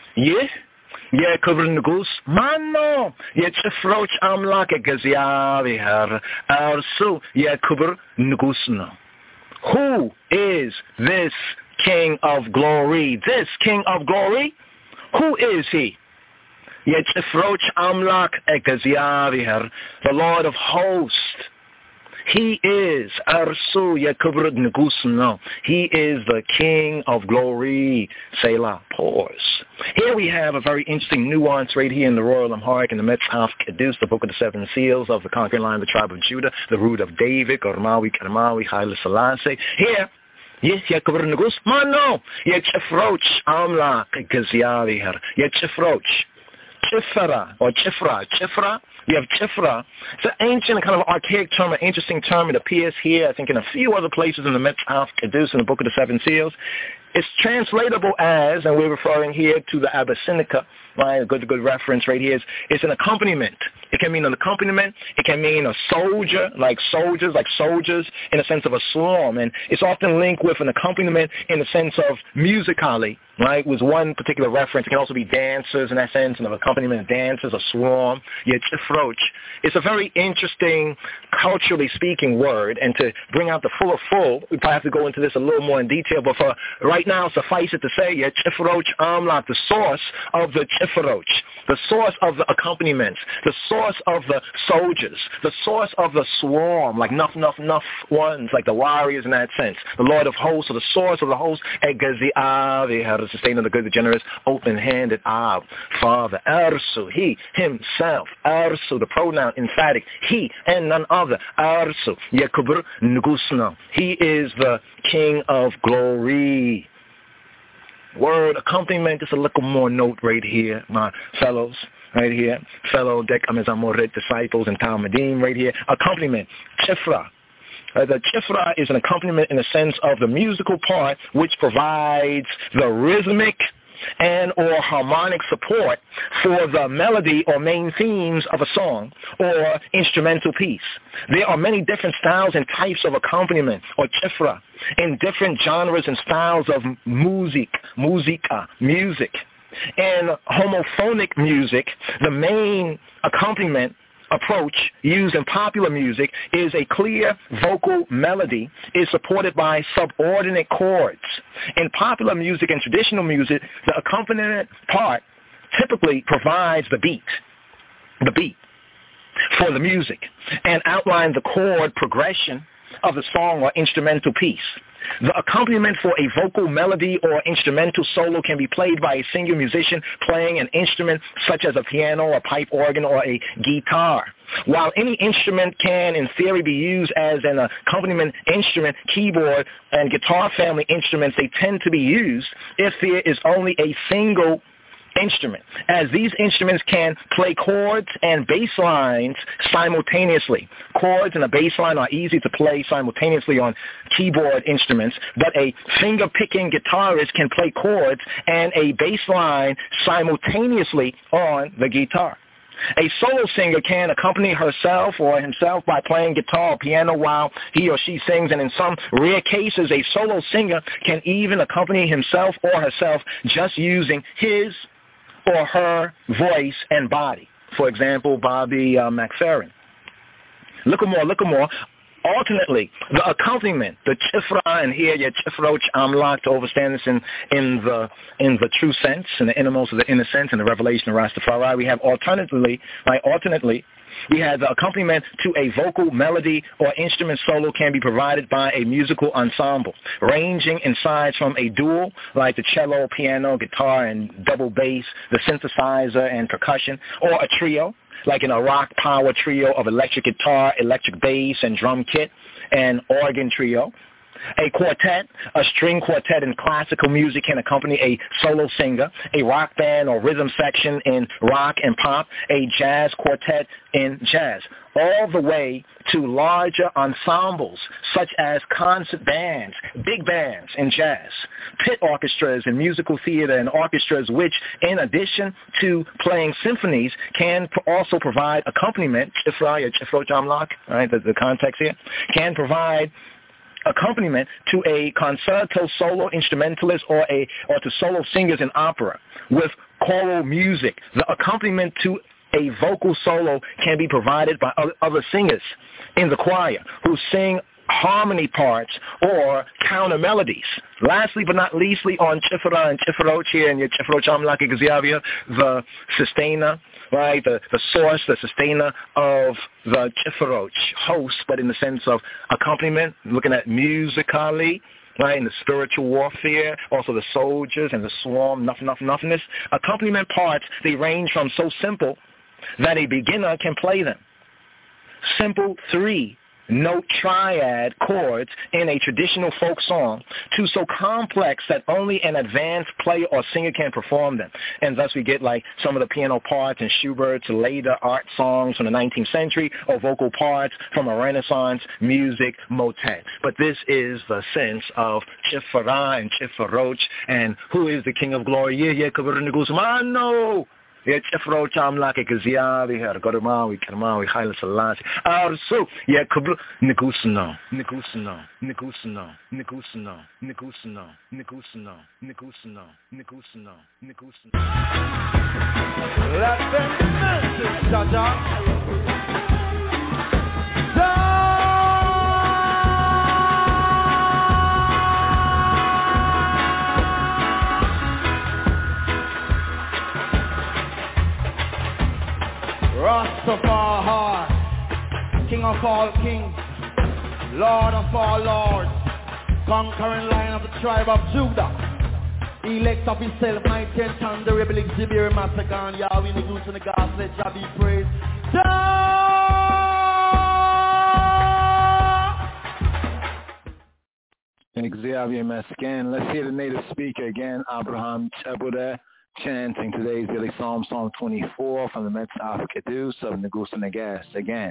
Cover negus mano. Chefroch amlak gaziavihar arsu cover negusno. Who is this King of Glory? This King of Glory? Who is he? Chefroch amlak gaziavihar, the Lord of hosts. He is Arsu Yakubra Negusno. He is the King of Glory. Selah. Pause. Here we have a very interesting nuance right here in the Royal Amharic in the Metzhaf Kedus, the Book of the Seven Seals of the conquering line of the tribe of Judah, the root of David, Gormawi, Karmawi, Haile Selassie. Here, Yakubra Negus, Mano, Yechefroch, Amlak, Gaziavihar, Yechefroch. Chifra or Chifra. We have Chifra. It's an ancient kind of archaic term, an interesting term. It appears here, I think, in a few other places in the Metzhaf Kedus in the Book of the Seven Seals. It's translatable as, and we're referring here to the Abyssinica, right? A good reference right here. It's an accompaniment. It can mean an accompaniment. It can mean a soldier, like soldiers in the sense of a swarm. And it's often linked with an accompaniment in the sense of musically, right? With one particular reference. It can also be dancers in that sense, and an accompaniment of dancers, a swarm. It's a very interesting, culturally speaking word. And to bring out the full, we probably have to go into this a little more in detail. But for right now, suffice it to say, Chifroch Amlak, the source of the Chifroch, the source of the accompaniments, the source of the soldiers, the source of the swarm, like nuff ones, like the warriors in that sense. The Lord of hosts, or the source of the host, the sustainer, the good, the generous, open-handed, Father, Arsu, he, himself, Arsu, the pronoun emphatic, he and none other, Arsu, Yakubur Negusna. He is the King of Glory. Word accompaniment, just a little more note right here, my fellows, right here, fellow Dek Amezamoret disciples and Talmudim right here. Accompaniment, Chifra. The Chifra is an accompaniment in the sense of the musical part which provides the rhythmic and or harmonic support for the melody or main themes of a song or instrumental piece. There are many different styles and types of accompaniment or chifra in different genres and styles of music. In homophonic music, the main accompaniment approach used in popular music is a clear vocal melody is supported by subordinate chords. In popular music and traditional music, the accompaniment part typically provides the beat for the music and outlines the chord progression of the song or instrumental piece. The accompaniment for a vocal melody or instrumental solo can be played by a single musician playing an instrument such as a piano, a pipe organ, or a guitar. While any instrument can, in theory, be used as an accompaniment instrument, keyboard and guitar family instruments, they tend to be used if there is only a single instrument, as these instruments can play chords and bass lines simultaneously. Chords and a bass line are easy to play simultaneously on keyboard instruments, but a finger-picking guitarist can play chords and a bass line simultaneously on the guitar. A solo singer can accompany herself or himself by playing guitar or piano while he or she sings, and in some rare cases, a solo singer can even accompany himself or herself just using his or her voice and body. For example, Bobby McFerrin. Look more. Alternately, the accompaniment, the chifra, and here your chifroch amlak to overstand this in the true sense, in the innermost of the inner sense, in the revelation of Rastafari. We have alternately, we have the accompaniment to a vocal melody or instrument solo can be provided by a musical ensemble, ranging in size from a duo, like the cello, piano, guitar, and double bass, the synthesizer and percussion, or a trio, like in a rock power trio of electric guitar, electric bass, and drum kit, and organ trio. A quartet, a string quartet in classical music can accompany a solo singer, a rock band or rhythm section in rock and pop, a jazz quartet in jazz, all the way to larger ensembles such as concert bands, big bands in jazz, pit orchestras in musical theater, and orchestras which, in addition to playing symphonies, can also provide accompaniment, chifra jamlak, right, the context here, can provide accompaniment to a concerto solo instrumentalist or to solo singers in opera with choral music. The accompaniment to a vocal solo can be provided by other singers in the choir who sing harmony parts or counter melodies. Lastly but not leastly, on chifra and chifroch here and your chifroch amlaki gazavia, the sustainer, right, the source, the sustainer of the chifroch, host, but in the sense of accompaniment, looking at musically, right, in the spiritual warfare, also the soldiers and the swarm, nothingness. Accompaniment parts, they range from so simple that a beginner can play them. Simple 3-note triad chords in a traditional folk song to so complex that only an advanced player or singer can perform them. And thus we get like some of the piano parts in Schubert's later art songs from the 19th century or vocal parts from a Renaissance music motet. But this is the sense of chifra and chifroch, and who is the King of Glory? Yeah, Kabir Guzmano. Yeah, chifroch amlak gaziavi her Godamawi Karmawi Haile Selassie. So yeah, Kabir Negusno. Let them message, Jaja. Rastafari, King of all kings, Lord of all lords, conquering Lion of the tribe of Judah, elect of himself, mighty and thunder, rebel Zibir Masagan, Yahweh, the goose and the gods, let Jah be praised. Xavier Meskin. Let's hear the native speaker again, Abraham Chebuda, chanting today's daily Psalm 24 from the Metz Kedus of Negus Negas again.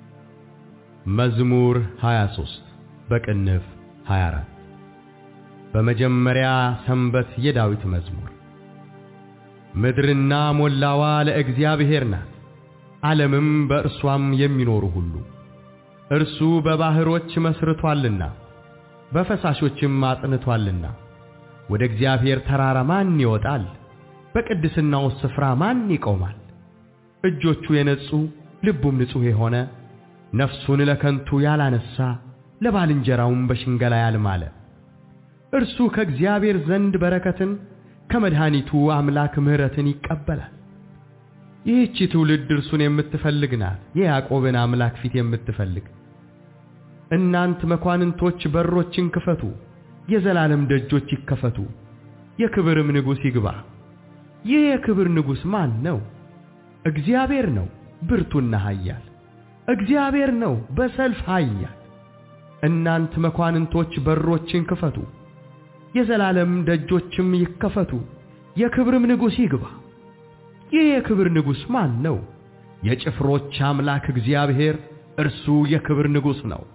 መዝሙር 23 በቅንፍ 24 በመጀመሪያ ሰንበት የዳዊት መዝሙር። ምድርና ሞላዋ ለእግዚአብሔር ናት፣ ዓለምም በእርሷም የሚኖሩ ሁሉ። እርሱ በባህሮች መስርቷልና በፈሳሾችም አጽንቷልና። ወደ እግዚአብሔር ተራራ ማን ይወጣል? በቅድስናው ስፍራ ማን ይቆማል? እጆቹ የነጹ ልቡም ንጹሕ የሆነ ነፍሱን ለከንቱ ያላነሳ ለባልንጀራውም በሽንገላ ያልማለ እርሱ ከእግዚአብሔር ዘንድ በረከትን ከመድኃኒቱ አምላክ ምሕረትን ይቀበላል። ይህች ትውልድ እርሱን የምትፈልግ ናት፣ የያዕቆብን አምላክ ፊት የምትፈልግ። እናንት መኳንንቶች በሮችን ክፈቱ፣ የዘላለም ደጆች ይከፈቱ፣ የክብርም ንጉሥ ይግባ። ይህ የክብር ንጉሥ ማን ነው? እግዚአብሔር ነው፣ ብርቱና ኃያል። እግዚአብሔር ነው፣ በሰልፍ ኃያል። እናንት መኳንንቶች በሮችን ክፈቱ፣ የዘላለም ደጆችም ይከፈቱ፣ የክብርም ንጉሥ ይግባ። ይህ የክብር ንጉሥ ማን ነው? የጭፍሮች አምላክ እግዚአብሔር፣ እርሱ የክብር ንጉሥ ነው።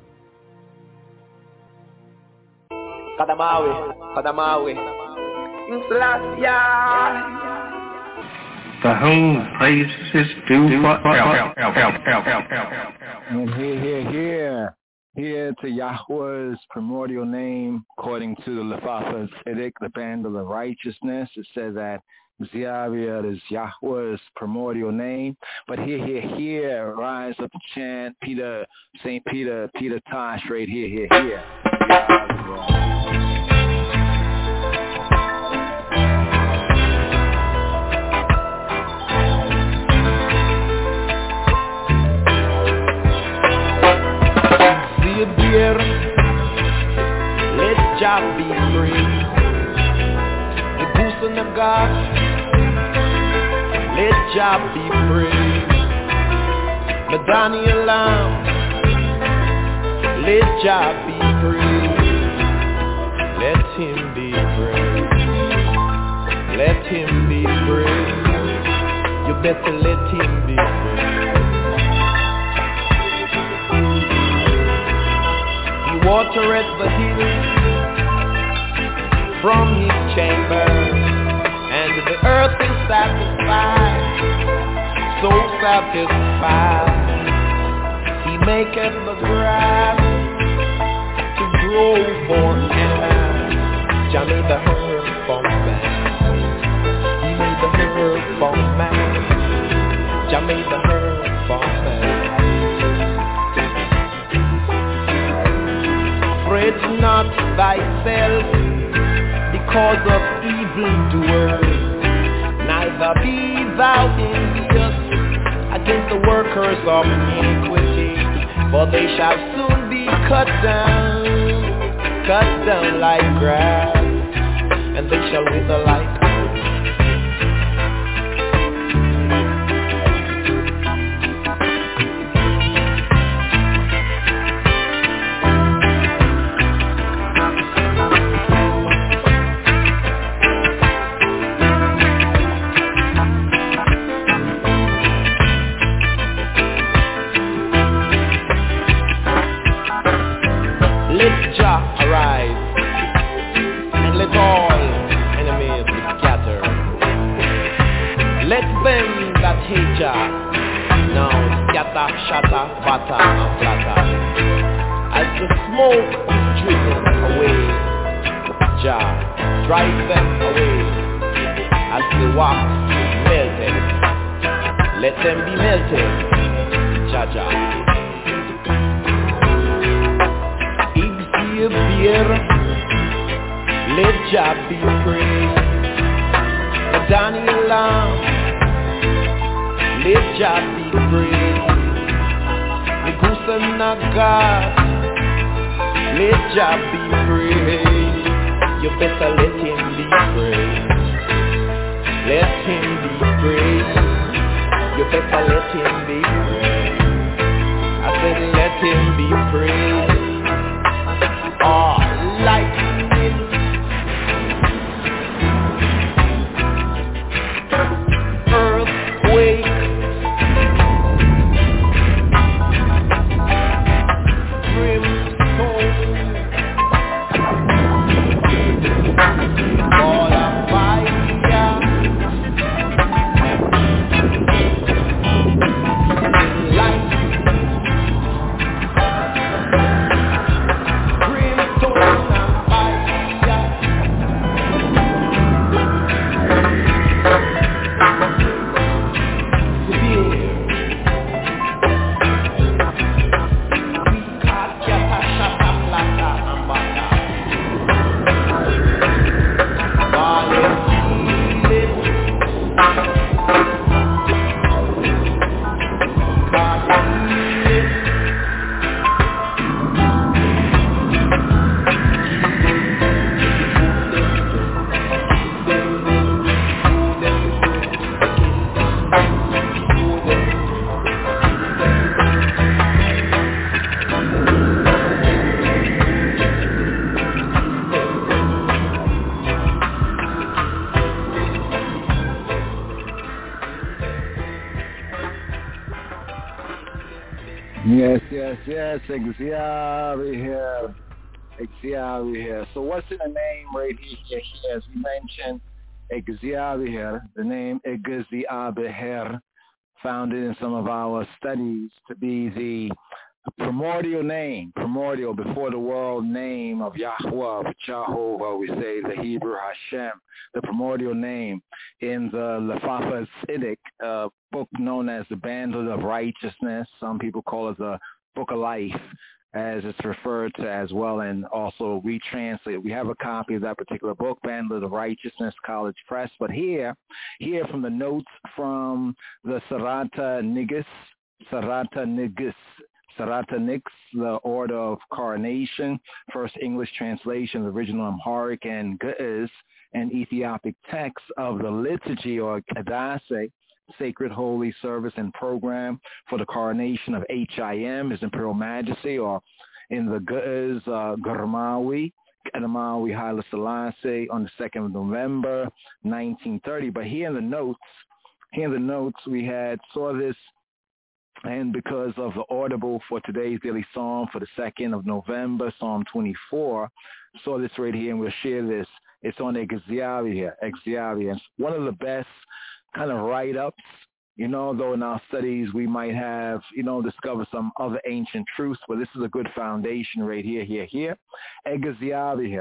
Kadamawe. The whole place is due forever. And here to Yahweh's primordial name, according to the Lefafa Tzedek, the band of the righteousness, it says that Ziaviat is Yahweh's primordial name. But here, rise up and chant St. Peter Tosh right here. Let Jah be free. The goose and the God. Let Jah be free. Madani alarm. Let Jah be free. Let him be free. Let him be free. You better let him be free. Watereth the hills from his chamber, and the earth is satisfied, so satisfied. He maketh the grass to grow forever. Jah made the herb for man. He made the herb for man. Jah made the herb for man. Fret not thyself because of evildoers, neither be thou envious against the workers of iniquity, for they shall soon be cut down like grass, and they shall wither like shatter, batter, and flatter. As the smoke is driven away, Jah drive them away. As the wax is melted, let them be melted, Jah. If ye appear, let Jah be praised. The Daniel Lamb, let Jah be praised. God, let Jah be praised. You better let him be praised. Let him be praised. You better let him be praised. I said let him be praised. Oh, lightning, earthquake, Yes. Exia here. So what's in the name right here? As we mentioned, Exia, the name Exia, founded in some of our studies to be the primordial before the world name of Yahweh, Jehovah, we say the Hebrew Hashem, the primordial name in the Lefafa Tzedek, book known as the Bandlet of Righteousness. Some people call it the Book of Life, as it's referred to as well, and also retranslated. We have a copy of that particular book, Bandlet of Righteousness, College Press. But here from the notes from the Sarata Nix, the Order of Coronation, First English translation, the original Amharic and Ge'ez, and Ethiopic text of the liturgy or Kadase, Sacred Holy Service and Program for the coronation of HIM, His Imperial Majesty, or in the Ge'ez, Garmawi Haile Selassie, on the 2nd of November, 1930. But here in the notes, we saw this. And because of the audible for today's daily psalm for the 2nd of November, Psalm 24, saw this right here, and we'll share this. It's on Exia. It's one of the best kind of write-ups, though in our studies we might have, discovered some other ancient truths, but this is a good foundation right here. Exia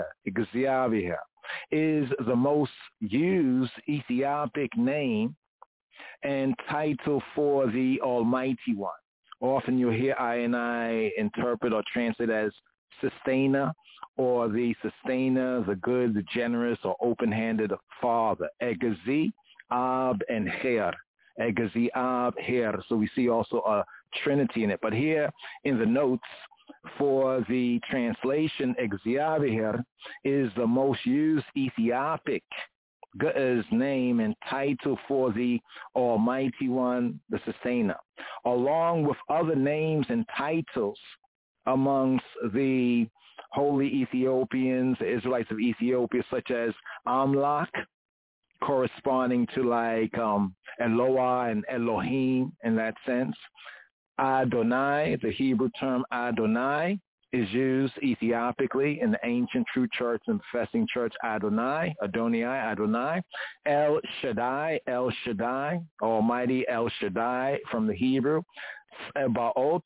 is the most used Ethiopic name and title for the Almighty One. Often you'll hear I interpret or translate as sustainer, or the sustainer, the good, the generous, or open-handed Father. Egazi, Ab, and Her. Egazi, Ab, Her. So we see also a trinity in it. But here in the notes for the translation, Exia is the most used Ethiopic Ge'ez name and title for the Almighty One, the Sustainer, along with other names and titles amongst the holy Ethiopians, the Israelites of Ethiopia, such as Amlak, corresponding to like Eloah and Elohim in that sense. Adonai, the Hebrew term Adonai, is used Ethiopically in the ancient true church and professing church. Adonai. El Shaddai, Almighty El Shaddai from the Hebrew. Sebaot,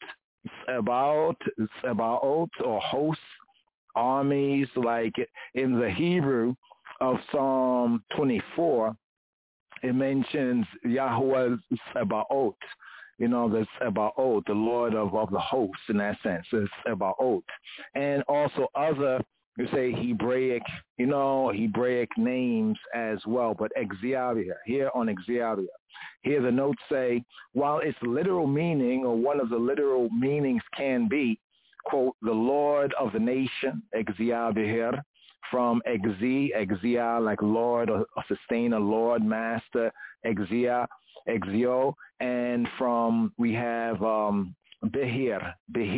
or hosts, armies, like in the Hebrew of Psalm 24, it mentions Yahweh Sebaot. The Sebaot, the Lord of the hosts in that sense, is Sebaot. And also other, you say Hebraic names as well, but Exia, here on Exia. Here the notes say, while its literal meaning, or one of the literal meanings can be, quote, the Lord of the nation, Exia, from Exia, like Lord or sustainer, Lord, Master, Exio, and from, we have Behir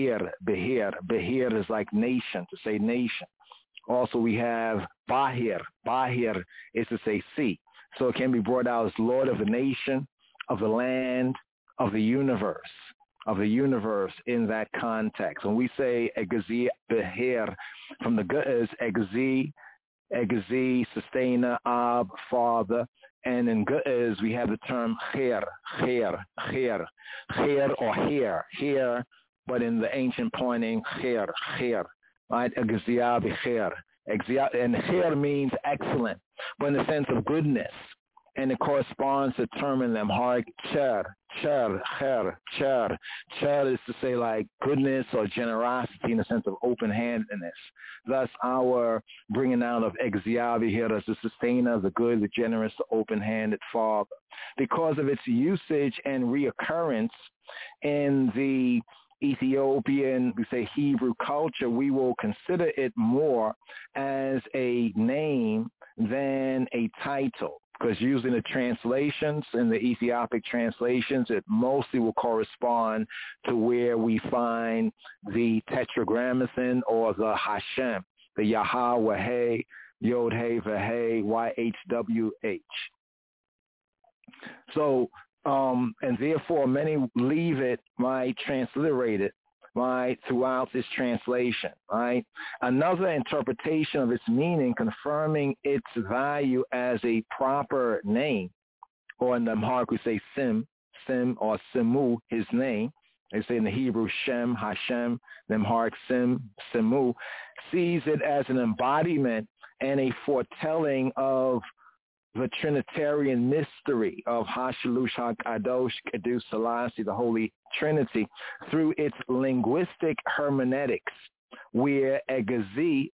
is like nation, to say nation. Also we have Bahir is to say sea. So it can be brought out as Lord of the nation, of the land, of the universe in that context. When we say Egzi Behir, from the Ge'ez, Egzi, sustainer, Ab, father, and in Ge'ez we have the term Her or here, but in the ancient pointing Her, right? Egzia Beher. And Her means excellent, but in the sense of goodness. And it corresponds to term in the Amharic Cher is to say like goodness or generosity in the sense of open-handedness. Thus our bringing out of Exia here as the sustainer, the good, the generous, the open-handed Father. Because of its usage and reoccurrence in the Ethiopian, we say Hebrew culture, we will consider it more as a name than a title. Because using the translations, in the Ethiopic translations, it mostly will correspond to where we find the Tetragrammaton or the Hashem, the Yahweh, Yod He V'He, YHWH. So, and therefore many leave it, transliterate it right, throughout this translation, right? Another interpretation of its meaning, confirming its value as a proper name, or in the Amharic we say Sim or Simu, his name. They say in the Hebrew Shem, Hashem, the Amharic Simu, sees it as an embodiment and a foretelling of the Trinitarian mystery of Hashalush HaKadosh Kedus Selassie, the Holy Trinity, through its linguistic hermeneutics, where Egazia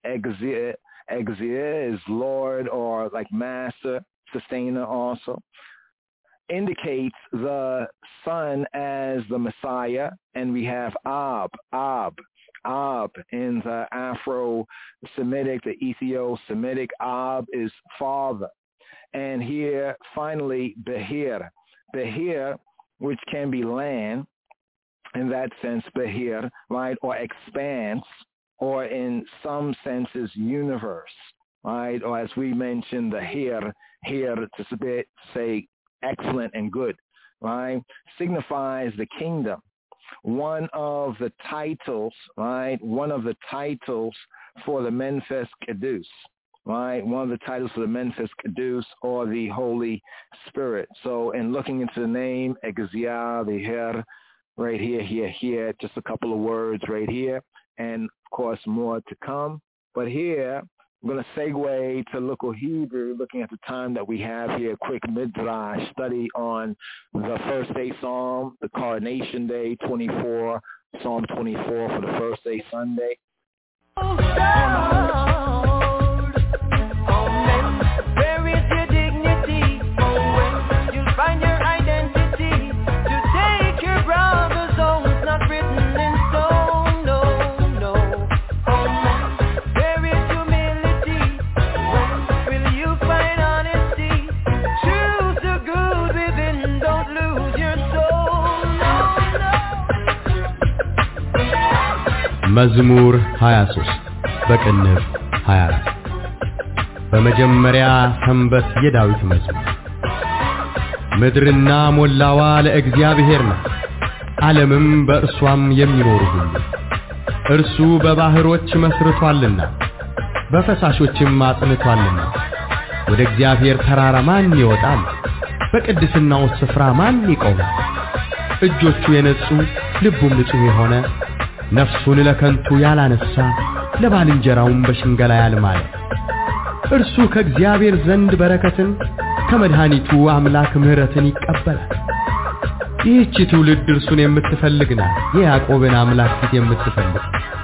is Lord or like Master, Sustainer also, indicates the Son as the Messiah, and we have Ab in the Afro-Semitic, the Ethio-Semitic. Ab is father. And here, finally, Behir, which can be land, in that sense, Behir, right, or expanse, or in some senses, universe, right, or as we mentioned, the here to say excellent and good, right, signifies the kingdom. One of the titles, right, for the Menfes Kedus, right, one of the titles for the Menfes Kedus, or the Holy Spirit. So in looking into the name, Egazia, the here, right here, just a couple of words right here, and of course more to come. But here, I'm going to segue to local Hebrew, looking at the time that we have here, a quick midrash study on the first day Psalm, the Coronation Day, 24, Psalm 24 for the first day Sunday. መዝሙር 23 በቅንፍ 24 በመጀመሪያ ሰንበት የዳዊት መዝሙር። ምድርና ሞላዋ ለእግዚአብሔር ነው፣ ዓለምም በእርሷም የሚኖሩ ሁሉ። እርሱ በባህሮች መስርቷልና በፈሳሾችም አጽንቷልና። ወደ እግዚአብሔር ተራራ ማን ይወጣል? በቅድስናው ስፍራ ማን ይቆማል? እጆቹ የነጹ ልቡም ንጹህ የሆነ ነፍሱን ለከንቱ ያላነሳ ለባልንጀራውም በሽንገላ ያልማለ። እርሱ ከእግዚአብሔር ዘንድ በረከትን ከመድኃኒቱ አምላክ ምሕረትን ይቀበላል። ይህች ትውልድ እርሱን የምትፈልግ ናት፣ የያዕቆብን አምላክ ፊት የምትፈልግ።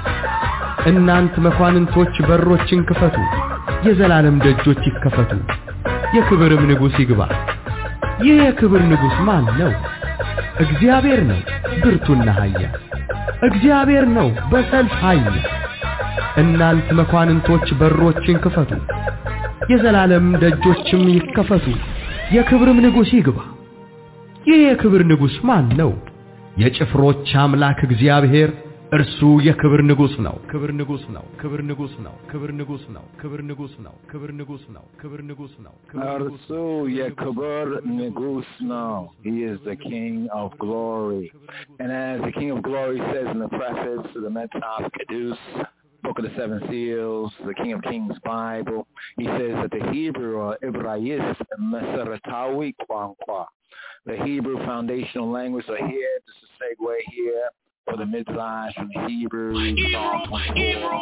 እናንት መኳንንቶች በሮችን ክፈቱ፣ የዘላለም ደጆች ይከፈቱ፣ የክብርም ንጉሥ ይግባ። ይህ የክብር ንጉሥ ማን ነው? እግዚአብሔር ነው፣ ብርቱና ኃያል። እግዚአብሔር ነው፣ በሰልፍ ኃያል። እናንት መኳንንቶች በሮችን ክፈቱ፣ የዘላለም ደጆችም ይከፈቱ፣ የክብርም ንጉሥ ይግባ። ይህ የክብር ንጉሥ ማን ነው? የጭፍሮች አምላክ እግዚአብሔር፣ እርሱ የክብር ንጉሥ ነው። ክብር ንጉሥ ነው፣ ክብር ንጉሥ ነው፣ ክብር ንጉሥ ነው፣ ክብር ንጉሥ ነው፣ ክብር ንጉሥ ነው፣ ክብር ንጉሥ ነው። እርሱ የክብር ንጉሥ ነው. He is the King of glory. And as the King of glory says in the preface to the Metzaf Kedus, Book of the Seven Seals, the King of Kings Bible, he says that the Hebrew or Ibrayist Meseratawi Kwankwa, the Hebrew foundational language. So here, just a segue here for the Midrash from the Hebrew, Psalm 24.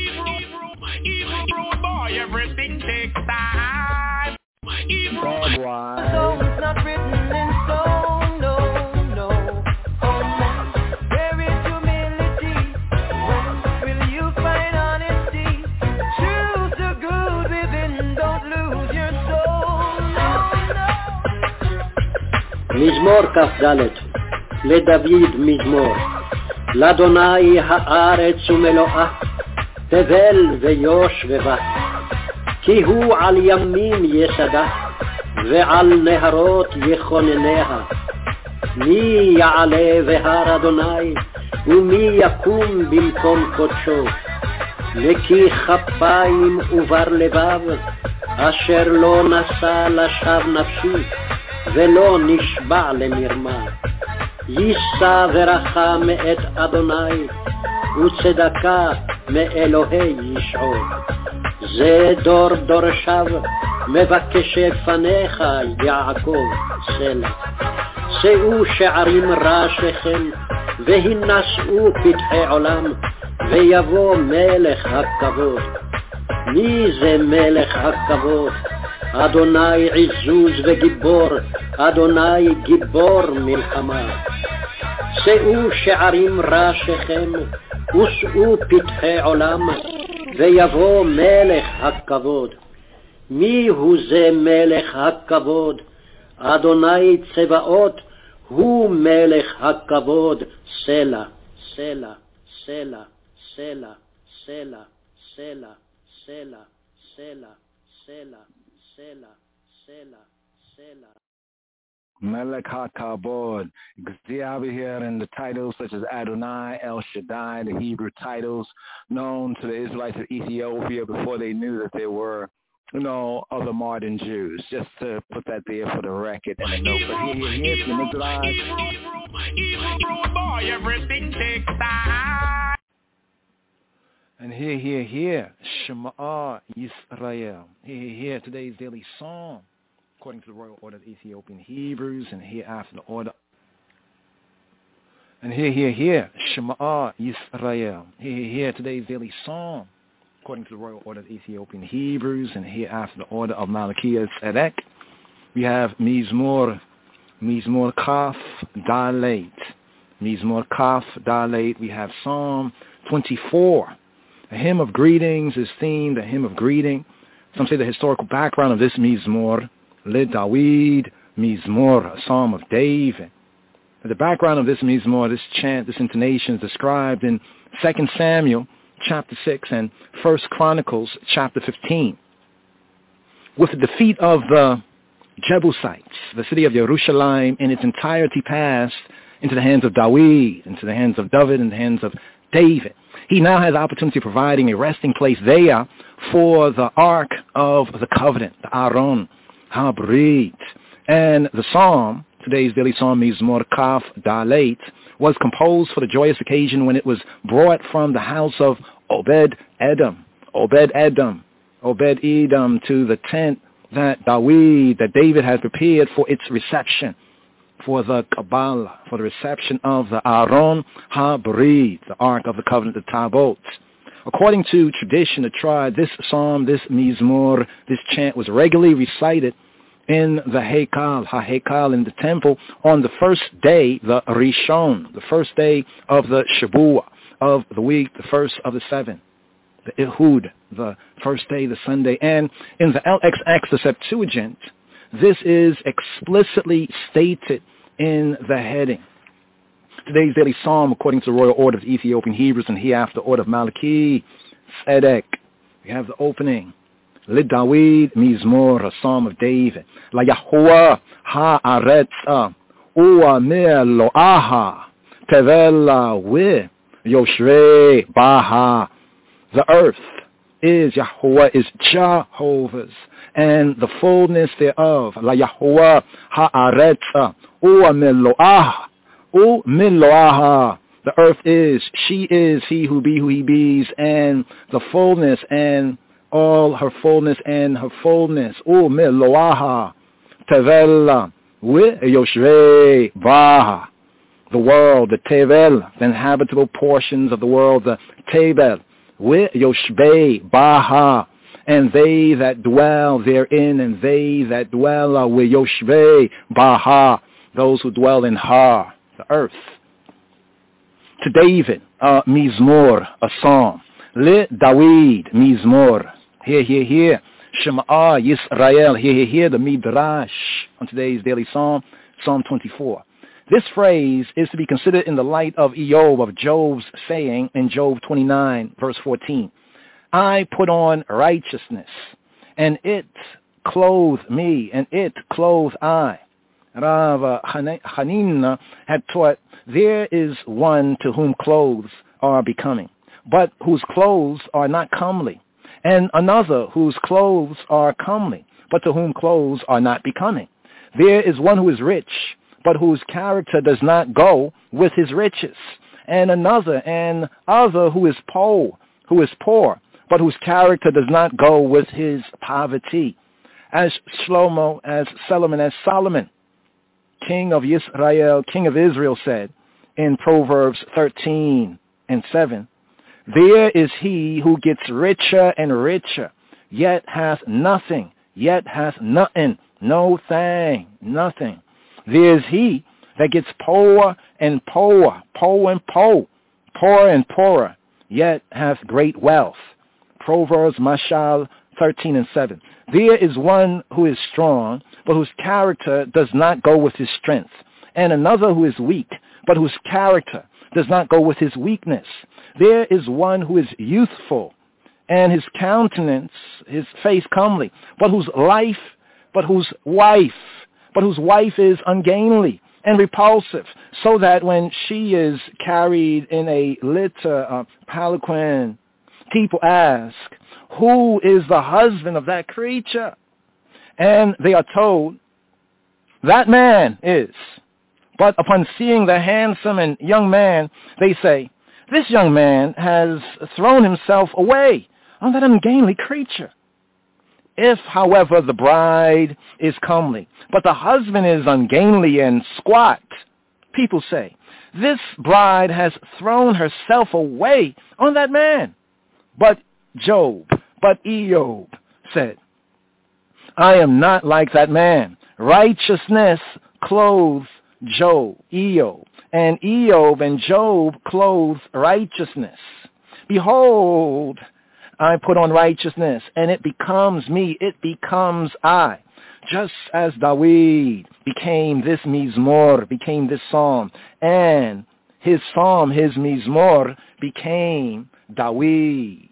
Hebrew boy, everything takes time. Bad wise. So it's not written in stone, no, no. Oh man, there is humility. When will you find honesty? Choose the good within, don't lose your soul, no, no. מזמור כ"ד לדוד מזמור. לאדוני הארץ ומלואה, תבל ויושבבה, כי הוא על ימים יסדה, ועל נהרות יכונניה. מי יעלה בהר אדוני, ומי יקום במקום קודשו? נקי כפיים ובר לבב, אשר לא נשא לשווא נפשי, ולא נשבע למרמה. יישא ברכה מאת אדוני, וצדקה מאלוהי ישעו. זה דור דורשיו, מבקש את פניך יעקב סלע. שאו שערים ראשיכם, והינשאו פתחי עולם, ויבוא מלך הכבוד. מי זה מלך הכבוד? אדוני עזוז וגיבור, אדוני גיבור מלחמה. שאו שערים ראשיכם, ושאו פתחי עולם, ויבוא מלך הכבוד. מי הוא זה מלך הכבוד? אדוני צבאות הוא מלך הכבוד. סלע, סלע, סלע, סלע, סלע, סלע, סלע, סלע, סלע, סלע, סלע, סלע. Melech HaKavod, Xavier here, and the titles such as Adonai, El Shaddai, the Hebrew titles known to the Israelites of Ethiopia before they knew that they were, other modern Jews. Just to put that there for the record and a note. But here's the Midrash. And here, Shema Yisrael. Here, today's daily psalm, according to the royal order of Ethiopian Hebrews, and hereafter the order. And here, Shema Yisrael. Here, today's daily psalm, according to the royal order of Ethiopian Hebrews, and hereafter the order of Malachi Tzedek. We have Mizmor Kaf Dalet. Mizmor Kaf Dalet. We have Psalm 24. A hymn of greetings is themed, a hymn of greeting. Some say the historical background of this Mizmor, Le Dawid Mizmor, a psalm of David. The background of this Mizmor, this chant, this intonation is described in 2 Samuel chapter 6 and 1 Chronicles chapter 15. With the defeat of the Jebusites, the city of Jerusalem in its entirety passed into the hands of Dawid, into the hands of David, and the hands of David. He now has the opportunity of providing a resting place there for the Ark of the Covenant, the Aron HaBrit. And the psalm, today's daily psalm, Mizmor Kaf Dalet, was composed for the joyous occasion when it was brought from the house of Obed-Edom to the tent that David had prepared for its reception, for the Kabbalah, for the reception of the Aron HaBrit, the Ark of the Covenant, the Tabot. According to tradition, the tribe, this psalm, this Mizmor, this chant was regularly recited in the Heikal, in the temple, on the first day, the Rishon, the first day of the Shabuah, of the week, the first of the 7, the Ehud, the first day, the Sunday. And in the LXX, the Septuagint, this is explicitly stated in the heading. Today's daily psalm, according to the royal order of the Ethiopian Hebrews, and hereafter the order of Malachi Tzedek, we have the opening. Le Dawid Mizmor, a psalm of David. La Yahuwah ha'aretza uwa me'lo'aha tevela we yoshre baha. The earth is Yahuwah, is Jehovah's, and the fullness thereof. La Yahuwah ha'aretza uwa me'lo'aha u'me'lo'aha. The earth is, she is, he who be who he bees, and the fullness and all her fullness and her fullness. Me'loaha tevela yoshvei baha. The world, the tevel, the inhabitable portions of the world, the tebel, yoshvei baha, and they that dwell therein, and they that dwell yoshvei baha, those who dwell in her, the earth. To David, Mizmor, a psalm. Le Dawid Mizmor. Here. Shema Yisrael. Here, the Midrash on today's daily psalm, Psalm 24. This phrase is to be considered in the light of Job's saying in Job 29, verse 14. I put on righteousness, and it clothed me, and it clothed I. Rav Hanina had taught, there is one to whom clothes are becoming, but whose clothes are not comely, and another whose clothes are comely, but to whom clothes are not becoming. There is one who is rich, but whose character does not go with his riches. And another who is poor, but whose character does not go with his poverty. As Solomon, king of Israel, king of Israel, said in Proverbs 13:7, there is he who gets richer and richer, yet hath nothing, no thing, nothing. There is he that gets poorer and poorer, poorer and poorer, yet hath great wealth. Proverbs Mashal 13:7. There is one who is strong, but whose character does not go with his strength, and another who is weak, but whose character does not go with his weakness. There is one who is youthful, and his countenance, his face comely, but whose wife is ungainly and repulsive, so that when she is carried in a litter, palanquin, people ask, who is the husband of that creature? And they are told, that man is. But upon seeing the handsome and young man, they say, this young man has thrown himself away on that ungainly creature. If, however, the bride is comely, but the husband is ungainly and squat, people say, this bride has thrown herself away on that man. But Eob said, I am not like that man. Righteousness clothes Eob, and Eob and Job clothe righteousness. Behold, I put on righteousness, and it becomes me, it becomes I. Just as David became this Mizmor, became this psalm, and his psalm, his Mizmor, became David.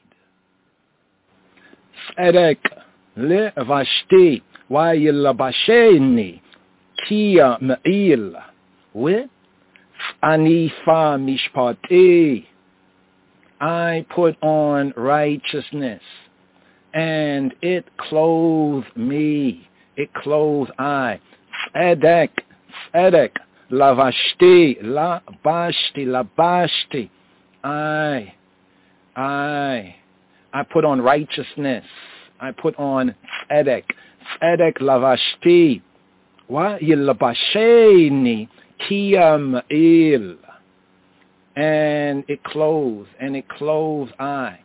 Tzedek le'vashti vayilabasheni kia me'il ve'anifa mishpati. I put on righteousness, and it clothed me, it clothed I. Tzedek lavashti, labashti. I put on righteousness. I put on tzedek lavashti. Wa yilabasheni kiyam il. And it clothed I.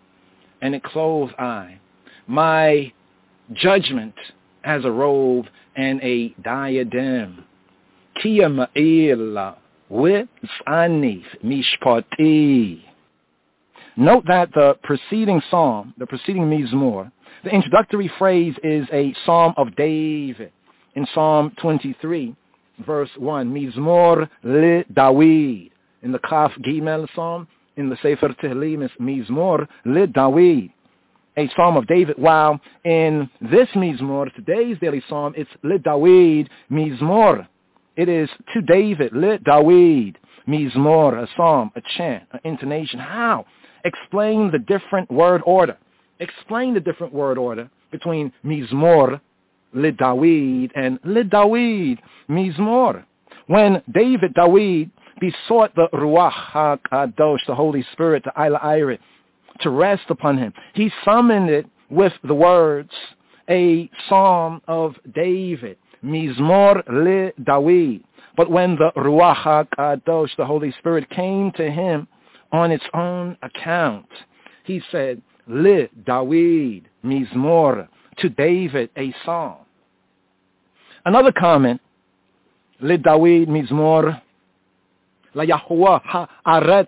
My judgment as a robe and a diadem. Kiyam il wit'anif mishpati. Note that the preceding psalm, the preceding Mizmor, the introductory phrase is a psalm of David. In Psalm 23, verse 1, Mizmor le David. In the Kaf Gimel psalm, in the Sefer Tehillim, is Mizmor le David, a psalm of David. While in this Mizmor, today's daily psalm, it's le David Mizmor. It is to David, le David Mizmor, a psalm, a chant, an intonation. How? Explain the different word order. Explain the different word order between Mizmor, le David, and le David Mizmor. When David besought the Ruach HaKadosh, the Holy Spirit, the Ila Irit, to rest upon him, he summoned it with the words, a psalm of David, Mizmor le David. But when the Ruach HaKadosh, the Holy Spirit, came to him on its own account, he said, le David Mizmor, to David a psalm. Another comment, le David Mizmor, la Yahuwah ha'aretz,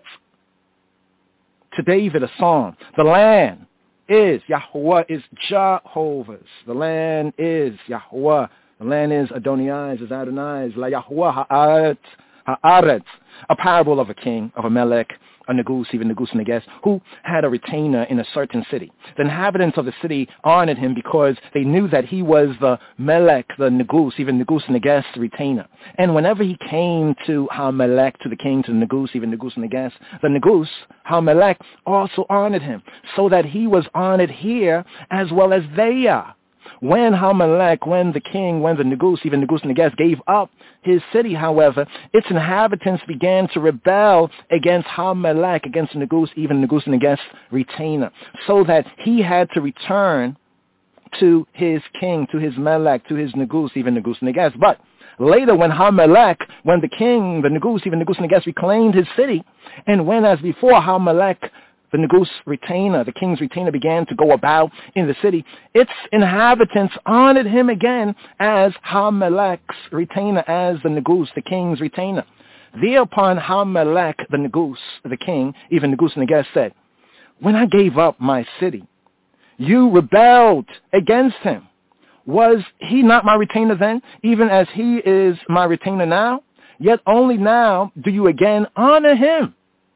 to David a psalm. The land is, Yahuwah is Jehovah's. The land is Yahuwah. The land is Adonai's, is Adonai's. La Yahuwah ha'aretz, a parable of a king, of a melech, a Negus, even Negus Neges, who had a retainer in a certain city. The inhabitants of the city honored him because they knew that he was the Melech, the Negus, even Negus Neges retainer. And whenever he came to HaMelech, to the king, to the Negus, even Negus Neges, the Negus, HaMelech, also honored him, so that he was honored here as well as they are. When Hamelech, when the Negus, even Negus Neges, gave up his city, however, its inhabitants began to rebel against Hamelech, against Negus, even Negus Neges retainer, so that he had to return to his king, to his Melech, to his Negus, even Negus Neges. But later, when Hamelech, when the king, the Negus, even Negus Neges, reclaimed his city, and when, as before, Hamelech, the Negus retainer, the king's retainer, began to go about in the city, its inhabitants honored him again as Hamelech's retainer, as the Negus, the king's retainer. Thereupon Hamelech, the Negus, the king, even Negus Neges, said, when I gave up my city, you rebelled against him. Was he not my retainer then, even as he is my retainer now? Yet only now do you again honor him.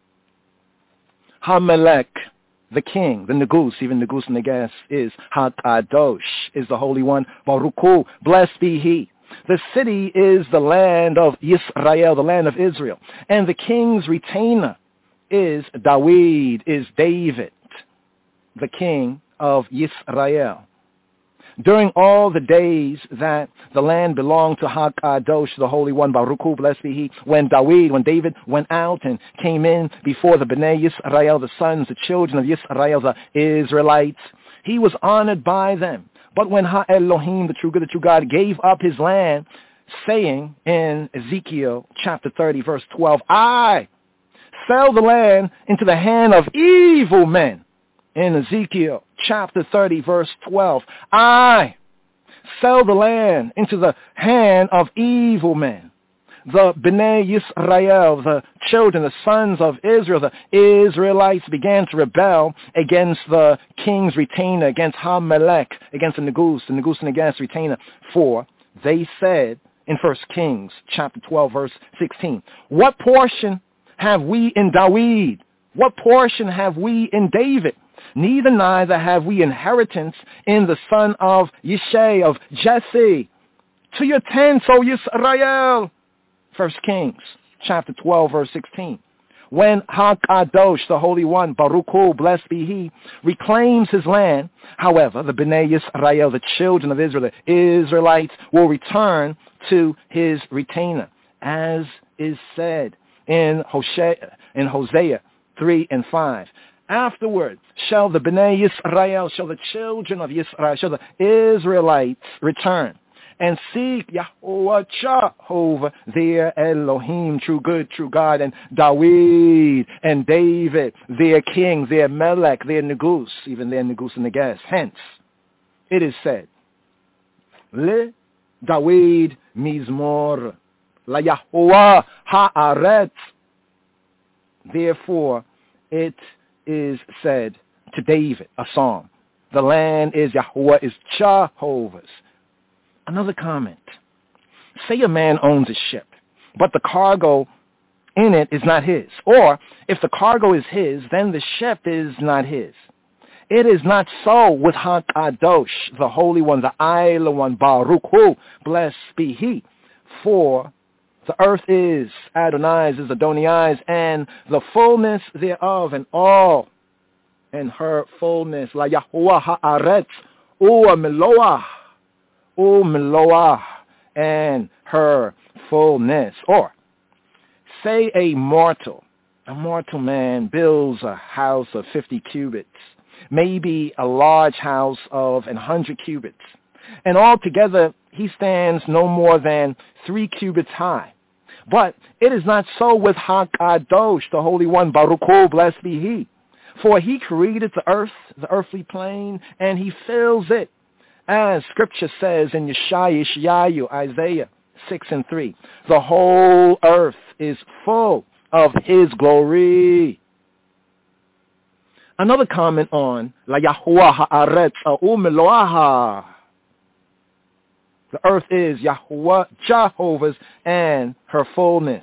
Hamelech, the king, the Negus, even Negus Neges, is HaKadosh, is the Holy One. Baruch Hu, blessed be he. The city is the land of Yisrael, the land of Israel. And the king's retainer is David, is David, the king of Yisrael. During all the days that the land belonged to HaKadosh, the Holy One, Baruch Hu, blessed be he, when David went out and came in before the Bnei Yisrael, the sons, the children of Yisrael, the Israelites, he was honored by them. But when Ha-Elohim, the true God, gave up his land, saying in Ezekiel chapter 30, verse 12, I sell the land into the hand of evil men. In Ezekiel chapter 30, verse 12, I sell the land into the hand of evil men. The Bnei Yisrael, the children, the sons of Israel, the Israelites began to rebel against the king's retainer, against Hamelech, against the Negus Neges retainer. For they said in 1 Kings chapter 12, verse 16, what portion have we in David? What portion have we in David? Neither have we inheritance in the son of Yishai, of Jesse. To your tents, O Yisrael. 1 Kings chapter 12, verse 16. When HaKadosh, the Holy One, Baruch Hu, blessed be he, reclaims his land, however, the Bnei Yisrael, the children of Israel, the Israelites, will return to his retainer, as is said in Hosea 3 and 5. Afterward shall the Bnei Yisrael, shall the children of Yisrael, shall the Israelites return and seek Yahweh Jehovah, their Elohim, true good, true God, and David and David, their king, their Melech, their Negus, even their Negus and Neges. Hence, it is said, Le David Mizmor, La Yahweh Haaretz. Therefore, it is said to David, a psalm. The land is Yahweh, is Jehovah's. Another comment. Say a man owns a ship, but the cargo in it is not his. Or if the cargo is his, then the ship is not his. It is not so with HaKadosh, the Holy One, the Isle One, Baruch Hu, blessed be he. For the earth is Adonai's, is Adonai's, and the fullness thereof, and all in her fullness. La Yahuwah haaretz, Meloah, Meloah, and her fullness. Or, say a mortal man builds a house of 50 cubits, maybe a large house of 100 cubits, and altogether he stands no more than 3 cubits high. But it is not so with HaKadosh, the Holy One, Baruch Hu, blessed be he. For he created the earth, the earthly plane, and he fills it. As Scripture says in Yeshayahu, Isaiah 6 and 3, the whole earth is full of his glory. Another comment on La Yahuwah haaretz u'meloaha. The earth is Yahweh, Jehovah's, and her fullness.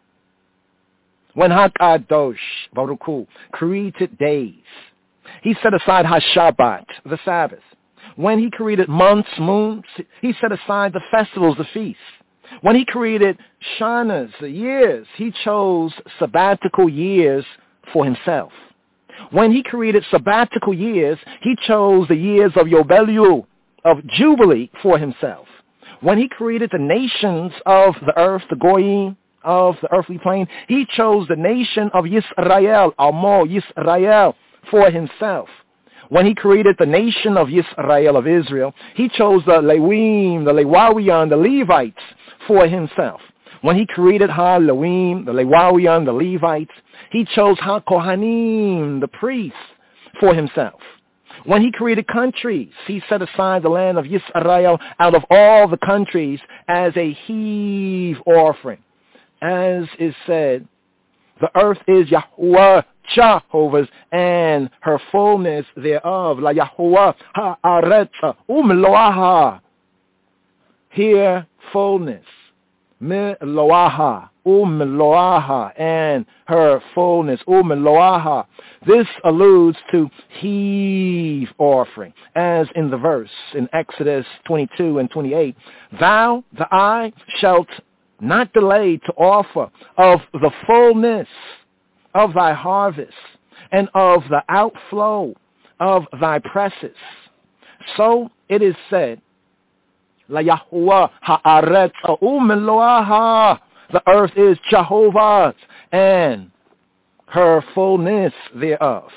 When HaKadosh, Baruch Hu, created days, he set aside HaShabbat, the Sabbath. When he created months, moons, he set aside the festivals, the feasts. When he created Shanas, the years, he chose sabbatical years for himself. When he created sabbatical years, he chose the years of Yobelu, of Jubilee for himself. When he created the nations of the earth, the Goyim of the earthly plane, he chose the nation of Yisrael, Amo Yisrael, for himself. When he created the nation of Yisrael, of Israel, he chose the Lewim, the Lewawian, the Levites for himself. When he created Ha-Lewim, the Lewawian, the Levites, he chose Ha-Kohanim, the priests, for himself. When he created countries, he set aside the land of Yisrael out of all the countries as a heave offering. As is said, the earth is Yahuwah Jehovah's and her fullness thereof. La Yahuwah ha'aretz u'meloaha. Here, fullness. Meloaha, u'meloaha, and her fullness. U'meloaha. This alludes to heave offering, as in the verse in Exodus 22 and 28. Thou, the eye, shalt not delay to offer of the fullness of thy harvest and of the outflow of thy presses. So it is said, La Yahuwah ha'aretz u'meloaha. The earth is Jehovah's and her fullness thereof.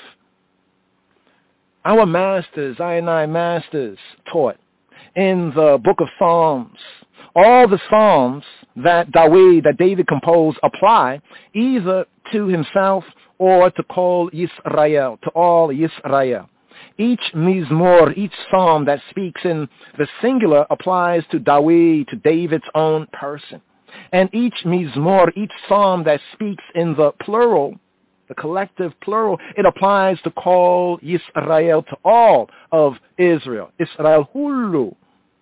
Our masters, I masters, taught in the book of Psalms, all the Psalms that David composed apply either to himself or to call Yisrael, to all Yisrael. Each mizmor, each psalm that speaks in the singular applies to David's own person. And each mizmor, each psalm that speaks in the plural, the collective plural, it applies to call Yisrael, to all of Israel. Israel Hulu.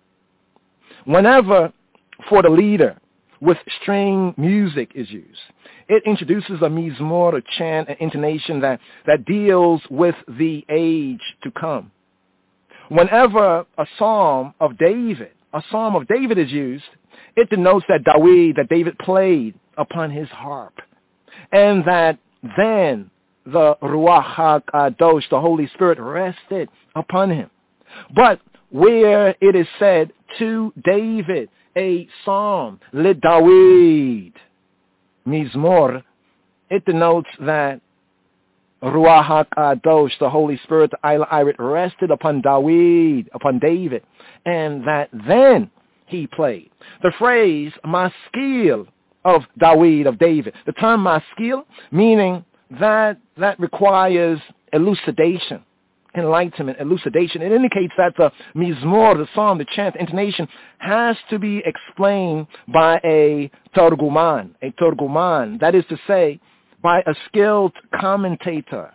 Whenever for the leader with string music is used, it introduces a mizmor, a chant, an intonation that deals with the age to come. Whenever a psalm of David is used, it denotes that David played upon his harp, and that then the Ruach HaKadosh, the Holy Spirit, rested upon him. But where it is said to David, a psalm, le David, mizmor, it denotes that Ruach HaKadosh, the Holy Spirit, the Ayla Irit, rested upon David, and that then he played. The phrase maskil of David, the term maskil, meaning that requires elucidation, enlightenment, elucidation. It indicates that the mizmor, the psalm, the chant, the intonation has to be explained by a turguman, that is to say, by a skilled commentator.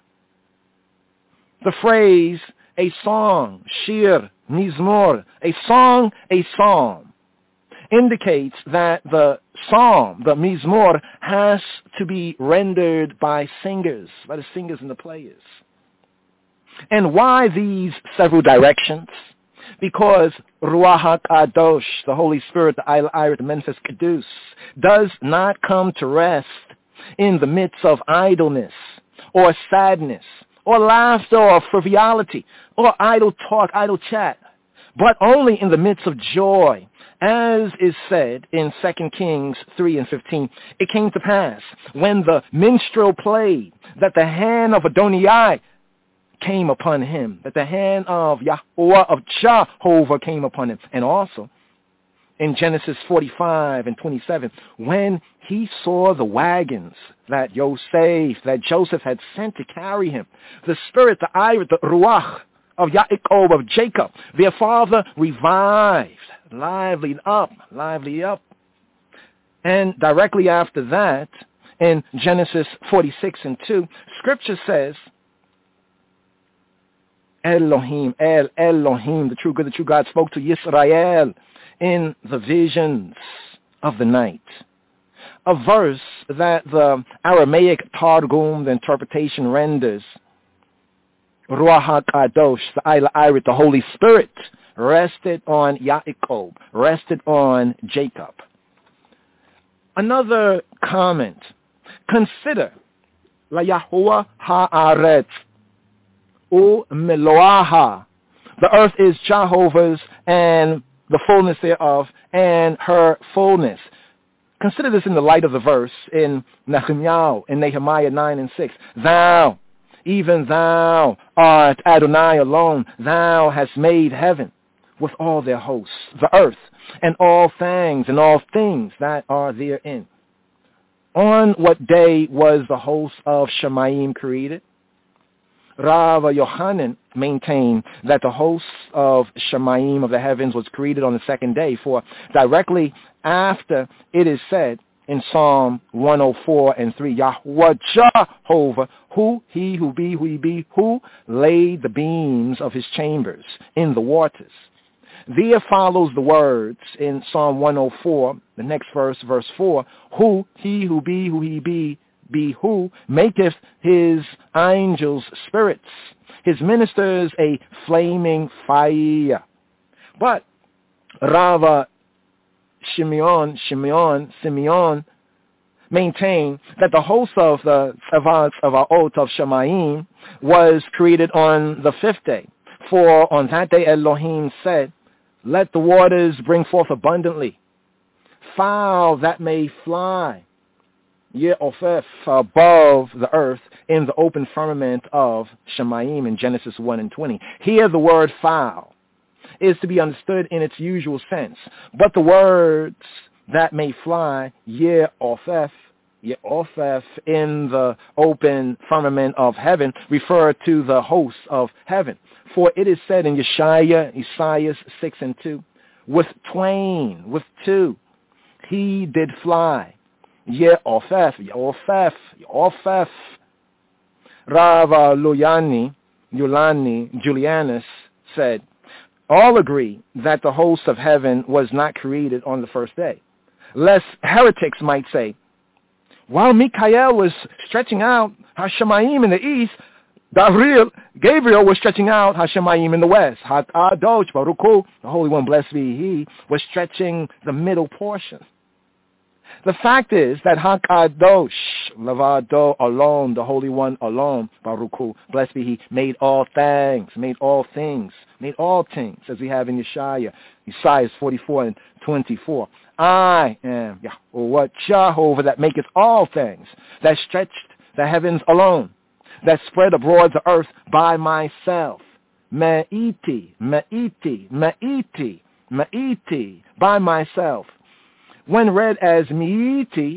The phrase, a song, shir, mizmor, a song, a psalm, indicates that the psalm, the mizmor, has to be rendered by singers, by the singers and the players. And why these several directions? Because Ruach HaKadosh, the Holy Spirit, the Ayla Irit, the Menfes Kedus, does not come to rest in the midst of idleness or sadness or laughter or frivolity or idle talk, idle chat, but only in the midst of joy. As is said in 2 Kings 3 and 15, it came to pass when the minstrel played that the hand of Adonai came upon him, that the hand of Yahuwah, of Jehovah, came upon him. And also in Genesis 45 and 27, when he saw the wagons that Joseph had sent to carry him, the spirit, the Irit, the Ruach of Yaakov, of Jacob, their father, revived, lively up. And directly after that, in Genesis 46 and 2, Scripture says, Elohim, the true good, the true God, spoke to Yisrael in the visions of the night. A verse that the Aramaic Targum, the interpretation, renders, Ruach HaKadosh, the Ayla Irit, the Holy Spirit, rested on Yaakov, rested on Jacob. Another comment. Consider La Yahuwah Ha'aretz u'meloaha. The earth is Jehovah's and the fullness thereof and her fullness. Consider this in the light of the verse in Nehemiah 9:6. Thou, even thou art Adonai alone. Thou hast made heaven with all their hosts, the earth, and all things that are therein. On what day was the host of Shemayim created? Rav Yochanan maintained that the host of Shemayim of the heavens was created on the second day, for directly after it is said in Psalm 104:3, Yahweh Jehovah, who he be, who laid the beams of his chambers in the waters. There follows the words in Psalm 104, the next verse, verse 4, who he be, who maketh his angels spirits, his ministers a flaming fire. But Rav Simeon maintained that the host of the Tzavat of Ot of Shemayim was created on the fifth day. For on that day Elohim said, let the waters bring forth abundantly fowl that may fly, Ye'ofef, above the earth in the open firmament of Shemayim in Genesis 1:20. Here the word fowl is to be understood in its usual sense, but the words that may fly, Ye'ofef, in the open firmament of heaven, refer to the hosts of heaven. For it is said in Isaiah 6:2, with twain, with two, he did fly. Ye'ofef. Rav Julianus said, all agree that the host of heaven was not created on the first day, lest heretics might say, while Mikael was stretching out Hashemayim in the east, Gabriel was stretching out Hashemayim in the west. HaKadosh Baruch Hu, the Holy One, blessed be He, was stretching the middle portion. The fact is that HaKadosh, Levado alone, the Holy One alone, Baruch Hu, blessed be He, made all things, as we have in Isaiah 44:24. I am Yahweh Jehovah that maketh all things, that stretched the heavens alone, that spread abroad the earth by myself. Me'iti, by myself. When read as mi'iti,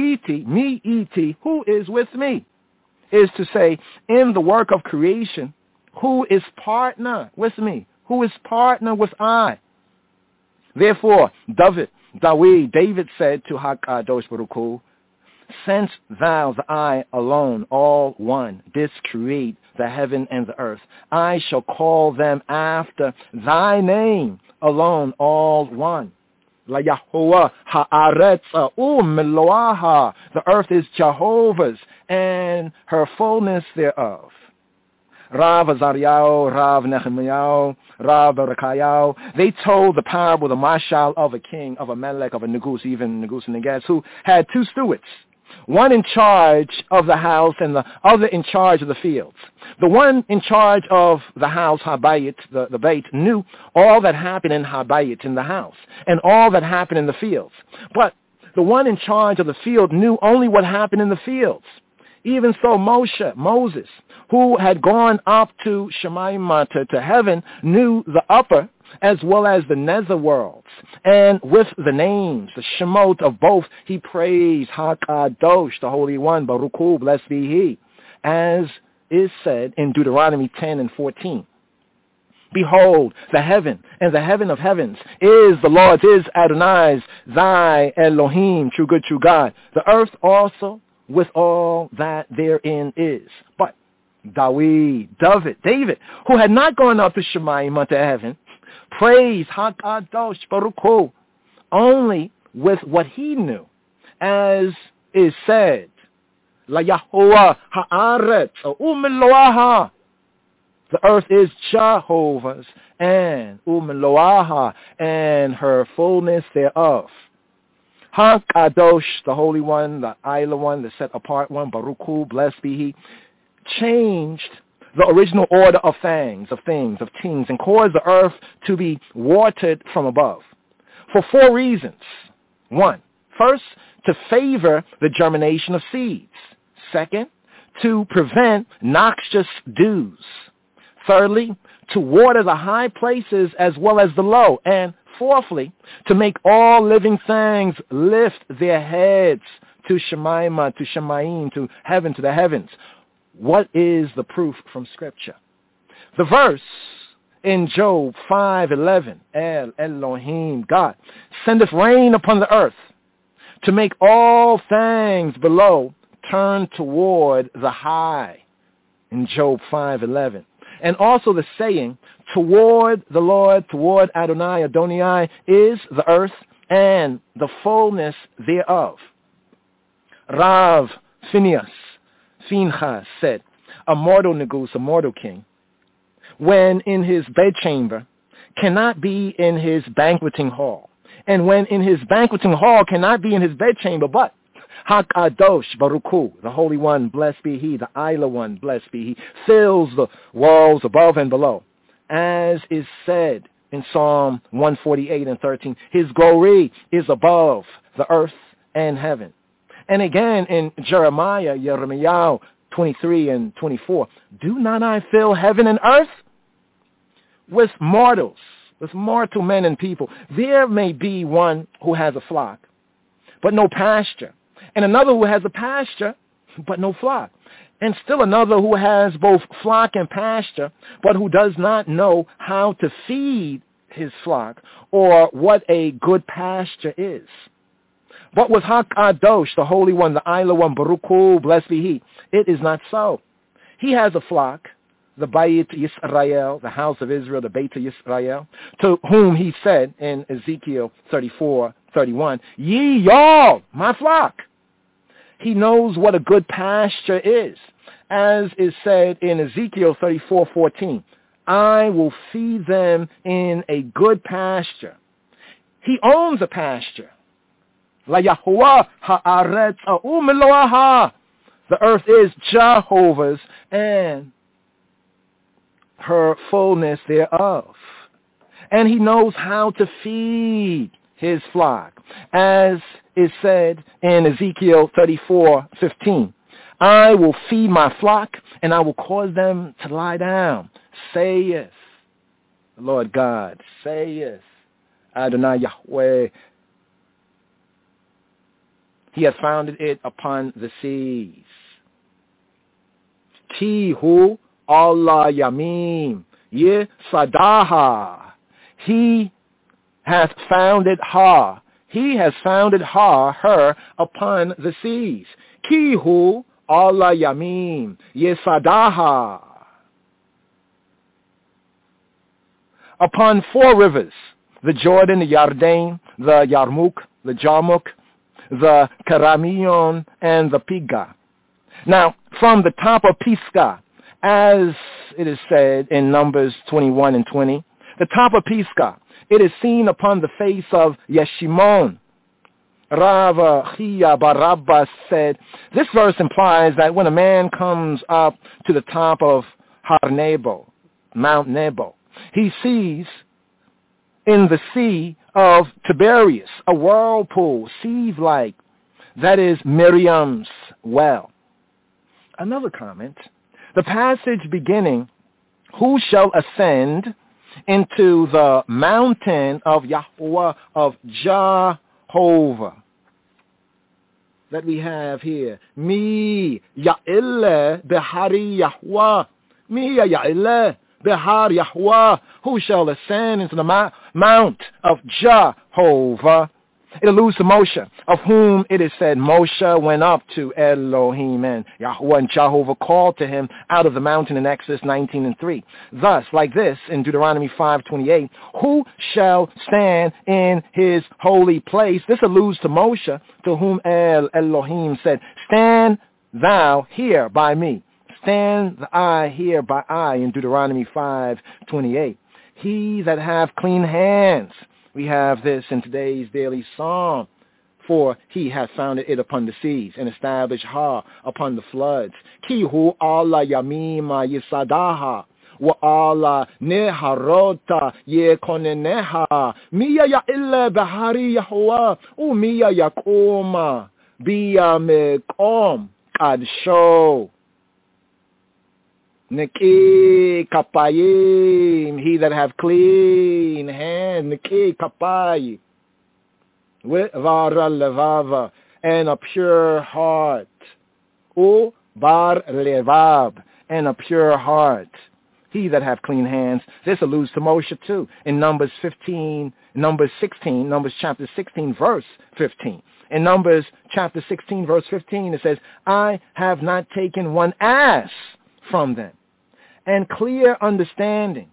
who is with me, is to say, in the work of creation, who is partner with me, who is partner with I. Therefore, David said to HaKadosh Baruch Hu, since thou, the I alone, all one, didst create the heaven and the earth, I shall call them after thy name alone, all one. La Yahuwah ha'aretz u'meloaha. The earth is Jehovah's and her fullness thereof. Rav Azariah, Rav Nehemiah, Rav Berechiah, they told the parable, the mashal of a king, of a melech, of a negus, even negus and negas, who had two stewards, one in charge of the house and the other in charge of the fields. The one in charge of the house, Habayit, the bait, knew all that happened in Habayit, in the house, and all that happened in the fields. But the one in charge of the field knew only what happened in the fields. Even so, Moses, who had gone up to Shemayim, to heaven, knew the upper as well as the nether worlds. And with the names, the Shemot of both, he praised HaKadosh, the Holy One, Baruch Hu, blessed be He, as is said in Deuteronomy 10:14. Behold, the heaven and the heaven of heavens is the Lord's, is Adonai's, thy Elohim, true good, true God. The earth also with all that therein is. But David, who had not gone up to Shemayim unto heaven, praised HaKadosh Baruch Hu only with what he knew, as is said, La Yahuwah ha'aretz u'meloaha. The earth is Jehovah's and u'meloaha, and her fullness thereof. HaKadosh, the Holy One, the Isla One, the set apart one, Baruch Hu, blessed be He, changed the original order of things, and caused the earth to be watered from above. For 4 reasons. 1, first, to favor the germination of seeds. 2nd, to prevent noxious dews. 3rdly, to water the high places as well as the low. And 4thly, to make all living things lift their heads to Shemaima, to Shemaim, to heaven, to the heavens. What is the proof from Scripture? The verse in Job 5:11, El Elohim, God, sendeth rain upon the earth to make all things below turn toward the high, in Job 5:11. And also the saying, toward the Lord, toward Adonai is the earth and the fullness thereof. Rav Phinehas said, a mortal negus, a mortal king, when in his bedchamber, cannot be in his banqueting hall. And when in his banqueting hall, cannot be in his bedchamber, but HaKadosh Baruch Hu, the Holy One, blessed be He, the Isla One, blessed be He, fills the walls above and below. As is said in Psalm 148:13, His glory is above the earth and heaven. And again in Jeremiah 23:24, do not I fill heaven and earth with mortals, with mortal men and people? There may be one who has a flock, but no pasture, and another who has a pasture, but no flock, and still another who has both flock and pasture, but who does not know how to feed his flock or what a good pasture is. But with HaKadosh, the Holy One, the Isla One, Baruch Hu, blessed be He, it is not so. He has a flock, the Bayit Yisrael, the house of Israel, the Beit Yisrael, to whom He said in Ezekiel 34:31, ye y'all, my flock. He knows what a good pasture is, as is said in Ezekiel 34:14. I will feed them in a good pasture. He owns a pasture. La Yahuwah ha'aretz ha'umeloaha. The earth is Jehovah's and her fullness thereof. And He knows how to feed His flock, as is said in Ezekiel 34:15. I will feed my flock, and I will cause them to lie down, saith the Lord God, saith Adonai Yahweh. He has founded it upon the seas. Ki hu Allah Yamim Ye Sadaha. He hath founded her. He has founded her upon the seas. Ki hu Allah Yamim Ye Sadaha. Upon 4 rivers, the Jordan, the Yarden, the Yarmuk, the Jarmuk, the Karamion, and the Piga. Now, from the top of Pisgah, as it is said in Numbers 21:20, the top of Pisgah, it is seen upon the face of Yeshimon. Rav Chia Barabbas said, this verse implies that when a man comes up to the top of Har Nebo, Mount Nebo, he sees in the sea of Tiberias a whirlpool, sieve-like, that is Miriam's well. Another comment, the passage beginning, who shall ascend into the mountain of Yahweh, of Jehovah, that we have here, Mi Ya'ileh Behari Yahweh, Mi Ya'ileh Behar Yahweh, who shall ascend into the mount of Jehovah. It alludes to Moshe, of whom it is said, Moshe went up to Elohim, and Yahweh and Jehovah called to him out of the mountain in Exodus 19:3. Thus, like this, in Deuteronomy 5:28, who shall stand in his holy place? This alludes to Moshe, to whom Elohim said, stand thou here by me. Stand I here by I, in Deuteronomy 5:28. He that have clean hands. We have this in today's daily psalm, for he hath founded it upon the seas, and established Ha upon the floods. Kihu Allah Yamima Yisadaha, wa Allah Neharota Yekoneneha, Miya Ya Illa Bahari Yahwa, Umiya Yakoma, Biya Mekom, Kadsho. Neki Kapayim, he that have clean hand, Neki Kapayim. With Vara Levava, and a pure heart. O Bar Levab, and a pure heart. He that have clean hands. This alludes to Moshe too. In Numbers chapter 16, verse 15. In Numbers chapter 16, verse 15, it says, I have not taken one ass from them. And clear understanding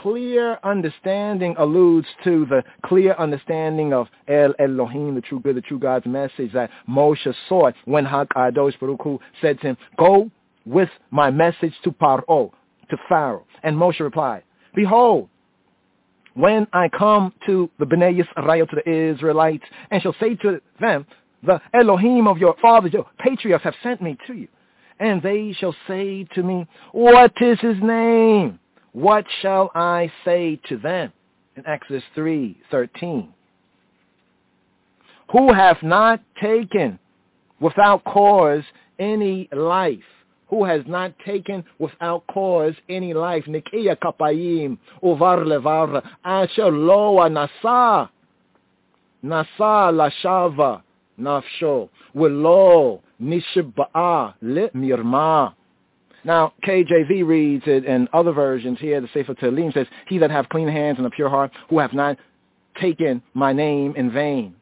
alludes to the clear understanding of El Elohim, the true good, the true God's message that Moshe sought when HaKadosh Baruch Hu said to him, go with my message to Paro, to Pharaoh. And Moshe replied, behold, when I come to the Bnei Yisrael, to the Israelites, and shall say to them, the Elohim of your fathers, your patriarchs have sent me to you. And they shall say to me, what is his name? What shall I say to them? In Exodus 3:13. Who have not taken without cause any life. Who has not taken without cause any life. Nikiya kapayim uvar levar asher loa nasa. Nasa lashava nafsho. Welo nishba'a le mirma. Now, KJV reads it in other versions here. The Sefer Tehillim says, he that have clean hands and a pure heart, who have not taken my name in vain.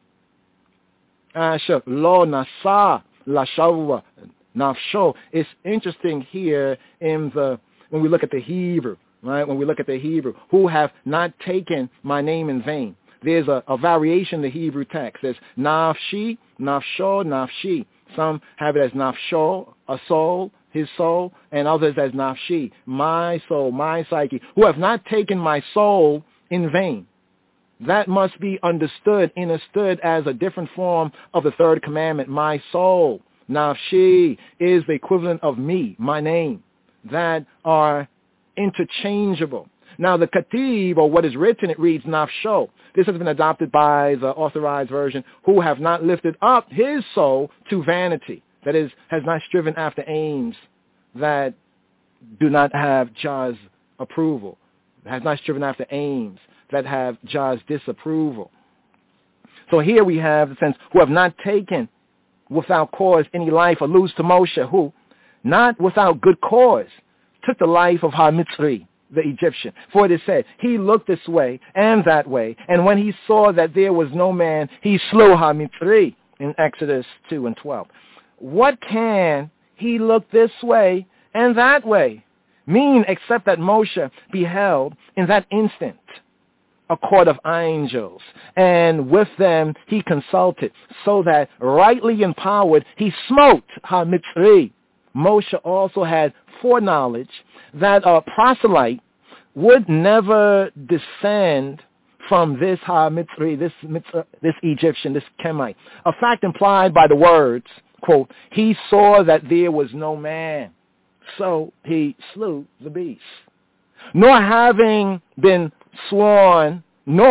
Asher lo nasa lashava nafsho. It's interesting here when we look at the Hebrew, right? When we look at the Hebrew, who have not taken my name in vain. There's a variation in the Hebrew text. There's nafshi, nafsho, nafshi. Some have it as nafsho, a soul, his soul, and others as nafshi, my soul, my psyche, who have not taken my soul in vain. That must be understood as a different form of the third commandment, my soul. Nafshi is the equivalent of me, my name, that are interchangeable. Now the katib, or what is written, it reads nafsho. This has been adopted by the authorized version, who have not lifted up his soul to vanity. That is, has not striven after aims that do not have Jah's approval. Has not striven after aims that have Jah's disapproval. So here we have the sense, who have not taken without cause any life, alludes to Moshe, who, not without good cause, took the life of Ha-Mitzri, the Egyptian. For it is said, he looked this way and that way, and when he saw that there was no man, he slew Ha-Mitzri, in Exodus 2:12. What can he look this way and that way mean, except that Moshe beheld in that instant a court of angels, and with them he consulted, so that rightly empowered he smote Ha-Mitzri. Moshe also had foreknowledge that a proselyte would never descend from this Ha-Mitzri, this Egyptian, this Kemite. A fact implied by the words, quote, he saw that there was no man, so he slew the beast. Nor having been sworn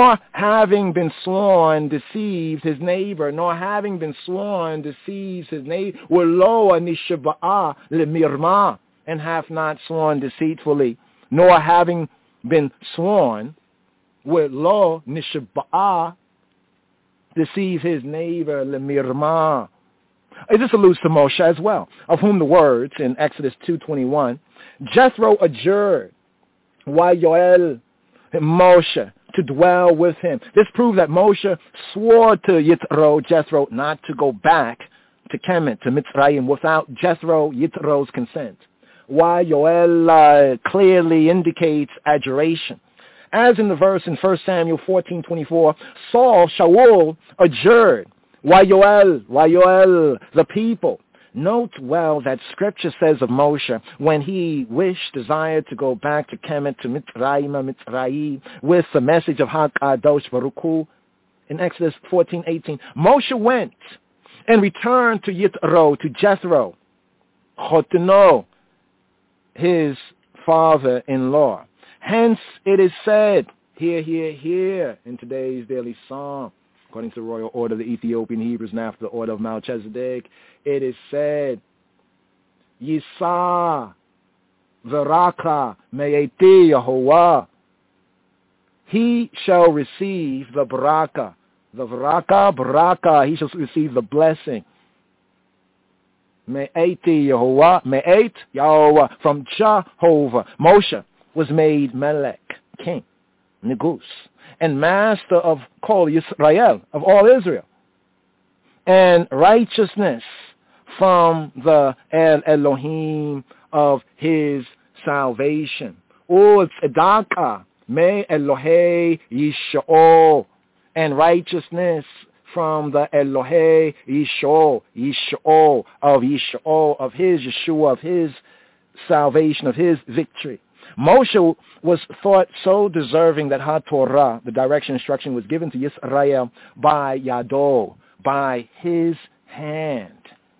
deceives his neighbor, Welo nishaba'a lemirma, and hath not sworn deceitfully, nor having been sworn, Welo nishaba'a, deceives his neighbor lemirma. This alludes to Moshe as well, of whom the words in Exodus 2:21, Jethro adjured Yoel Moshe to dwell with him. This proved that Moshe swore to Jethro, not to go back to Kemet, to Mitzrayim, without Yithro's consent. Yoel clearly indicates adjuration. As in the verse in 1 Samuel 14:24, Shaul adjured Yoel, the people. Note well that Scripture says of Moshe, when he desired to go back to Kemet, to Mitzrayim, with the message of HaKadosh Baruch Hu, in Exodus 14:18, Moshe went and returned to Yitro, to Jethro, Chotno, his father-in-law. Hence it is said, here, in today's daily psalm, according to the royal order of the Ethiopian Hebrews and after the order of Melchizedek, it is said, Yisa Veraka Me'eti Yehovah. He shall receive the baraka. The baraka, he shall receive the blessing. Me'eti Yehovah, Me'et Yehovah, from Jehovah. Moshe was made Melech, king, Negus, and master of Kol Yisrael, of all Israel. And righteousness from the El Elohim of his salvation. O tzedakah me Elohei Yisho, and righteousness from the Elohei Yisho of his Yeshua, of his salvation, of his victory. Moshe was thought so deserving that HaTorah, the direction instruction, was given to Yisrael by Yado, by his hand.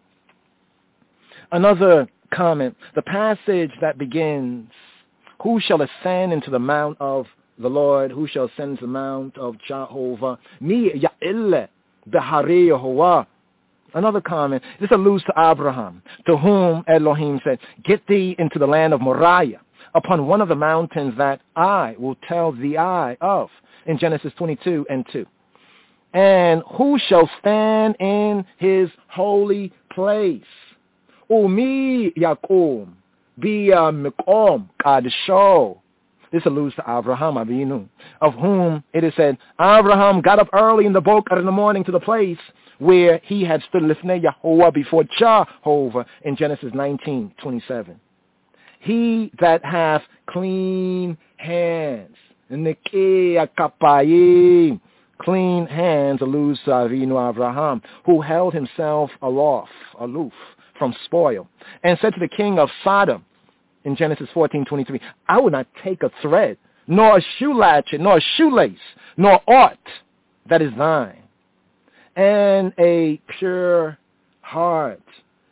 Another comment, the passage that begins, who shall ascend into the mount of the Lord? Who shall ascend into the mount of Jehovah? Mi ya'ille behari Yehovah. Another comment, this alludes to Abraham, to whom Elohim said, get thee into the land of Moriah, upon one of the mountains that I will tell thee of, in Genesis 22:2. And who shall stand in his holy place? Umi Yakum Bia Mikom Kadisho. This alludes to Abraham Avinu, of whom it is said, Abraham got up early in the boker in the morning to the place where he had stood Lifnei Yahuwah, before Jehovah, in Genesis 19:27. He that hath clean hands, Nikia Kapayim, clean hands, alludes to Avinu Abraham, who held himself aloof from spoil, and said to the king of Sodom in Genesis 14:23, I will not take a thread, nor a shoe latchet, nor a shoelace, nor aught that is thine. And a pure heart,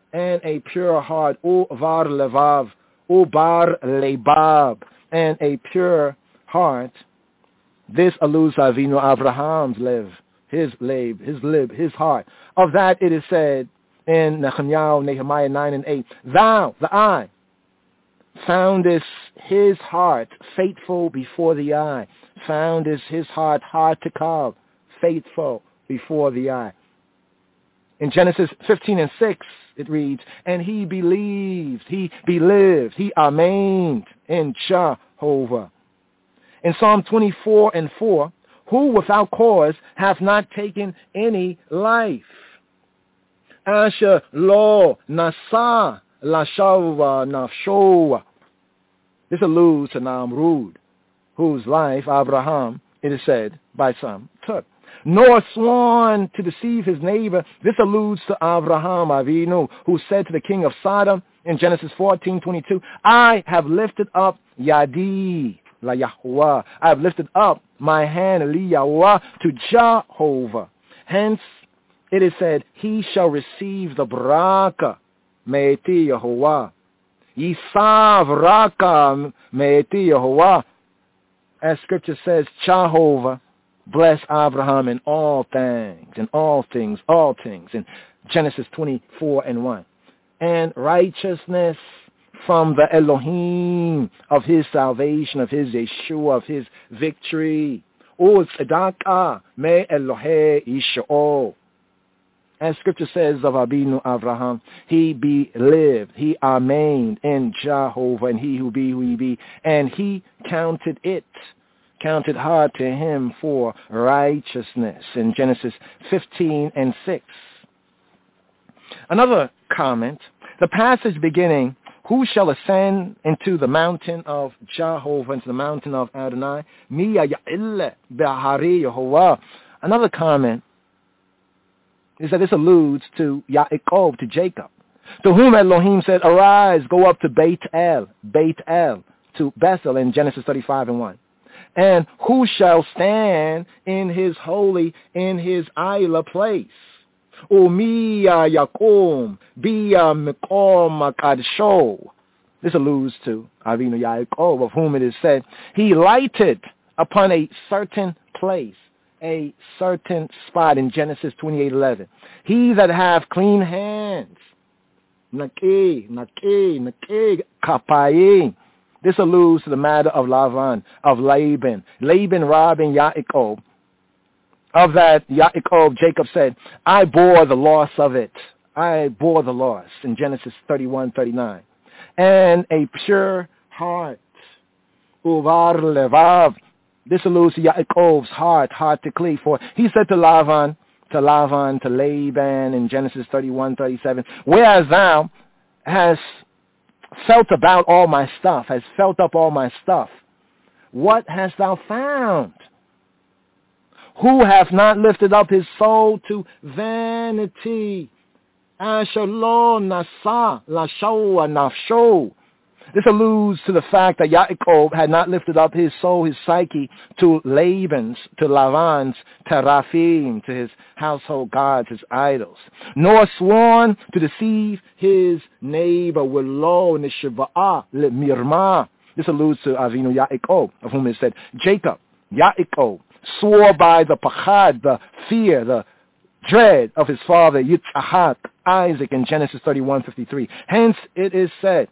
uvar levav, ubar lebab, and a pure heart. This alludes to Avinu Abraham's his heart. Of that it is said in Nehemiah 9:8, thou, the eye, foundest his heart faithful before the eye. Foundest his heart hard to call, faithful before the eye. In Genesis 15:6, it reads, and he believed, he amained in Jehovah. In Psalm 24:4, who without cause hath not taken any life? Asher lo nasa lashava nafshoa. This alludes to Namrud, whose life Abraham, it is said by some, took. Nor sworn to deceive his neighbor. This alludes to Abraham Avinu, who said to the king of Sodom in Genesis 14:22, I have lifted up Yadi la Yahuwah. I have lifted up my hand li Yahuwah to Jehovah. Hence it is said, he shall receive the baraka me'eti Yehovah. Yisav raka me'eti Yehovah. As scripture says, Jehovah bless Abraham in all things, in Genesis 24:1. And righteousness from the Elohim of his salvation, of his Yeshua, of his victory. O tzedakah me Elohei Yisho. As scripture says of Abinu Avraham, he lived, he amained in Jehovah, and he who he be, and he counted hard to him for righteousness, in Genesis 15:6. Another comment, the passage beginning, who shall ascend into the mountain of Jehovah, into the mountain of Adonai? Miya ya'ille behari Yehovah. Another comment is that this alludes to Yaakov, to Jacob, to whom Elohim said, arise, go up to Beit El, to Bethel, in Genesis 35:1. And who shall stand in his holy, in his isla place? Umiya Yakum, Biya Mikom Kadsho. This alludes to Avinu Yaakov, of whom it is said, he lighted upon a certain place, a certain spot in Genesis 28:11. He that have clean hands, Naki, Kapayim. This alludes to the matter of Lavan, of Laban. Laban robbing Yaakov. Of that, Yaakov, Jacob said, I bore the loss of it. I bore the loss in Genesis 31:39. And a pure heart. Uvar levav. This alludes to Yaakov's heart to cleave. For he said to Laban in Genesis 31:37, whereas thou hast felt about all my stuff, has felt up all my stuff, what hast thou found? Who hath not lifted up his soul to vanity? Ashalon nasa lashoa nafsho. This alludes to the fact that Yaakov had not lifted up his soul, his psyche, to Lavan's teraphim, to his household gods, his idols, nor sworn to deceive his neighbor with lo nishva'ah lemirma. This alludes to Avinu Yaakov, of whom it said, Jacob, Yaakov, swore by the pachad, the fear, the dread of his father Yitzhak, Isaac, in Genesis 31:53. Hence it is said,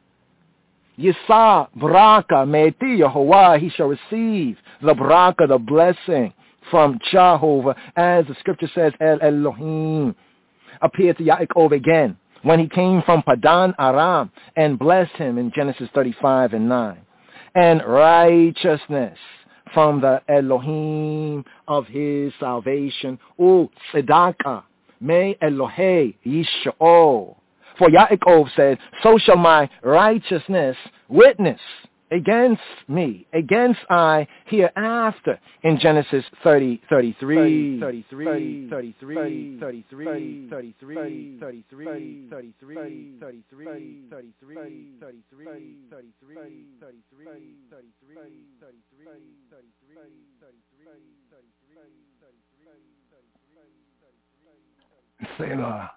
Yisa braka me'eti Yehovah, he shall receive the braka, the blessing from Jehovah, as the scripture says, El Elohim appeared to Yaakov again when he came from Padan Aram and blessed him in Genesis 35:9. And righteousness from the Elohim of his salvation, tzedakah, me Elohei Yish'o. For Yaakov said, so shall my righteousness witness against me, against I hereafter, in Genesis 30:33. Selah.